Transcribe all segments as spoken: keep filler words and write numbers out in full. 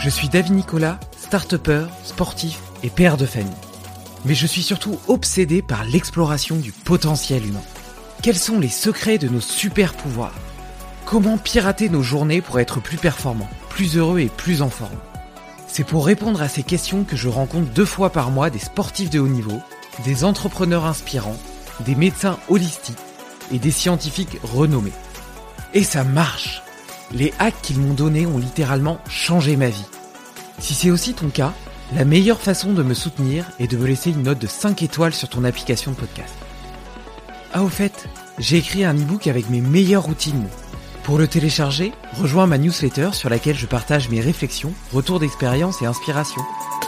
Je suis David Nicolas, start-upper, sportif et père de famille. Mais je suis surtout obsédé par l'exploration du potentiel humain. Quels sont les secrets de nos super pouvoirs ? Comment pirater nos journées pour être plus performants, plus heureux et plus en forme ? C'est pour répondre à ces questions que je rencontre deux fois par mois des sportifs de haut niveau, des entrepreneurs inspirants, des médecins holistiques et des scientifiques renommés. Et ça marche ! Les hacks qu'ils m'ont donnés ont littéralement changé ma vie. Si c'est aussi ton cas, la meilleure façon de me soutenir est de me laisser une note de cinq étoiles sur ton application de podcast. Ah au fait, j'ai écrit un e-book avec mes meilleurs outils de mots. Pour le télécharger, rejoins ma newsletter sur laquelle je partage mes réflexions, retours d'expérience et inspirations.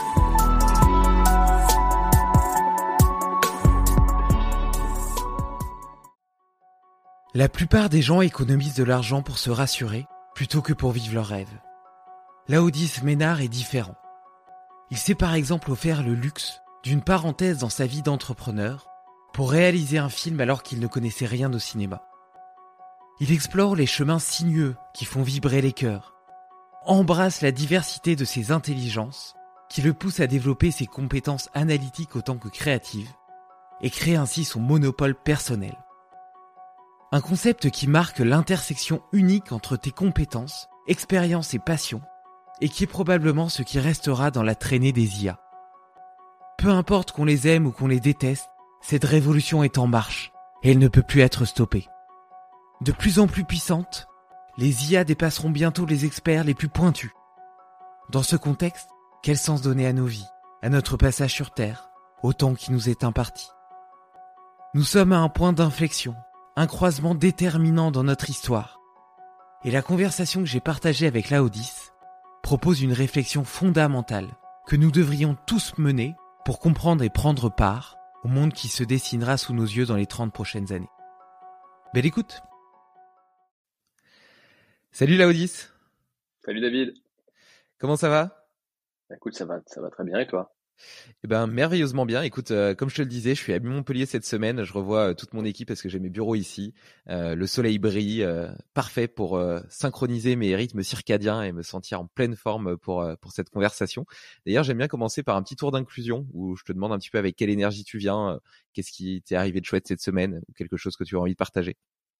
La plupart des gens économisent de l'argent pour se rassurer plutôt que pour vivre leurs rêves. Laodis Ménard est différent. Il s'est par exemple offert le luxe d'une parenthèse dans sa vie d'entrepreneur pour réaliser un film alors qu'il ne connaissait rien au cinéma. Il explore les chemins sinueux qui font vibrer les cœurs, embrasse la diversité de ses intelligences qui le poussent à développer ses compétences analytiques autant que créatives et crée ainsi son monopole personnel. Un concept qui marque l'intersection unique entre tes compétences, expériences et passions, et qui est probablement ce qui restera dans la traînée des I A. Peu importe qu'on les aime ou qu'on les déteste, cette révolution est en marche, et elle ne peut plus être stoppée. De plus en plus puissantes, les I A dépasseront bientôt les experts les plus pointus. Dans ce contexte, quel sens donner à nos vies, à notre passage sur Terre, au temps qui nous est imparti ? Nous sommes à un point d'inflexion, un croisement déterminant dans notre histoire. Et la conversation que j'ai partagée avec Laodis propose une réflexion fondamentale que nous devrions tous mener pour comprendre et prendre part au monde qui se dessinera sous nos yeux dans les trente prochaines années. Belle écoute. Salut Laodis. Salut David. Comment ça va ? Écoute, ça va, ça va très bien et toi ? Eh ben merveilleusement bien. Écoute, euh, comme je te le disais, je suis à Montpellier cette semaine. Je revois euh, toute mon équipe parce que j'ai mes bureaux ici. Euh, le soleil brille, euh, parfait pour euh, synchroniser mes rythmes circadiens et me sentir en pleine forme pour euh, pour cette conversation. D'ailleurs, j'aime bien commencer par un petit tour d'inclusion où je te demande un petit peu avec quelle énergie tu viens, euh, qu'est-ce qui t'est arrivé de chouette cette semaine ou quelque chose que tu as envie de partager.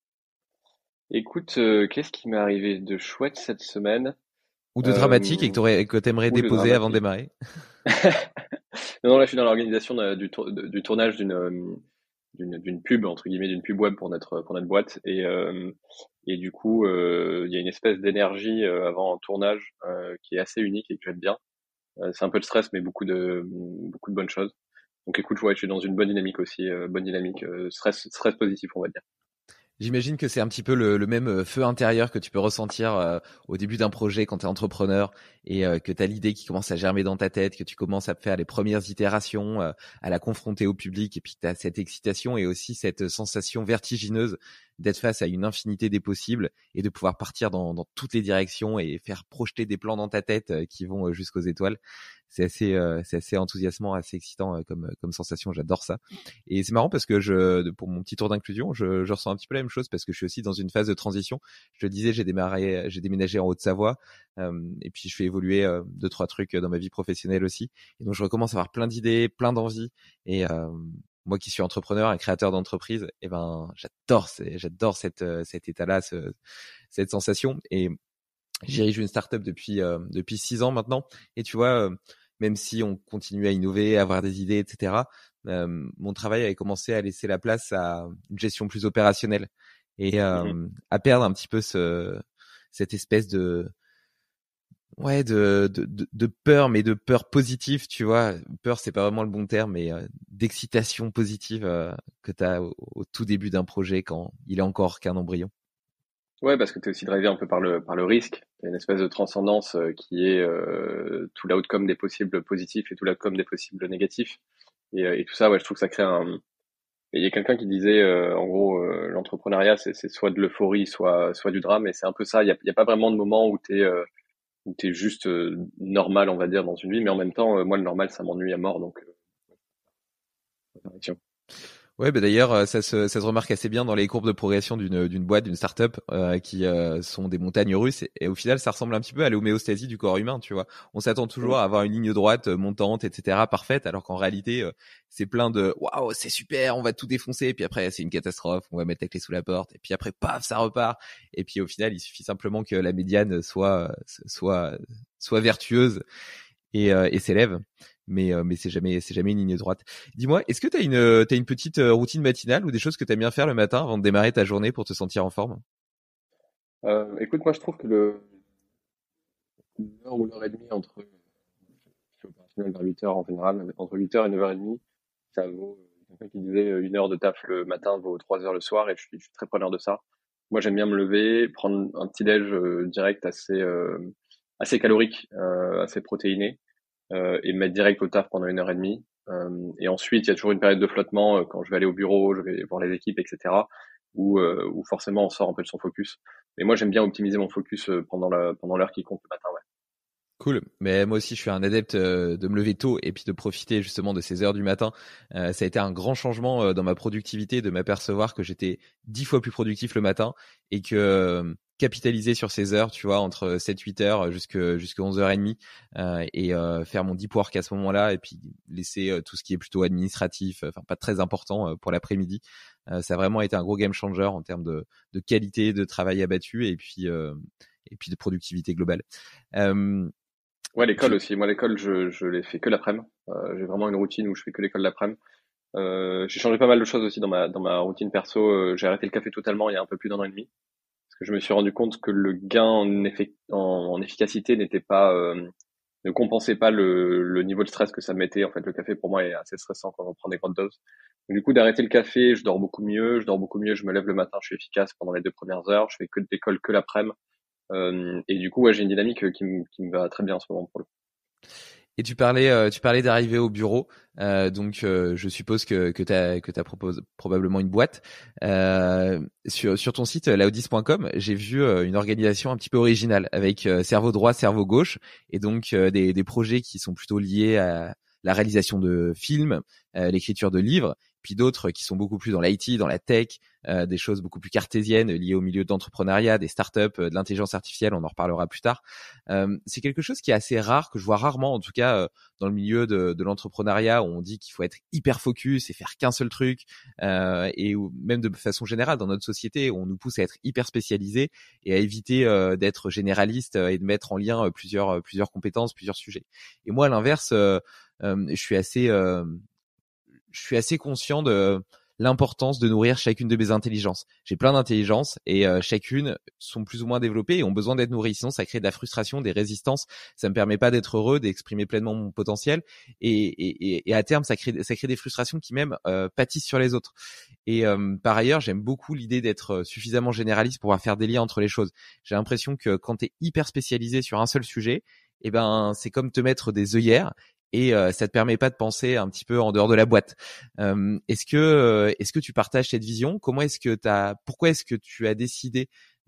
Écoute, euh, qu'est-ce qui m'est arrivé de chouette cette semaine ? Ou de dramatique et que t'aurais, que t'aimerais Ou de déposer avant de dramatique. démarrer. Non, non, là, je suis dans l'organisation de- du, tour- de- du tournage d'une euh, d'une d'une pub entre guillemets d'une pub web pour notre pour notre boîte et euh, et du coup, euh, il y a une espèce d'énergie euh, avant un tournage euh, qui est assez unique et que j'aime bien. Euh, c'est un peu de stress, mais beaucoup de beaucoup de bonnes choses. Donc, écoute, ouais, je suis dans une bonne dynamique aussi, euh, bonne dynamique, euh, stress stress positif, on va dire. J'imagine que c'est un petit peu le, le même euh, feu intérieur que tu peux ressentir euh, au début d'un projet quand tu es entrepreneur et euh, que tu as l'idée qui commence à germer dans ta tête, que tu commences à faire les premières itérations, euh, à la confronter au public et puis tu as cette excitation et aussi cette sensation vertigineuse d'être face à une infinité des possibles et de pouvoir partir dans, dans toutes les directions et faire projeter des plans dans ta tête euh, qui vont euh, jusqu'aux étoiles. C'est assez, euh, c'est assez enthousiasmant, assez excitant euh, comme, comme sensation. J'adore ça. Et c'est marrant parce que je, pour mon petit tour d'inclusion, je, je ressens un petit peu la même chose parce que je suis aussi dans une phase de transition. Je te disais, j'ai démarré, j'ai déménagé en Haute-Savoie euh, et puis je fais évoluer euh, deux trois trucs dans ma vie professionnelle aussi. Et donc je recommence à avoir plein d'idées, plein d'envies. Et euh, moi qui suis entrepreneur, un créateur d'entreprise, et ben j'adore, c'est, j'adore cette, cet état-là, ce, cette sensation. Et je dirige une start-up depuis euh, depuis six ans maintenant. Et tu vois. Euh, même si on continue à innover, à avoir des idées, et cetera. Euh, mon travail avait commencé à laisser la place à une gestion plus opérationnelle et euh, mmh. à perdre un petit peu ce, cette espèce de, ouais, de, de, de, de peur, mais de peur positive, tu vois. Peur, c'est pas vraiment le bon terme, mais euh, d'excitation positive euh, que tu as au, au tout début d'un projet quand il est encore qu'un embryon. Ouais, parce que tu es aussi drivé un peu par le par le risque. Il y a une espèce de transcendance euh, qui est euh, tout l'outcome des possibles positifs et tout l'outcome des possibles négatifs. Et, euh, et tout ça, ouais, je trouve que ça crée un. Et il y a quelqu'un qui disait, euh, en gros, euh, l'entrepreneuriat, c'est, c'est soit de l'euphorie, soit soit du drame. Et c'est un peu ça. Il y a, il y a pas vraiment de moment où t'es euh, où t'es juste euh, normal, on va dire, dans une vie. Mais en même temps, euh, moi, le normal, ça m'ennuie à mort. Donc, euh, Ouais, bah d'ailleurs, euh, ça se, ça se remarque assez bien dans les courbes de progression d'une, d'une boîte, d'une start-up, euh, qui euh, sont des montagnes russes. Et, et au final, ça ressemble un petit peu à l'homéostasie du corps humain, tu vois. On s'attend toujours à avoir une ligne droite euh, montante, et cetera, parfaite, alors qu'en réalité, euh, c'est plein de waouh, c'est super, on va tout défoncer. Et puis après, c'est une catastrophe, on va mettre la clé sous la porte. Et puis après, paf, ça repart. Et puis au final, il suffit simplement que la médiane soit, soit, soit vertueuse et, euh, et s'élève. Mais, euh, mais c'est jamais, c'est jamais une ligne droite. Dis-moi, est-ce que t'as une, euh, t'as une petite euh, routine matinale ou des choses que t'aimes bien faire le matin avant de démarrer ta journée pour te sentir en forme? Euh, écoute, moi je trouve que le une heure ou une heure et demie entre, euh, je suis opérationnel vers huit heures en général, entre huit heures et neuf heures trente, ça vaut, euh, quelqu'un qui disait euh, une heure de taf le matin vaut trois heures le soir, et je suis, je suis très preneur de ça. Moi j'aime bien me lever, prendre un petit déj euh, direct assez, euh, assez calorique, euh, assez protéiné, euh, et me mettre direct au taf pendant une heure et demie. Euh, et ensuite, il y a toujours une période de flottement euh, quand je vais aller au bureau, je vais voir les équipes, et cetera. Où, euh, où forcément on sort un peu de son focus. Mais moi, j'aime bien optimiser mon focus euh, pendant la, pendant l'heure qui compte le matin. Ouais. Cool. Mais moi aussi, je suis un adepte euh, de me lever tôt et puis de profiter justement de ces heures du matin. Euh, ça a été un grand changement euh, dans ma productivité de m'apercevoir que j'étais dix fois plus productif le matin et que euh, capitaliser sur ces heures, tu vois, entre sept huit heures jusqu'à jusqu'à onze heures trente euh, et euh, faire mon deep work à ce moment-là et puis laisser euh, tout ce qui est plutôt administratif, enfin pas très important euh, pour l'après-midi. Euh, ça a vraiment été un gros game changer en termes de, de qualité de travail abattu et puis euh, et puis de productivité globale. Euh, Ouais, l'école tu, aussi. Moi, l'école, je, je l'ai fait que l'après-midi. Euh, j'ai vraiment une routine où je fais que l'école l'après-midi. Euh, j'ai changé pas mal de choses aussi dans ma, dans ma routine perso. Euh, j'ai arrêté le café totalement il y a un peu plus d'un an et demi. Parce que je me suis rendu compte que le gain en, effe- en, en efficacité n'était pas, euh, ne compensait pas le, le niveau de stress que ça me mettait. En fait, le café pour moi est assez stressant quand on prend des grandes doses. Donc, du coup, d'arrêter le café, je dors beaucoup mieux. Je dors beaucoup mieux. Je me lève le matin, je suis efficace pendant les deux premières heures. Je fais que de l'école que l'après-midi. Euh, et du coup, ouais, j'ai une dynamique euh, qui me, qui me va très bien en ce moment pour le coup. Et tu parlais, euh, tu parlais d'arriver au bureau, euh, donc euh, je suppose que que t'as que t'as propose probablement une boîte. Euh, sur sur ton site laodis point com, j'ai vu euh, une organisation un petit peu originale avec euh, cerveau droit, cerveau gauche, et donc euh, des des projets qui sont plutôt liés à la réalisation de films, euh, l'écriture de livres, puis d'autres qui sont beaucoup plus dans l'I T, dans la tech, euh, des choses beaucoup plus cartésiennes liées au milieu d'entrepreneuriat, des startups, euh, de l'intelligence artificielle. On en reparlera plus tard. Euh, c'est quelque chose qui est assez rare, que je vois rarement, en tout cas euh, dans le milieu de, de l'entrepreneuriat, où on dit qu'il faut être hyper focus et faire qu'un seul truc, euh, et où, même de façon générale dans notre société, on nous pousse à être hyper spécialisé et à éviter euh, d'être généraliste euh, et de mettre en lien euh, plusieurs euh, plusieurs compétences, plusieurs sujets. Et moi, à l'inverse, euh, euh, je suis assez euh, je suis assez conscient de l'importance de nourrir chacune de mes intelligences. J'ai plein d'intelligences et euh, chacune sont plus ou moins développées et ont besoin d'être nourries. Sinon, ça crée de la frustration, des résistances. Ça me permet pas d'être heureux, d'exprimer pleinement mon potentiel. Et, et, et à terme, ça crée, ça crée des frustrations qui même euh, pâtissent sur les autres. Et euh, par ailleurs, j'aime beaucoup l'idée d'être suffisamment généraliste pour pouvoir faire des liens entre les choses. J'ai l'impression que quand tu es hyper spécialisé sur un seul sujet, eh ben, c'est comme te mettre des œillères et euh, ça te permet pas de penser un petit peu en dehors de la boîte. Euh, est-ce que euh, est-ce que tu partages cette vision? Comment est-ce que t'as pourquoi est-ce que tu as décidé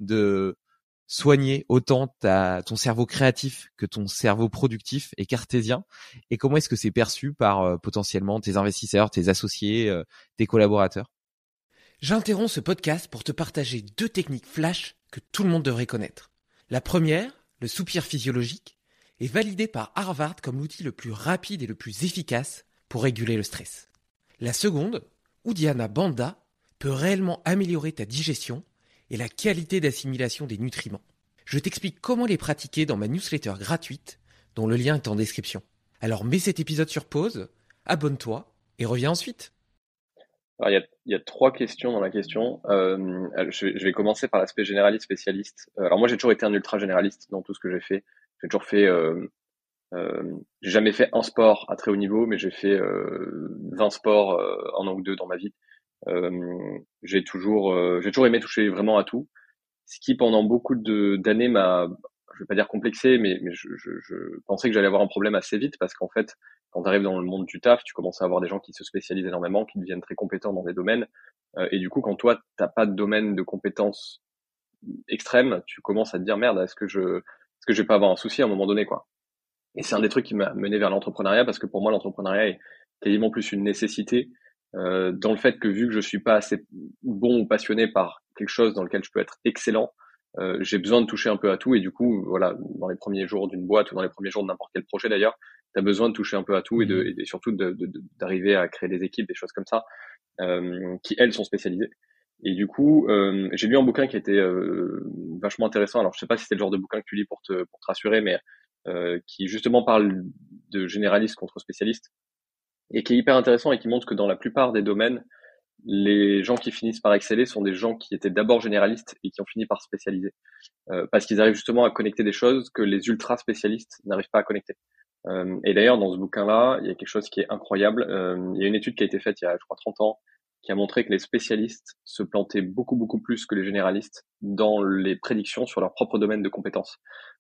de soigner autant ta ton cerveau créatif que ton cerveau productif et cartésien, et comment est-ce que c'est perçu par euh, potentiellement tes investisseurs, tes associés, euh, tes collaborateurs? J'interromps ce podcast pour te partager deux techniques flash que tout le monde devrait connaître. La première, le soupir physiologique, est validée par Harvard comme l'outil le plus rapide et le plus efficace pour réguler le stress. La seconde, Uddiyana Bandha, peut réellement améliorer ta digestion et la qualité d'assimilation des nutriments. Je t'explique comment les pratiquer dans ma newsletter gratuite, dont le lien est en description. Alors mets cet épisode sur pause, abonne-toi et reviens ensuite. Alors, il y a, il y a trois questions dans la question. Euh, je, vais, je vais commencer par l'aspect généraliste spécialiste. Euh, Alors moi, j'ai toujours été un ultra généraliste dans tout ce que j'ai fait. J'ai toujours fait, euh, euh, j'ai jamais fait un sport à très haut niveau, mais j'ai fait euh, vingt sports, euh, un an ou deux dans ma vie. Euh, j'ai toujours, euh, j'ai toujours aimé toucher vraiment à tout. Ce qui pendant beaucoup de d'années m'a, je vais pas dire complexé, mais, mais je, je, je pensais que j'allais avoir un problème assez vite, parce qu'en fait, quand tu arrives dans le monde du taf, tu commences à avoir des gens qui se spécialisent énormément, qui deviennent très compétents dans des domaines, euh, et du coup, quand toi t'as pas de domaine de compétences extrême, tu commences à te dire merde, est-ce que je, est-ce que je vais pas avoir un souci à un moment donné, quoi. Et c'est un des trucs qui m'a mené vers l'entrepreneuriat, parce que pour moi, l'entrepreneuriat est quasiment plus une nécessité euh, dans le fait que vu que je suis pas assez bon ou passionné par quelque chose dans lequel je peux être excellent, euh, j'ai besoin de toucher un peu à tout et du coup, voilà, dans les premiers jours d'une boîte ou dans les premiers jours de n'importe quel projet d'ailleurs, tu as besoin de toucher un peu à tout et, de, Mhm. et surtout de, de, de, d'arriver à créer des équipes, des choses comme ça, euh, qui elles sont spécialisées. Et du coup, euh, j'ai lu un bouquin qui était euh, vachement intéressant. Alors, je sais pas si c'est le genre de bouquin que tu lis pour te, pour te rassurer, mais euh, qui justement parle de généralistes contre spécialistes et qui est hyper intéressant et qui montre que dans la plupart des domaines, les gens qui finissent par exceller sont des gens qui étaient d'abord généralistes et qui ont fini par spécialiser, euh, parce qu'ils arrivent justement à connecter des choses que les ultra spécialistes n'arrivent pas à connecter. Euh, et d'ailleurs, dans ce bouquin-là, il y a quelque chose qui est incroyable. Euh, il y a une étude qui a été faite il y a, je crois, trente ans, qui a montré que les spécialistes se plantaient beaucoup, beaucoup plus que les généralistes dans les prédictions sur leur propre domaine de compétences.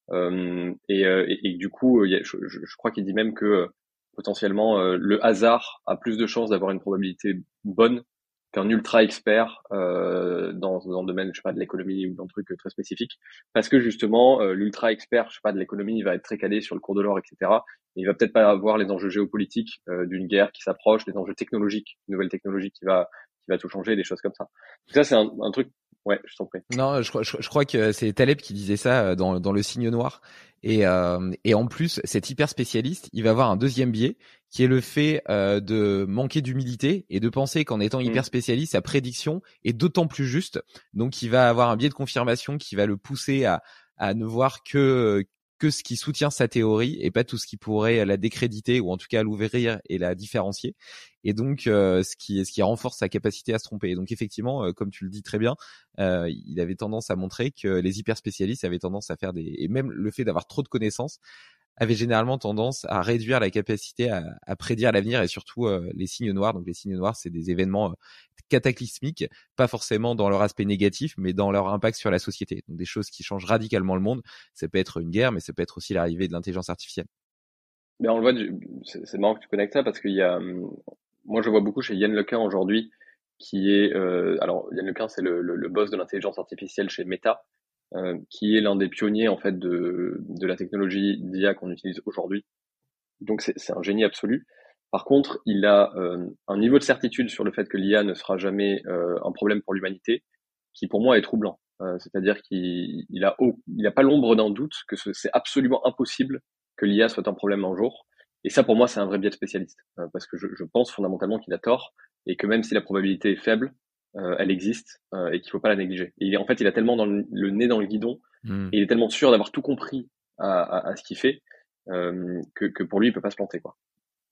Euh, et, euh, et, et du coup, il y a, je, je crois qu'il dit même que euh, potentiellement euh, le hasard a plus de chances d'avoir une probabilité bonne qu'un ultra expert euh, dans, dans le domaine, je sais pas, de l'économie ou d'un truc très spécifique, parce que justement euh, l'ultra expert, je sais pas, de l'économie, il va être très calé sur le cours de l'or, et cetera. Et il va peut-être pas avoir les enjeux géopolitiques euh, d'une guerre qui s'approche, les enjeux technologiques, une nouvelle technologie qui va qui va tout changer, des choses comme ça. Donc ça c'est un, un truc. Ouais, je t'en prie. Non, je, crois- je, je crois que c'est Taleb qui disait ça euh, dans, dans Le Signe Noir. Et, euh, et en plus, cet hyper spécialiste, il va avoir un deuxième biais qui est le fait euh, de manquer d'humilité et de penser qu'en étant Mm. hyper spécialiste, sa prédiction est d'autant plus juste. Donc, il va avoir un biais de confirmation qui va le pousser à, à ne voir que que ce qui soutient sa théorie et pas tout ce qui pourrait la décréditer ou en tout cas l'ouvrir et la différencier. Et donc, euh, ce qui ce qui renforce sa capacité à se tromper. Et donc, effectivement, euh, comme tu le dis très bien, euh, il avait tendance à montrer que les hyper spécialistes avaient tendance à faire des, et même le fait d'avoir trop de connaissances avait généralement tendance à réduire la capacité à, à prédire l'avenir et surtout euh, les signes noirs. Donc les signes noirs, c'est des événements euh, cataclysmiques, pas forcément dans leur aspect négatif, mais dans leur impact sur la société. Donc des choses qui changent radicalement le monde. Ça peut être une guerre, mais ça peut être aussi l'arrivée de l'intelligence artificielle. Mais on le voit, du- c'est c'est marrant que tu connectes ça parce qu'il y a, hum, moi je vois beaucoup chez Yann Lequin aujourd'hui, qui est, euh, alors Yann Lequin c'est le, le, le boss de l'intelligence artificielle chez Meta, euh, qui est l'un des pionniers en fait de, de la technologie d'I A qu'on utilise aujourd'hui. Donc c'est c'est un génie absolu. Par contre, il a euh, un niveau de certitude sur le fait que l'I A ne sera jamais euh, un problème pour l'humanité, qui pour moi est troublant. Euh, C'est-à-dire qu'il il a, au- il a pas l'ombre d'un doute que ce- c'est absolument impossible que l'I A soit un problème un jour. Et ça, pour moi, c'est un vrai biais de spécialiste, euh, parce que je, je pense fondamentalement qu'il a tort et que même si la probabilité est faible, euh, elle existe euh, et qu'il faut pas la négliger. Et il est- en fait, il a tellement dans le, le nez dans le guidon Hmm. et il est tellement sûr d'avoir tout compris à, à, à ce qu'il fait euh, que, que pour lui, il peut pas se planter, quoi.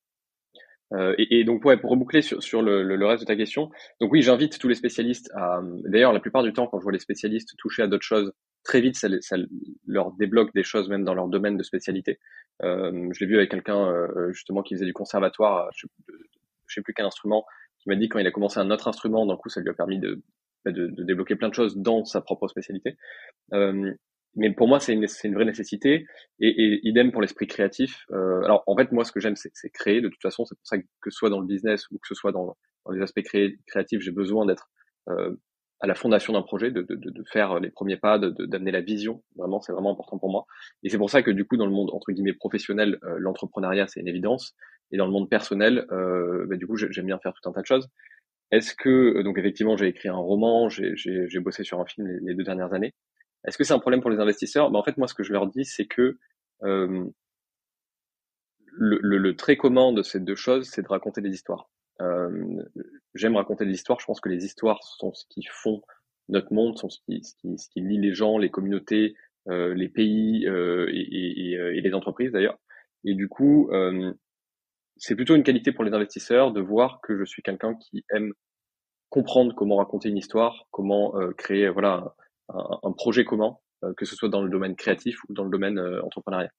Euh, et, et donc, ouais, pour reboucler sur, sur le, le, le reste de ta question, donc oui, j'invite tous les spécialistes à. D'ailleurs, la plupart du temps, quand je vois les spécialistes toucher à d'autres choses, très vite, ça, ça leur débloque des choses même dans leur domaine de spécialité. Euh, je l'ai vu avec quelqu'un euh, justement qui faisait du conservatoire, je sais, je sais plus quel instrument, qui m'a dit quand il a commencé un autre instrument, d'un coup, ça lui a permis de, de, de débloquer plein de choses dans sa propre spécialité. Euh, mais pour moi, c'est une, c'est une vraie nécessité. Et, et idem pour l'esprit créatif. Euh, alors, en fait, moi, ce que j'aime, c'est, c'est créer. De toute façon, c'est pour ça que, que ce soit dans le business ou que ce soit dans, dans les aspects cré, créatifs, j'ai besoin d'être euh, à la fondation d'un projet, de, de, de faire les premiers pas, de, de, d'amener la vision. Vraiment, c'est vraiment important pour moi. Et c'est pour ça que du coup, dans le monde entre guillemets professionnel, euh, l'entrepreneuriat, c'est une évidence. Et dans le monde personnel, euh, bah, du coup, j'aime bien faire tout un tas de choses. Est-ce que donc effectivement, j'ai écrit un roman, j'ai, j'ai, j'ai bossé sur un film les, les deux dernières années. Est-ce que c'est un problème pour les investisseurs? Ben, en fait, moi, ce que je leur dis, c'est que euh, le, le, le trait commun de ces deux choses, c'est de raconter des histoires. Euh, J'aime raconter des histoires. Je pense que les histoires sont ce qui font notre monde, sont ce qui, ce qui, ce qui lie les gens, les communautés, euh, les pays euh, et, et, et, euh, et les entreprises d'ailleurs. Et du coup, euh, c'est plutôt une qualité pour les investisseurs de voir que je suis quelqu'un qui aime comprendre comment raconter une histoire, comment euh, créer voilà un, un projet commun, euh, que ce soit dans le domaine créatif ou dans le domaine euh, entrepreneurial.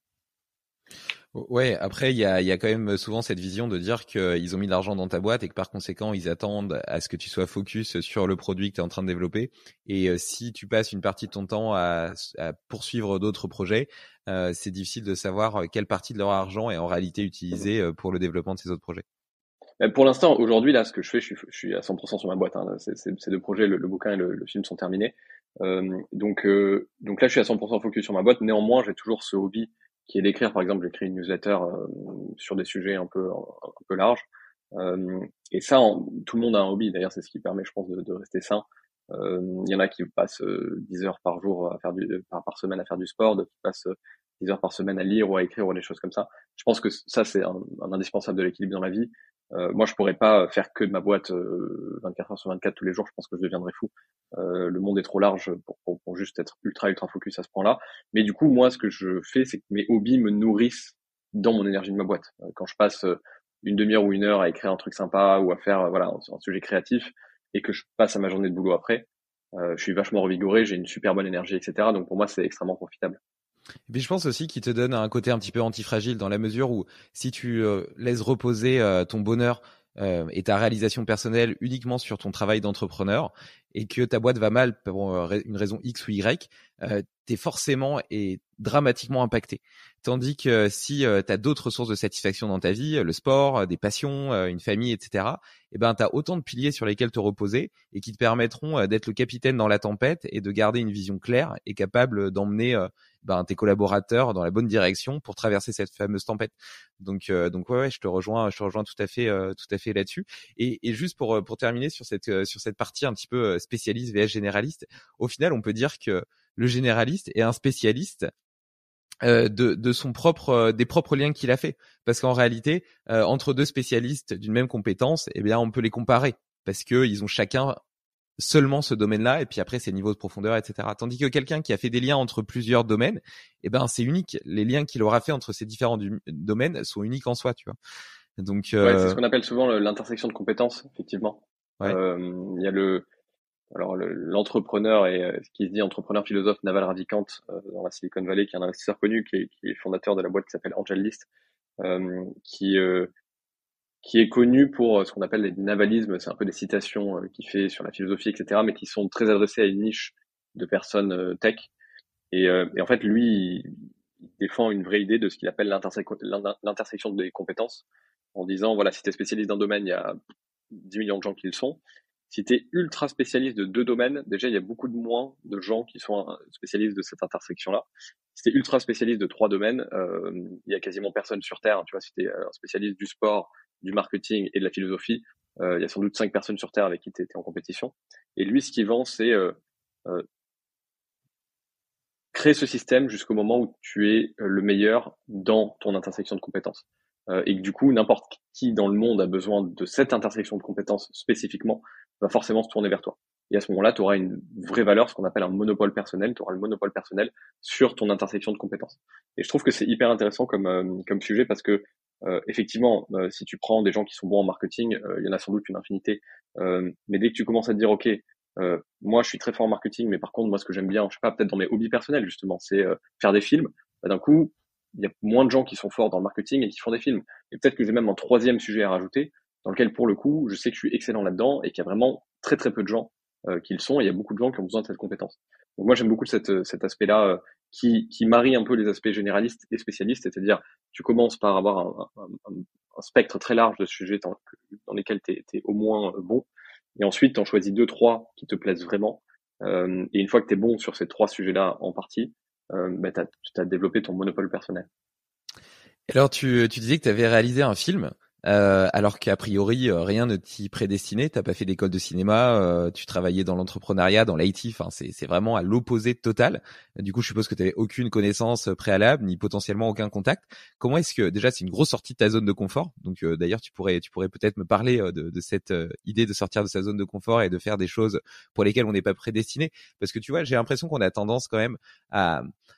Ouais, après il y a il y a quand même souvent cette vision de dire qu'ils ont mis de l'argent dans ta boîte et que par conséquent ils attendent à ce que tu sois focus sur le produit que tu es en train de développer. Et euh, si tu passes une partie de ton temps à, à poursuivre d'autres projets, euh, c'est difficile de savoir quelle partie de leur argent est en réalité utilisée euh, pour le développement de ces autres projets. Mais pour l'instant, aujourd'hui, là, ce que je fais, je suis, je suis à cent pour cent sur ma boîte. Hein. C'est- c'est- Ces deux projets, le, le bouquin et le, le film sont terminés. Euh, donc, euh, donc là, je suis à cent pour cent focus sur ma boîte. Néanmoins, j'ai toujours ce hobby qui est d'écrire. Par exemple, j'écris une newsletter euh, sur des sujets un peu, un, un peu larges. Euh, et ça, en, tout le monde a un hobby. D'ailleurs, c'est ce qui permet, je pense, de, de rester sain. Euh, Il y en a qui passent euh, dix heures par jour à faire du, par, par semaine à faire du sport, d'autres qui passent euh, dix heures par semaine à lire ou à écrire ou des choses comme ça. Je pense que ça, c'est un, un indispensable de l'équilibre dans la vie. Euh, moi, je pourrais pas faire que de ma boîte euh, vingt-quatre heures sur vingt-quatre tous les jours. Je pense que je deviendrais fou. Euh, le monde est trop large pour, pour, pour juste être ultra, ultra focus à ce point-là. Mais du coup, moi, ce que je fais, c'est que mes hobbies me nourrissent dans mon énergie de ma boîte. Euh, quand je passe euh, une demi-heure ou une heure à écrire un truc sympa ou à faire euh, voilà un, un sujet créatif et que je passe à ma journée de boulot après, euh, je suis vachement revigoré, j'ai une super bonne énergie, et cetera. Donc pour moi, c'est extrêmement profitable. Et puis je pense aussi qu'il te donne un côté un petit peu antifragile dans la mesure où si tu euh, laisses reposer euh, ton bonheur euh, et ta réalisation personnelle uniquement sur ton travail d'entrepreneur et que ta boîte va mal pour euh, une raison X ou Y, euh, t'es forcément et dramatiquement impacté. Tandis que si euh, tu as d'autres sources de satisfaction dans ta vie, le sport, des passions, euh, une famille, et cetera, eh ben, tu as autant de piliers sur lesquels te reposer et qui te permettront euh, d'être le capitaine dans la tempête et de garder une vision claire et capable d'emmener euh, ben, tes collaborateurs dans la bonne direction pour traverser cette fameuse tempête. Donc, euh, donc ouais, ouais, je te rejoins, je te rejoins tout à fait, euh, tout à fait là-dessus. Et, et juste pour pour terminer sur cette euh, sur cette partie un petit peu spécialiste vs généraliste, au final, on peut dire que le généraliste est un spécialiste euh, de de son propre euh, des propres liens qu'il a fait, parce qu'en réalité, euh, entre deux spécialistes d'une même compétence, eh bien, on peut les comparer parce que ils ont chacun seulement ce domaine-là, et puis après ces niveaux de profondeur, et cetera. Tandis que quelqu'un qui a fait des liens entre plusieurs domaines, eh ben c'est unique. Les liens qu'il aura fait entre ces différents du- domaines sont uniques en soi, tu vois. Donc Ouais, c'est ce euh, qu'on appelle souvent le- l'intersection de compétences, effectivement. ouais. Euh, Il y a le alors le- l'entrepreneur et euh, ce qui se dit entrepreneur philosophe Naval Ravikant euh, dans la Silicon Valley, qui est un investisseur connu, qui est, qui est fondateur de la boîte qui s'appelle AngelList, euh, qui euh, qui est connu pour euh, ce qu'on appelle les navalismes, c'est un peu des citations euh, qu'il fait sur la philosophie, et cetera, mais qui sont très adressées à une niche de personnes euh, tech. Et, euh, et en fait, lui, il, il défend une vraie idée de ce qu'il appelle l'intersection l'intersection des compétences, en disant, voilà, si tu es spécialiste d'un domaine, il y a dix millions de gens qui le sont. Si tu es ultra spécialiste de deux domaines, déjà, il y a beaucoup de moins de gens qui sont euh, spécialistes de cette intersection-là. Si tu es ultra spécialiste de trois domaines, euh, il y a quasiment personne sur Terre. Tu vois, si tu es un spécialiste du sport, du marketing et de la philosophie, euh, il y a sans doute cinq personnes sur Terre avec qui tu es en compétition. Et lui, ce qu'il vend, c'est euh, euh, créer ce système jusqu'au moment où tu es le meilleur dans ton intersection de compétences. Euh, et que du coup, n'importe qui dans le monde a besoin de cette intersection de compétences spécifiquement, va forcément se tourner vers toi. Et à ce moment-là, tu auras une vraie valeur, ce qu'on appelle un monopole personnel, tu auras le monopole personnel sur ton intersection de compétences. Et je trouve que c'est hyper intéressant comme, euh, comme sujet parce que euh, effectivement, euh, si tu prends des gens qui sont bons en marketing, euh, il y en a sans doute une infinité. Euh, mais dès que tu commences à te dire, OK, euh, moi, je suis très fort en marketing, mais par contre, moi, ce que j'aime bien, je sais pas, peut-être dans mes hobbies personnels, justement, c'est euh, faire des films. Bah, d'un coup, il y a moins de gens qui sont forts dans le marketing et qui font des films. Et peut-être que j'ai même un troisième sujet à rajouter, dans lequel, pour le coup, je sais que je suis excellent là-dedans et qu'il y a vraiment très, très peu de gens euh, qui le sont. Et il y a beaucoup de gens qui ont besoin de cette compétence. Donc moi, j'aime beaucoup cette, cet aspect-là euh, qui, qui marie un peu les aspects généralistes et spécialistes, c'est-à-dire tu commences par avoir un, un, un, un spectre très large de sujets dans, dans lesquels tu es au moins bon. Et ensuite, tu en choisis deux, trois qui te plaisent vraiment. Euh, et une fois que tu es bon sur ces trois sujets-là en partie, euh, bah, tu as développé ton monopole personnel. Alors tu, tu disais que tu avais réalisé un film, euh, alors qu'a priori euh, rien ne t'y prédestinait. T'as pas fait d'école de cinéma, euh, tu travaillais dans l'entrepreneuriat, dans l'I T. Enfin, c'est, c'est vraiment à l'opposé total. Du coup, je suppose que tu avais aucune connaissance préalable, ni potentiellement aucun contact. Comment est-ce que déjà c'est une grosse sortie de ta zone de confort. Donc euh, d'ailleurs, tu pourrais, tu pourrais peut-être me parler euh, de, de cette euh, idée de sortir de sa zone de confort et de faire des choses pour lesquelles on n'est pas prédestiné. Parce que tu vois, j'ai l'impression qu'on a tendance quand même à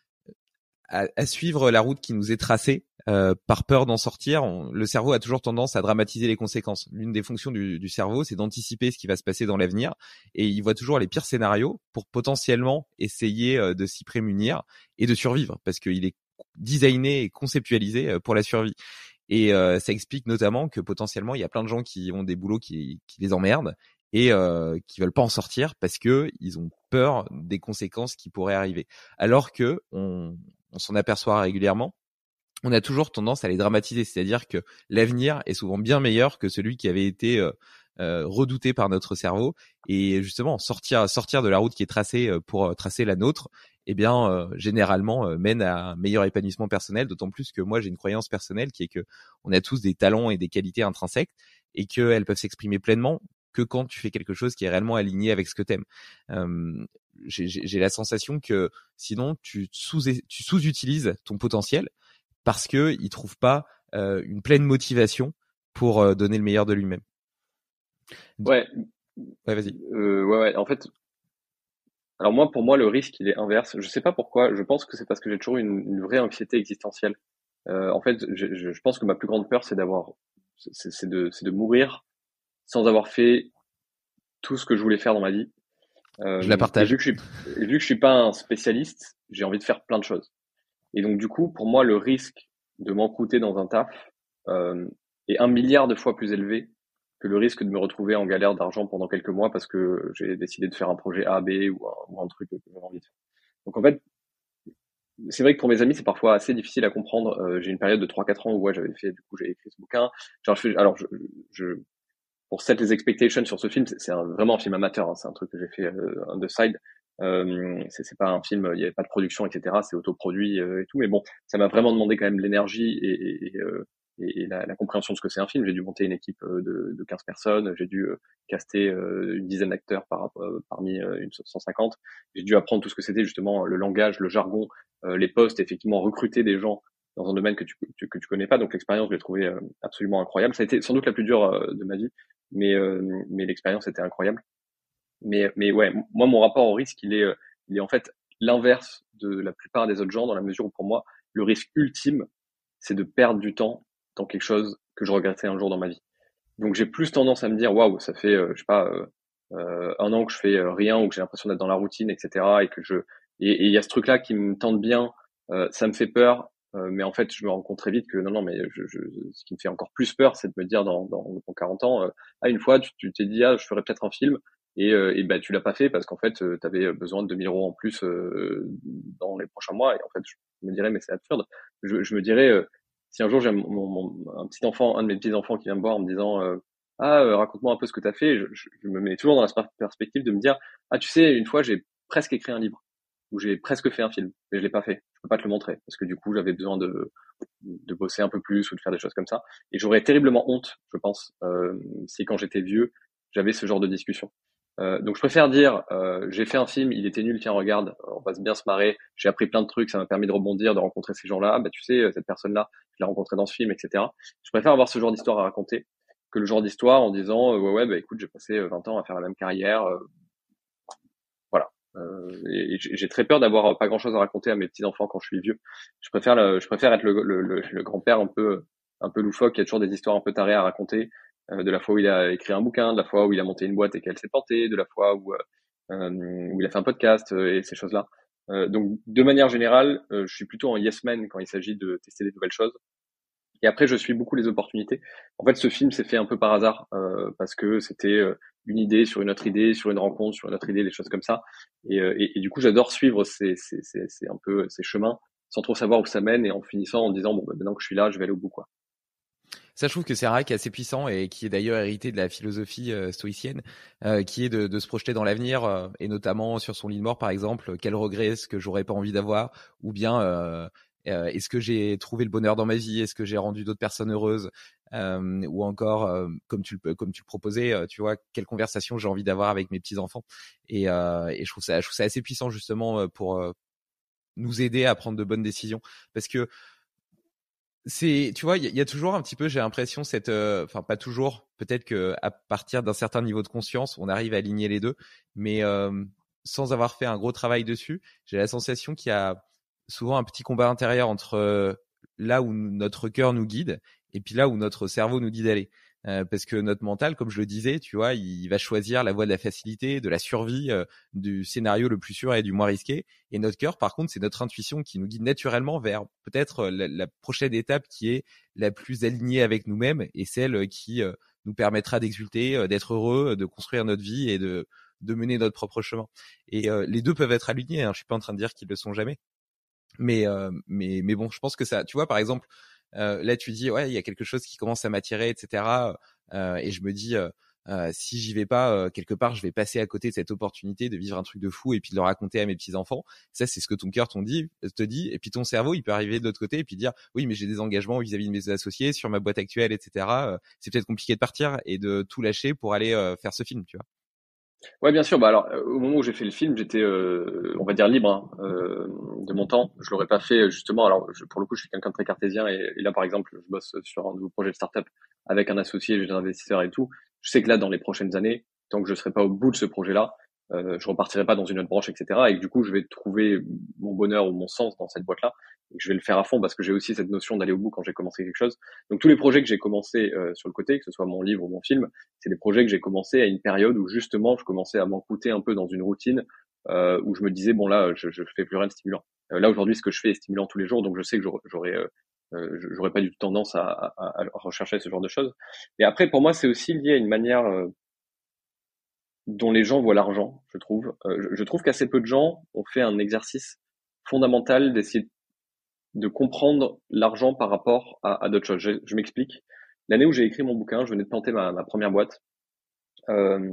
À, à suivre la route qui nous est tracée euh, par peur d'en sortir. On, le cerveau a toujours tendance à dramatiser les conséquences. L'une des fonctions du, du cerveau, c'est d'anticiper ce qui va se passer dans l'avenir et il voit toujours les pires scénarios pour potentiellement essayer euh, de s'y prémunir et de survivre parce qu'il est designé et conceptualisé euh, pour la survie. Et euh, ça explique notamment que potentiellement, il y a plein de gens qui ont des boulots qui, qui les emmerdent et euh, qui veulent pas en sortir parce que ils ont peur des conséquences qui pourraient arriver. Alors que on, on s'en aperçoit régulièrement, on a toujours tendance à les dramatiser, c'est-à-dire que l'avenir est souvent bien meilleur que celui qui avait été euh, euh, redouté par notre cerveau, et justement sortir sortir de la route qui est tracée pour euh, tracer la nôtre eh bien euh, généralement euh, mène à un meilleur épanouissement personnel. D'autant plus que moi j'ai une croyance personnelle qui est que on a tous des talents et des qualités intrinsèques et qu'elles peuvent s'exprimer pleinement que quand tu fais quelque chose qui est réellement aligné avec ce que t'aimes. Euh, j'ai, j'ai la sensation que sinon tu sous tu sous-utilises ton potentiel parce que il trouve pas euh, une pleine motivation pour euh, donner le meilleur de lui-même. Ouais. Ouais, vas-y. Euh, ouais, ouais. En fait, alors moi, pour moi, le risque, il est inverse. Je sais pas pourquoi. Je pense que c'est parce que j'ai toujours une, une vraie anxiété existentielle. Euh, en fait, je, je, je pense que ma plus grande peur, c'est d'avoir, c'est, c'est de, c'est de mourir sans avoir fait tout ce que je voulais faire dans ma vie. Je la Euh, et partage. vu que je suis, et vu que je suis pas un spécialiste, j'ai envie de faire plein de choses. Et donc, du coup, pour moi, le risque de m'encrouter dans un taf euh, est un milliard de fois plus élevé que le risque de me retrouver en galère d'argent pendant quelques mois parce que j'ai décidé de faire un projet A, B ou un, ou un truc que j'avais envie de faire. Donc, en fait, c'est vrai que pour mes amis, c'est parfois assez difficile à comprendre. Euh, j'ai une période de trois quatre ans où ouais, j'avais fait, du coup, j'ai écrit ce bouquin. Genre, je, alors, je, je, pour set les expectations sur ce film, c'est, c'est un, vraiment un film amateur. Hein, c'est un truc que j'ai fait euh, on the side. Euh, c'est, c'est pas un film, il n'y avait pas de production, et cetera. C'est autoproduit euh, et tout. Mais bon, ça m'a vraiment demandé quand même l'énergie et, et, et, euh, et la, la compréhension de ce que c'est un film. J'ai dû monter une équipe euh, de, de quinze personnes. J'ai dû euh, caster euh, une dizaine d'acteurs par, euh, parmi euh, une cent cinquante. J'ai dû apprendre tout ce que c'était justement le langage, le jargon, euh, les postes, effectivement recruter des gens dans un domaine que tu, tu que tu connais pas. Donc l'expérience, je l'ai trouvée euh, absolument incroyable. Ça a été sans doute la plus dure euh, de ma vie, mais euh, mais l'expérience était incroyable. Mais mais ouais, moi mon rapport au risque, il est euh, il est en fait l'inverse de la plupart des autres gens dans la mesure où pour moi le risque ultime, c'est de perdre du temps dans quelque chose que je regrettais un jour dans ma vie. Donc j'ai plus tendance à me dire waouh, ça fait euh, je sais pas euh, euh, un an que je fais euh, rien ou que j'ai l'impression d'être dans la routine, et cetera. Et que je et il y a ce truc là qui me tente bien, euh, ça me fait peur, euh, mais en fait je me rends compte très vite que non non mais je, je, ce qui me fait encore plus peur, c'est de me dire dans dans, dans quarante ans, euh, ah une fois tu, tu t'es dit ah je ferais peut-être un film et euh, et ben tu l'as pas fait parce qu'en fait euh, tu avais besoin de deux mille euros en plus euh, dans les prochains mois et en fait je me dirais mais c'est absurde. Je, je me dirais euh, si un jour j'ai mon, mon, un petit enfant, un de mes petits enfants qui vient me voir en me disant euh, ah euh, raconte-moi un peu ce que tu as fait, je, je, je me mets toujours dans la perspective de me dire ah tu sais une fois j'ai presque écrit un livre ou j'ai presque fait un film mais je l'ai pas fait, je peux pas te le montrer parce que du coup j'avais besoin de de bosser un peu plus ou de faire des choses comme ça et j'aurais terriblement honte je pense euh, si quand j'étais vieux j'avais ce genre de discussion. Euh, donc je préfère dire euh, j'ai fait un film, il était nul, tiens regarde, on va bien se marrer, j'ai appris plein de trucs, ça m'a permis de rebondir, de rencontrer ces gens-là, bah tu sais cette personne-là, je l'ai rencontrée dans ce film, et cetera. Je préfère avoir ce genre d'histoire à raconter que le genre d'histoire en disant euh, ouais ouais bah écoute j'ai passé vingt ans à faire la même carrière, euh, voilà. Euh, et, et j'ai très peur d'avoir pas grand-chose à raconter à mes petits enfants quand je suis vieux. Je préfère le, je préfère être le, le, le, le grand-père un peu un peu loufoque, qui a toujours des histoires un peu tarées à raconter, euh, de la fois où il a écrit un bouquin, de la fois où il a monté une boîte et qu'elle s'est plantée, de la fois où euh, où il a fait un podcast euh, et ces choses-là. Euh, donc de manière générale, euh, je suis plutôt en yes man quand il s'agit de tester des nouvelles choses. Et après, je suis beaucoup les opportunités. En fait, ce film s'est fait un peu par hasard euh, parce que c'était euh, une idée sur une autre idée, sur une rencontre, sur une autre idée, des choses comme ça. Et, euh, et, et du coup, j'adore suivre ces, ces, ces, ces un peu ces chemins sans trop savoir où ça mène et en finissant en disant bon, bah, maintenant que je suis là, je vais aller au bout, quoi. Ça, je trouve que c'est un rail qui est assez puissant et qui est d'ailleurs hérité de la philosophie euh, stoïcienne, euh, qui est de, de se projeter dans l'avenir euh, et notamment sur son lit de mort, par exemple, quel regret est-ce que j'aurais pas envie d'avoir, ou bien euh, euh, est-ce que j'ai trouvé le bonheur dans ma vie, est-ce que j'ai rendu d'autres personnes heureuses, euh, ou encore euh, comme tu le comme tu le proposais, euh, tu vois, quelle conversation j'ai envie d'avoir avec mes petits enfants. Et, euh, et je trouve ça, je trouve ça assez puissant justement pour euh, nous aider à prendre de bonnes décisions, parce que c'est, tu vois, il y, y a toujours un petit peu, j'ai l'impression, cette, enfin euh, pas toujours, peut-être que à partir d'un certain niveau de conscience, on arrive à aligner les deux, mais euh, sans avoir fait un gros travail dessus, j'ai la sensation qu'il y a souvent un petit combat intérieur entre euh, là où notre cœur nous guide et puis là où notre cerveau nous dit d'aller. Euh, parce que notre mental, comme je le disais, tu vois, il va choisir la voie de la facilité, de la survie, euh, du scénario le plus sûr et du moins risqué. Et notre cœur, par contre, c'est notre intuition qui nous guide naturellement vers peut-être la, la prochaine étape qui est la plus alignée avec nous-mêmes et celle qui euh, nous permettra d'exulter, euh, d'être heureux, de construire notre vie et de, de mener notre propre chemin. Et euh, les deux peuvent être alignés. Hein, je suis pas en train de dire qu'ils le sont jamais. Mais euh, mais mais bon, je pense que ça. Tu vois, par exemple. Euh, là, tu dis, ouais, il y a quelque chose qui commence à m'attirer, et cetera. Euh, et je me dis, euh, euh, si j'y vais pas, euh, quelque part, je vais passer à côté de cette opportunité de vivre un truc de fou et puis de le raconter à mes petits-enfants. Ça, c'est ce que ton cœur t'en dit, te dit. Et puis ton cerveau, il peut arriver de l'autre côté et puis dire, oui, mais j'ai des engagements vis-à-vis de mes associés sur ma boîte actuelle, et cetera. Euh, c'est peut-être compliqué de partir et de tout lâcher pour aller euh, faire ce film, tu vois. Ouais, bien sûr. Bah alors, euh, au moment où j'ai fait le film, j'étais, euh, on va dire, libre hein, euh, de mon temps. Je l'aurais pas fait justement. Alors, je- pour le coup, je suis quelqu'un de très cartésien et, et là, par exemple, je bosse sur un nouveau projet de start-up avec un associé, j'ai des investisseurs et tout. Je sais que là, dans les prochaines années, tant que je serai pas au bout de ce projet-là, euh, je repartirai pas dans une autre branche, et cetera. Et que du coup, je vais trouver mon bonheur ou mon sens dans cette boîte-là. Et que je vais le faire à fond parce que j'ai aussi cette notion d'aller au bout quand j'ai commencé quelque chose. Donc, tous les projets que j'ai commencé euh, sur le côté, que ce soit mon livre ou mon film, c'est des projets que j'ai commencé à une période où justement je commençais à m'encouter un peu dans une routine euh, où je me disais bon là je, je fais plus rien de stimulant. Euh, là aujourd'hui ce que je fais est stimulant tous les jours donc je sais que j'aurais j'aurais euh, euh, j'aurais pas du tout tendance à, à, à rechercher ce genre de choses. Et après pour moi c'est aussi lié à une manière euh, dont les gens voient l'argent, je trouve. Euh, je, je trouve qu'assez peu de gens ont fait un exercice fondamental d'essayer de comprendre l'argent par rapport à, à d'autres choses. Je, je m'explique. L'année où j'ai écrit mon bouquin, je venais de planter ma, ma première boîte. Euh,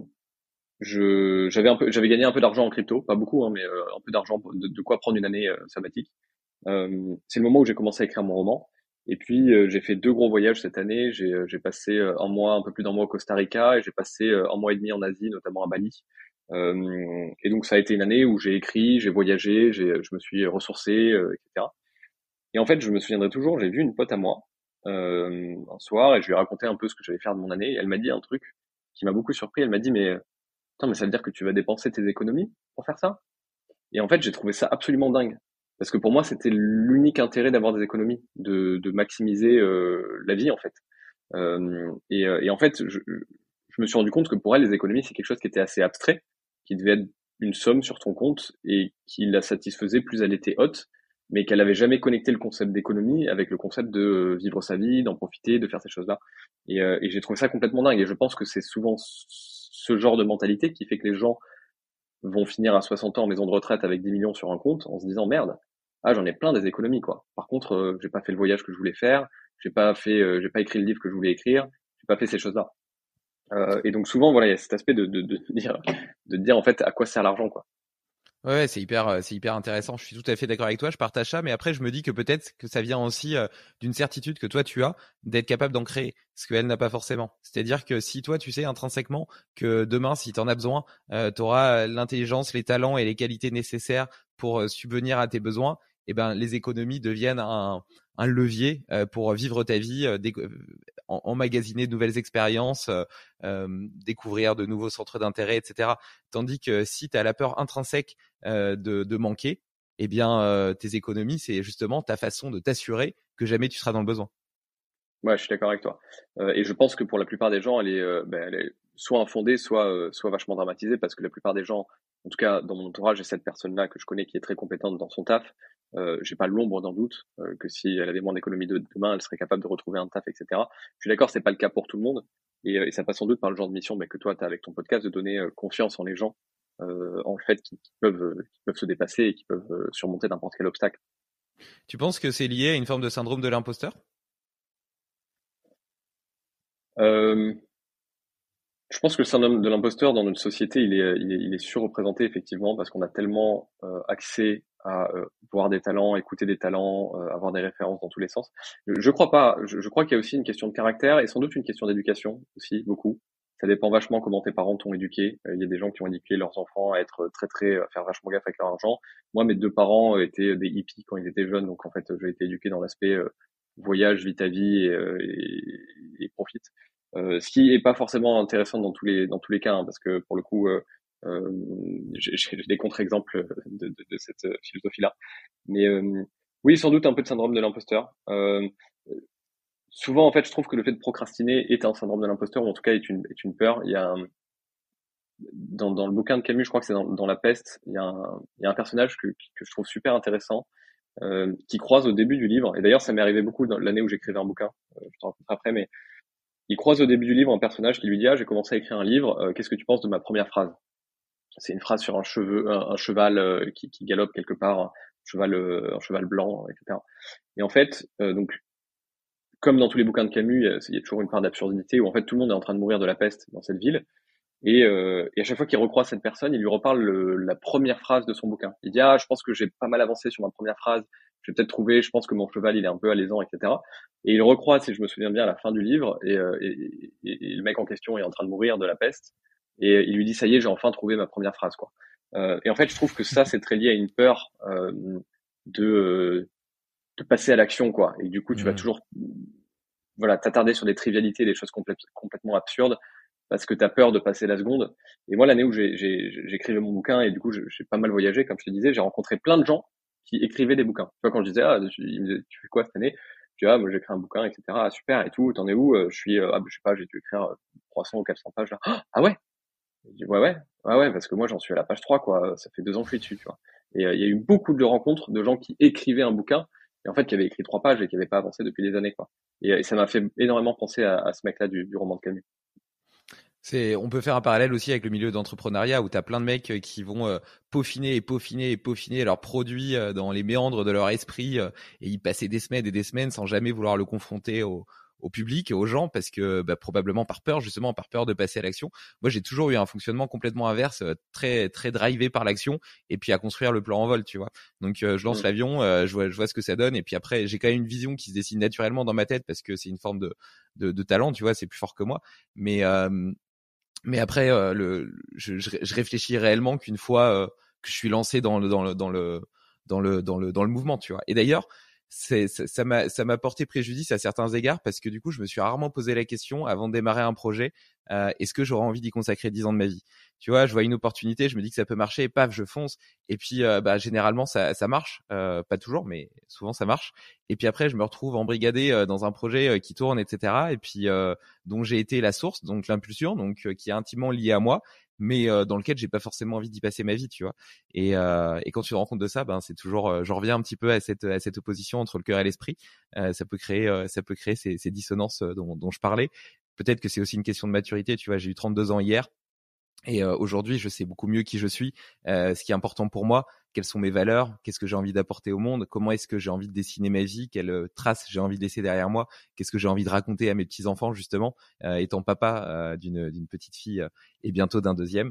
je j'avais un peu j'avais gagné un peu d'argent en crypto, pas beaucoup hein, mais euh, un peu d'argent de, de quoi prendre une année euh, sabbatique. Euh, c'est le moment où j'ai commencé à écrire mon roman. Et puis euh, j'ai fait deux gros voyages cette année. J'ai euh, j'ai passé euh, un mois, un peu plus d'un mois au Costa Rica et j'ai passé euh, un mois et demi en Asie, notamment à Bali. Euh, et donc ça a été une année où j'ai écrit, j'ai voyagé, j'ai je me suis ressourcé, euh, et cetera. Et en fait, je me souviendrai toujours, j'ai vu une pote à moi euh, un soir et je lui ai raconté un peu ce que j'allais faire de mon année. Et elle m'a dit un truc qui m'a beaucoup surpris. Elle m'a dit mais Putain, mais ça veut dire que tu vas dépenser tes économies pour faire ça? Et en fait, j'ai trouvé ça absolument dingue. Parce que pour moi, c'était l'unique intérêt d'avoir des économies, de, de maximiser euh, la vie, en fait. Euh, et, euh, et en fait, je, je me suis rendu compte que pour elle, les économies, c'est quelque chose qui était assez abstrait, qui devait être une somme sur ton compte et qui la satisfaisait plus elle était haute, mais qu'elle avait jamais connecté le concept d'économie avec le concept de vivre sa vie, d'en profiter, de faire ces choses-là. Et, euh, et j'ai trouvé ça complètement dingue. Et je pense que c'est souvent ce genre de mentalité qui fait que les gens vont finir à soixante ans en maison de retraite avec dix millions sur un compte en se disant merde, ah j'en ai plein des économies quoi. Par contre, euh, j'ai pas fait le voyage que je voulais faire, j'ai pas fait, euh, j'ai pas écrit le livre que je voulais écrire, j'ai pas fait ces choses-là. Euh, et donc souvent voilà, il y a cet aspect de, de, de dire, de dire en fait à quoi sert l'argent quoi. Ouais, ouais, c'est hyper, euh, c'est hyper intéressant. Je suis tout à fait d'accord avec toi. Je partage ça, mais après, je me dis que peut-être que ça vient aussi euh, d'une certitude que toi tu as d'être capable d'en créer, ce qu'elle n'a pas forcément. C'est-à-dire que si toi tu sais intrinsèquement que demain, si tu en as besoin, euh, tu auras l'intelligence, les talents et les qualités nécessaires pour euh, subvenir à tes besoins, eh ben les économies deviennent un, un levier euh, pour vivre ta vie, euh, déco- en- emmagasiner de nouvelles expériences, euh, euh, découvrir de nouveaux centres d'intérêt, et cetera. Tandis que si tu as la peur intrinsèque euh, de, de manquer, eh bien, euh, tes économies, c'est justement ta façon de t'assurer que jamais tu seras dans le besoin. Ouais, je suis d'accord avec toi. Euh, et je pense que pour la plupart des gens, elle est, euh, ben, elle est soit infondée, soit, euh, soit vachement dramatisée, parce que la plupart des gens, en tout cas dans mon entourage, j'ai cette personne-là que je connais qui est très compétente dans son taf. Euh, j'ai pas l'ombre d'un doute euh, que si elle avait moins d'économie de demain, elle serait capable de retrouver un taf, et cetera. Je suis d'accord, c'est pas le cas pour tout le monde, et, euh, et ça passe sans doute par le genre de mission ben, que toi tu as avec ton podcast, de donner euh, confiance en les gens, euh, en le fait qu'ils qu'ils peuvent, euh, qu'ils peuvent se dépasser et qu'ils peuvent euh, surmonter n'importe quel obstacle. Tu penses que c'est lié à une forme de syndrome de l'imposteur? Euh, Je pense que le syndrome de l'imposteur dans notre société, il est, il est, il est surreprésenté effectivement parce qu'on a tellement euh, accès à euh, voir des talents, écouter des talents, euh, avoir des références dans tous les sens. Je, je crois pas. Je, je crois qu'il y a aussi une question de caractère et sans doute une question d'éducation aussi beaucoup. Ça dépend vachement comment tes parents t'ont éduqué. Euh, Il y a des gens qui ont éduqué leurs enfants à être très très à faire vachement gaffe avec leur argent. Moi, mes deux parents étaient des hippies quand ils étaient jeunes, donc en fait, j'ai été éduqué dans l'aspect euh, voyage, vis ta vie et, euh, et, et profite. Euh, ce qui est pas forcément intéressant dans tous les dans tous les cas, hein, parce que pour le coup, euh, euh, j'ai j'ai des contre-exemples de, de, de cette philosophie-là. Mais euh, oui, sans doute un peu de syndrome de l'imposteur. Euh, souvent, en fait, je trouve que le fait de procrastiner est un syndrome de l'imposteur, ou en tout cas est une est une peur. Il y a un, dans dans le bouquin de Camus, je crois que c'est dans, dans La Peste, il y a un il y a un personnage que que je trouve super intéressant, euh, qui croise au début du livre. Et d'ailleurs, ça m'est arrivé beaucoup dans l'année où j'écrivais un bouquin. Euh, je t'en raconterai après, mais il croise au début du livre un personnage qui lui dit ah j'ai commencé à écrire un livre, euh, qu'est-ce que tu penses de ma première phrase? C'est une phrase sur un cheveu, un, un cheval euh, qui, qui galope quelque part, un cheval, euh, un cheval blanc, et cetera. Et en fait, euh, donc comme dans tous les bouquins de Camus, il y a, il y a toujours une part d'absurdité où en fait tout le monde est en train de mourir de la peste dans cette ville. Et, euh, et à chaque fois qu'il recroise cette personne, il lui reparle le, la première phrase de son bouquin. Il dit ah, je pense que j'ai pas mal avancé sur ma première phrase. Je vais peut-être trouver. Je pense que mon cheval il est un peu alésant, et cetera. Et il recroise, si je me souviens bien, à la fin du livre. Et, euh, et, et, et le mec en question est en train de mourir de la peste. Et il lui dit ça y est, j'ai enfin trouvé ma première phrase, quoi. Euh, et en fait, je trouve que ça c'est très lié à une peur euh, de de passer à l'action, quoi. Et du coup, tu vas Mmh. toujours voilà t'attarder sur des trivialités, des choses complète, complètement absurdes parce que tu as peur de passer la seconde. Et moi, l'année où j'ai, j'ai, j'écrivais mon bouquin et du coup, j'ai pas mal voyagé, comme je te disais, j'ai rencontré plein de gens qui écrivaient des bouquins. Tu vois, quand je disais, ah, tu, ils me disaient, tu fais quoi cette année? Je dis, ah, moi, j'ai écrit un bouquin, et cetera. Ah, super, et tout, t'en es où? Je suis, ah, je sais pas, j'ai dû écrire trois cents ou quatre cents pages, là. Ah ouais? Je dis, ouais, ouais, ouais, ouais, parce que moi, j'en suis à la page trois, quoi. Ça fait deux ans que je suis dessus, tu vois. Et euh, il y a eu beaucoup de rencontres de gens qui écrivaient un bouquin et en fait, qui avaient écrit trois pages et qui n'avaient pas avancé depuis des années, quoi. Et, et ça m'a fait énormément penser à, à ce mec-là du, du roman de Camus. C'est, on peut faire un parallèle aussi avec le milieu d'entrepreneuriat où tu as plein de mecs qui vont euh, peaufiner et peaufiner et peaufiner leurs produits euh, dans les méandres de leur esprit euh, et y passer des semaines et des semaines sans jamais vouloir le confronter au, au public, aux gens, parce que bah, probablement par peur, justement, par peur de passer à l'action. Moi, j'ai toujours eu un fonctionnement complètement inverse, euh, très très drivé par l'action et puis à construire le plan en vol, tu vois. Donc, euh, je lance Mm. l'avion, euh, je, vois, je vois ce que ça donne et puis après, j'ai quand même une vision qui se dessine naturellement dans ma tête parce que c'est une forme de, de, de talent, tu vois, c'est plus fort que moi. Mais... Euh, mais après, euh, le, je, je, je réfléchis réellement qu'une fois euh, que je suis lancé dans le dans le dans le dans le dans le dans le mouvement, tu vois. Et d'ailleurs, c'est ça, ça m'a ça m'a porté préjudice à certains égards parce que du coup, je me suis rarement posé la question avant de démarrer un projet, euh, est-ce que j'aurais envie d'y consacrer dix ans de ma vie? Tu vois, je vois une opportunité, je me dis que ça peut marcher, et paf, je fonce. Et puis, euh, bah généralement, ça ça marche, euh, pas toujours, mais souvent ça marche. Et puis après, je me retrouve embrigadé euh, dans un projet euh, qui tourne, et cetera. Et puis euh, dont j'ai été la source, donc l'impulsion, donc euh, qui est intimement lié à moi, mais euh, dans lequel j'ai pas forcément envie d'y passer ma vie, tu vois. Et, euh, et quand tu te rends compte de ça, ben c'est toujours, euh, j'en reviens un petit peu à cette à cette opposition entre le cœur et l'esprit. Euh, ça peut créer euh, ça peut créer ces, ces dissonances dont, dont je parlais. Peut-être que c'est aussi une question de maturité, tu vois. J'ai eu trente-deux ans hier. Et euh, aujourd'hui, je sais beaucoup mieux qui je suis, euh, ce qui est important pour moi, quelles sont mes valeurs, qu'est-ce que j'ai envie d'apporter au monde, comment est-ce que j'ai envie de dessiner ma vie, quelle euh, trace j'ai envie de laisser derrière moi, qu'est-ce que j'ai envie de raconter à mes petits-enfants, justement, euh, étant papa euh, d'une, d'une petite fille euh, et bientôt d'un deuxième.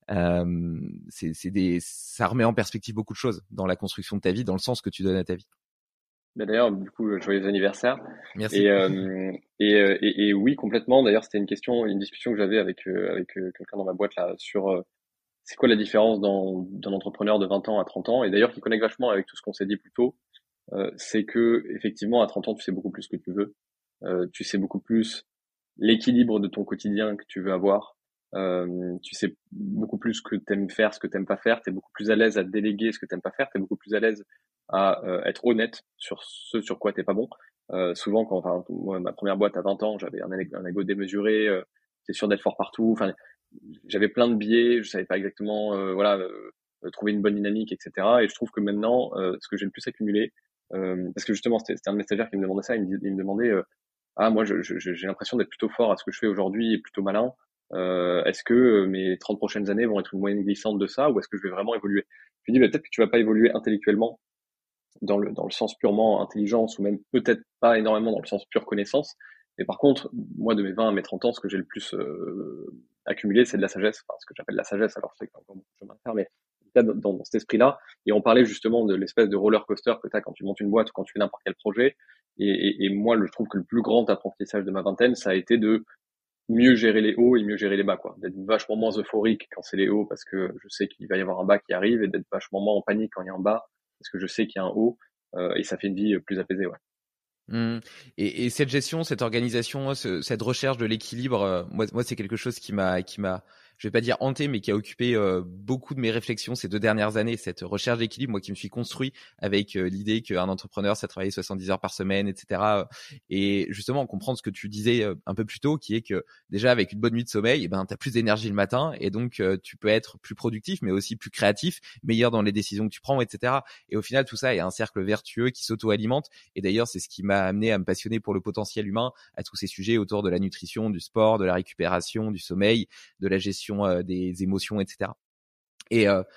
Euh, c'est, c'est des, ça remet en perspective beaucoup de choses dans la construction de ta vie, dans le sens que tu donnes à ta vie. Mais d'ailleurs, du coup, joyeux anniversaire. Merci. Et, euh, et, euh, et, et oui, complètement. D'ailleurs, c'était une question, une discussion que j'avais avec, euh, avec euh, quelqu'un dans ma boîte là sur euh, c'est quoi la différence dans, d'un entrepreneur de vingt ans à trente ans. Et d'ailleurs, qui connecte vachement avec tout ce qu'on s'est dit plus tôt. Euh, c'est que effectivement, à trente ans, tu sais beaucoup plus ce que tu veux. Euh, tu sais beaucoup plus l'équilibre de ton quotidien que tu veux avoir. Euh, tu sais beaucoup plus ce que t'aimes faire, ce que t'aimes pas faire. T'es beaucoup plus à l'aise à déléguer ce que t'aimes pas faire. T'es beaucoup plus à l'aise à euh, être honnête sur ce sur quoi t'es pas bon. Euh, souvent, quand enfin, moi, ma première boîte à vingt ans, j'avais un, un ego démesuré. Euh, J'étais sûr d'être fort partout. Enfin, j'avais plein de biais. Je savais pas exactement, euh, voilà, euh, trouver une bonne dynamique, et cetera. Et je trouve que maintenant, euh, ce que j'ai le plus accumulé, euh, parce que justement, c'était un de mes stagiaires qui me demandait ça. Il me, il me demandait euh, ah moi je, je, j'ai l'impression d'être plutôt fort à ce que je fais aujourd'hui et plutôt malin. Euh, est-ce que mes trente prochaines années vont être une moyenne glissante de ça ou est-ce que je vais vraiment évoluer? Je lui dis bah, peut-être que tu vas pas évoluer intellectuellement dans le dans le sens purement intelligence ou même peut-être pas énormément dans le sens pure connaissance. Mais par contre, moi de mes vingt à mes trente ans, ce que j'ai le plus euh, accumulé, c'est de la sagesse, enfin ce que j'appelle la sagesse. Alors je sais qu'il y a encore beaucoup de chemin à faire, mais dans, dans, dans cet esprit-là, et on parlait justement de l'espèce de roller coaster que tu as quand tu montes une boîte ou quand tu fais n'importe quel projet. Et, et, et moi, je trouve que le plus grand apprentissage de ma vingtaine, ça a été de mieux gérer les hauts et mieux gérer les bas, quoi. D'être vachement moins euphorique quand c'est les hauts parce que je sais qu'il va y avoir un bas qui arrive et d'être vachement moins en panique quand il y a un bas parce que je sais qu'il y a un haut euh, et ça fait une vie plus apaisée, ouais. Mmh. Et, et cette gestion, cette organisation, ce, cette recherche de l'équilibre, euh, moi, moi, c'est quelque chose qui m'a, qui m'a, je vais pas dire hanté, mais qui a occupé euh, beaucoup de mes réflexions ces deux dernières années. Cette recherche d'équilibre, moi, qui me suis construit avec euh, l'idée qu'un entrepreneur, ça travaillait soixante-dix heures par semaine, et cetera. Et justement, comprendre ce que tu disais euh, un peu plus tôt, qui est que déjà avec une bonne nuit de sommeil, eh ben, t'as plus d'énergie le matin, et donc euh, tu peux être plus productif, mais aussi plus créatif, meilleur dans les décisions que tu prends, et cetera. Et au final, tout ça est un cercle vertueux qui s'auto-alimente. Et d'ailleurs, c'est ce qui m'a amené à me passionner pour le potentiel humain, à tous ces sujets autour de la nutrition, du sport, de la récupération, du sommeil, de la gestion euh, des émotions, et cetera. Et euh,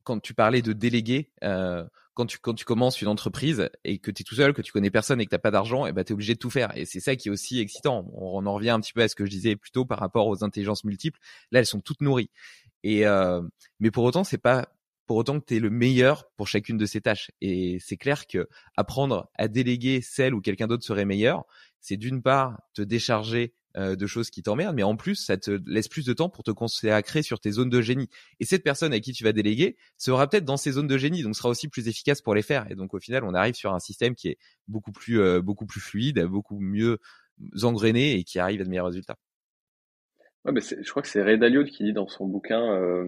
quand tu parlais de déléguer, euh, quand tu quand tu commences une entreprise et que tu es tout seul, que tu connais personne et que t'as pas d'argent, et ben t'es obligé de tout faire. Et c'est ça qui est aussi excitant. On, on en revient un petit peu à ce que je disais plus tôt par rapport aux intelligences multiples. Là, elles sont toutes nourries. Et euh, mais pour autant, c'est pas pour autant que tu es le meilleur pour chacune de ces tâches. Et c'est clair que apprendre à déléguer celle où quelqu'un d'autre serait meilleur, c'est d'une part te décharger euh, de choses qui t'emmerdent, mais en plus, ça te laisse plus de temps pour te consacrer sur tes zones de génie. Et cette personne à qui tu vas déléguer sera peut-être dans ces zones de génie, donc sera aussi plus efficace pour les faire. Et donc au final, on arrive sur un système qui est beaucoup plus, euh, beaucoup plus fluide, beaucoup mieux engrainé et qui arrive à de meilleurs résultats. Ouais, mais c'est- je crois que c'est Ray Dalio qui dit dans son bouquin euh,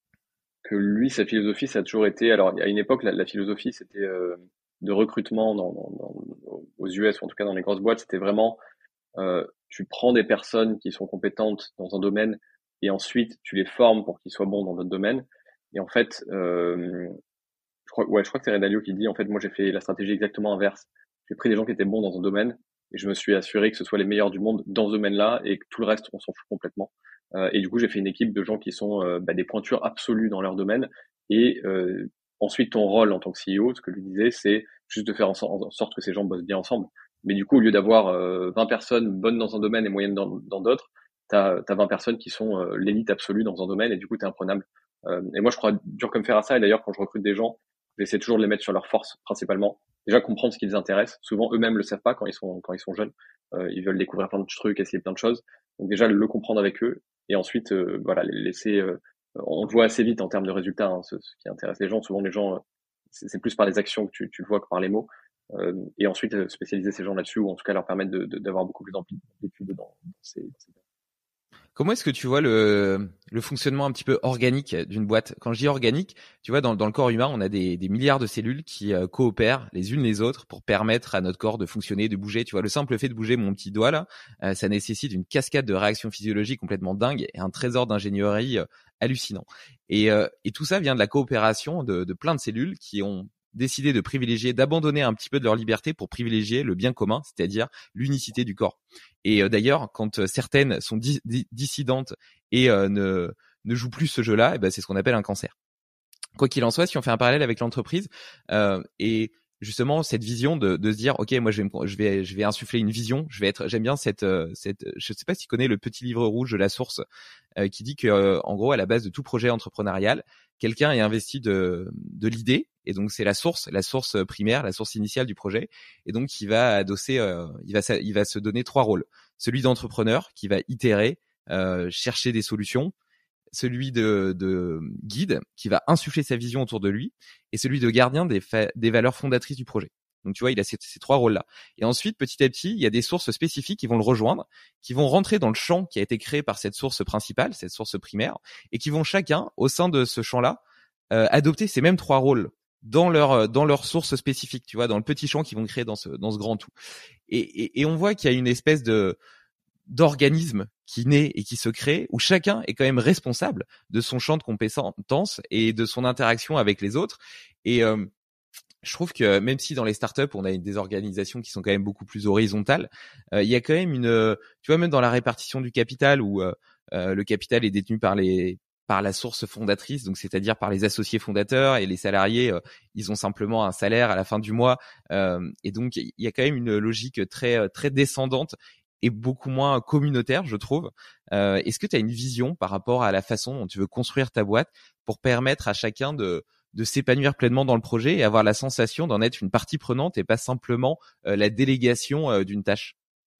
que lui, sa philosophie, ça a toujours été. Alors, à une époque, la, la philosophie, c'était euh, de recrutement dans, dans- dans- aux U S, ou en tout cas dans les grosses boîtes, c'était vraiment euh, tu prends des personnes qui sont compétentes dans un domaine et ensuite tu les formes pour qu'ils soient bons dans d'autres domaines. Et en fait, euh, je crois, ouais, je crois que c'est Ray Dalio qui dit, en fait, moi j'ai fait la stratégie exactement inverse. J'ai pris des gens qui étaient bons dans un domaine et je me suis assuré que ce soit les meilleurs du monde dans ce domaine-là et que tout le reste, on s'en fout complètement. Euh, et du coup, j'ai fait une équipe de gens qui sont euh, bah, des pointures absolues dans leur domaine. Et euh, ensuite, ton rôle en tant que C E O, ce que je lui disais, c'est juste de faire en, en sorte que ces gens bossent bien ensemble. Mais du coup, au lieu d'avoir euh, vingt personnes bonnes dans un domaine et moyennes dans, dans d'autres, t'as as vingt personnes qui sont euh, l'élite absolue dans un domaine et du coup, t'es imprenable. Euh, et moi, je crois dur comme fer à ça. Et d'ailleurs, quand je recrute des gens, j'essaie toujours de les mettre sur leurs forces principalement. Déjà comprendre ce qui les intéresse. Souvent eux-mêmes le savent pas quand ils sont quand ils sont jeunes. Euh, ils veulent découvrir plein de trucs, essayer plein de choses. Donc déjà le comprendre avec eux et ensuite euh, voilà les laisser. Euh, on le voit assez vite en termes de résultats. Hein, ce, ce qui intéresse les gens. Souvent les gens, euh, c'est, c'est plus par les actions que tu, tu le vois que par les mots. Euh, et ensuite euh, spécialiser ces gens là-dessus ou en tout cas leur permettre de, de, d'avoir beaucoup plus d'amplitude dans, dans ces, dans ces Comment est-ce que tu vois le, le fonctionnement un petit peu organique d'une boîte? Quand je dis organique, tu vois, dans, dans le corps humain, on a des, des milliards de cellules qui euh, coopèrent les unes les autres pour permettre à notre corps de fonctionner, de bouger. Tu vois, le simple fait de bouger mon petit doigt là, euh, ça nécessite une cascade de réactions physiologiques complètement dingue et un trésor d'ingénierie euh, hallucinant. Et, euh, et tout ça vient de la coopération de, de plein de cellules qui ont décidé de privilégier, d'abandonner un petit peu de leur liberté pour privilégier le bien commun, c'est-à-dire l'unicité du corps. Et euh, d'ailleurs, quand euh, certaines sont di- di- dissidentes et euh, ne ne jouent plus ce jeu-là, eh ben, c'est ce qu'on appelle un cancer. Quoi qu'il en soit, si on fait un parallèle avec l'entreprise euh, et justement cette vision de, de se dire ok, moi je vais me, je vais je vais insuffler une vision, je vais être j'aime bien cette euh, cette je sais pas si tu connais le petit livre rouge de la source euh, qui dit que euh, en gros à la base de tout projet entrepreneurial, quelqu'un est investi de de l'idée et donc c'est la source la source primaire, la source initiale du projet et donc il va adosser euh, il va il va se donner trois rôles. Celui d'entrepreneur qui va itérer, euh, chercher des solutions, celui de, de guide qui va insuffler sa vision autour de lui et celui de gardien des, fa- des valeurs fondatrices du projet. Donc tu vois, il a ces, ces trois rôles-là. Et ensuite, petit à petit, il y a des sources spécifiques qui vont le rejoindre, qui vont rentrer dans le champ qui a été créé par cette source principale, cette source primaire, et qui vont chacun, au sein de ce champ-là, euh, adopter ces mêmes trois rôles dans leur dans leur source spécifique, tu vois, dans le petit champ qu'ils vont créer dans ce dans ce grand tout. Et, et, et on voit qu'il y a une espèce de d'organisme qui naît et qui se crée, où chacun est quand même responsable de son champ de compétences et de son interaction avec les autres. Et euh, je trouve que même si dans les startups, on a des organisations qui sont quand même beaucoup plus horizontales, euh, il y a quand même une, tu vois, même dans la répartition du capital où euh, euh, le capital est détenu par les par la source fondatrice, donc c'est-à-dire par les associés fondateurs et les salariés, euh, ils ont simplement un salaire à la fin du mois, euh, et donc il y a quand même une logique très très descendante et beaucoup moins communautaire, je trouve. Euh, est-ce que tu as une vision par rapport à la façon dont tu veux construire ta boîte pour permettre à chacun de de s'épanouir pleinement dans le projet et avoir la sensation d'en être une partie prenante et pas simplement euh, la délégation euh, d'une tâche?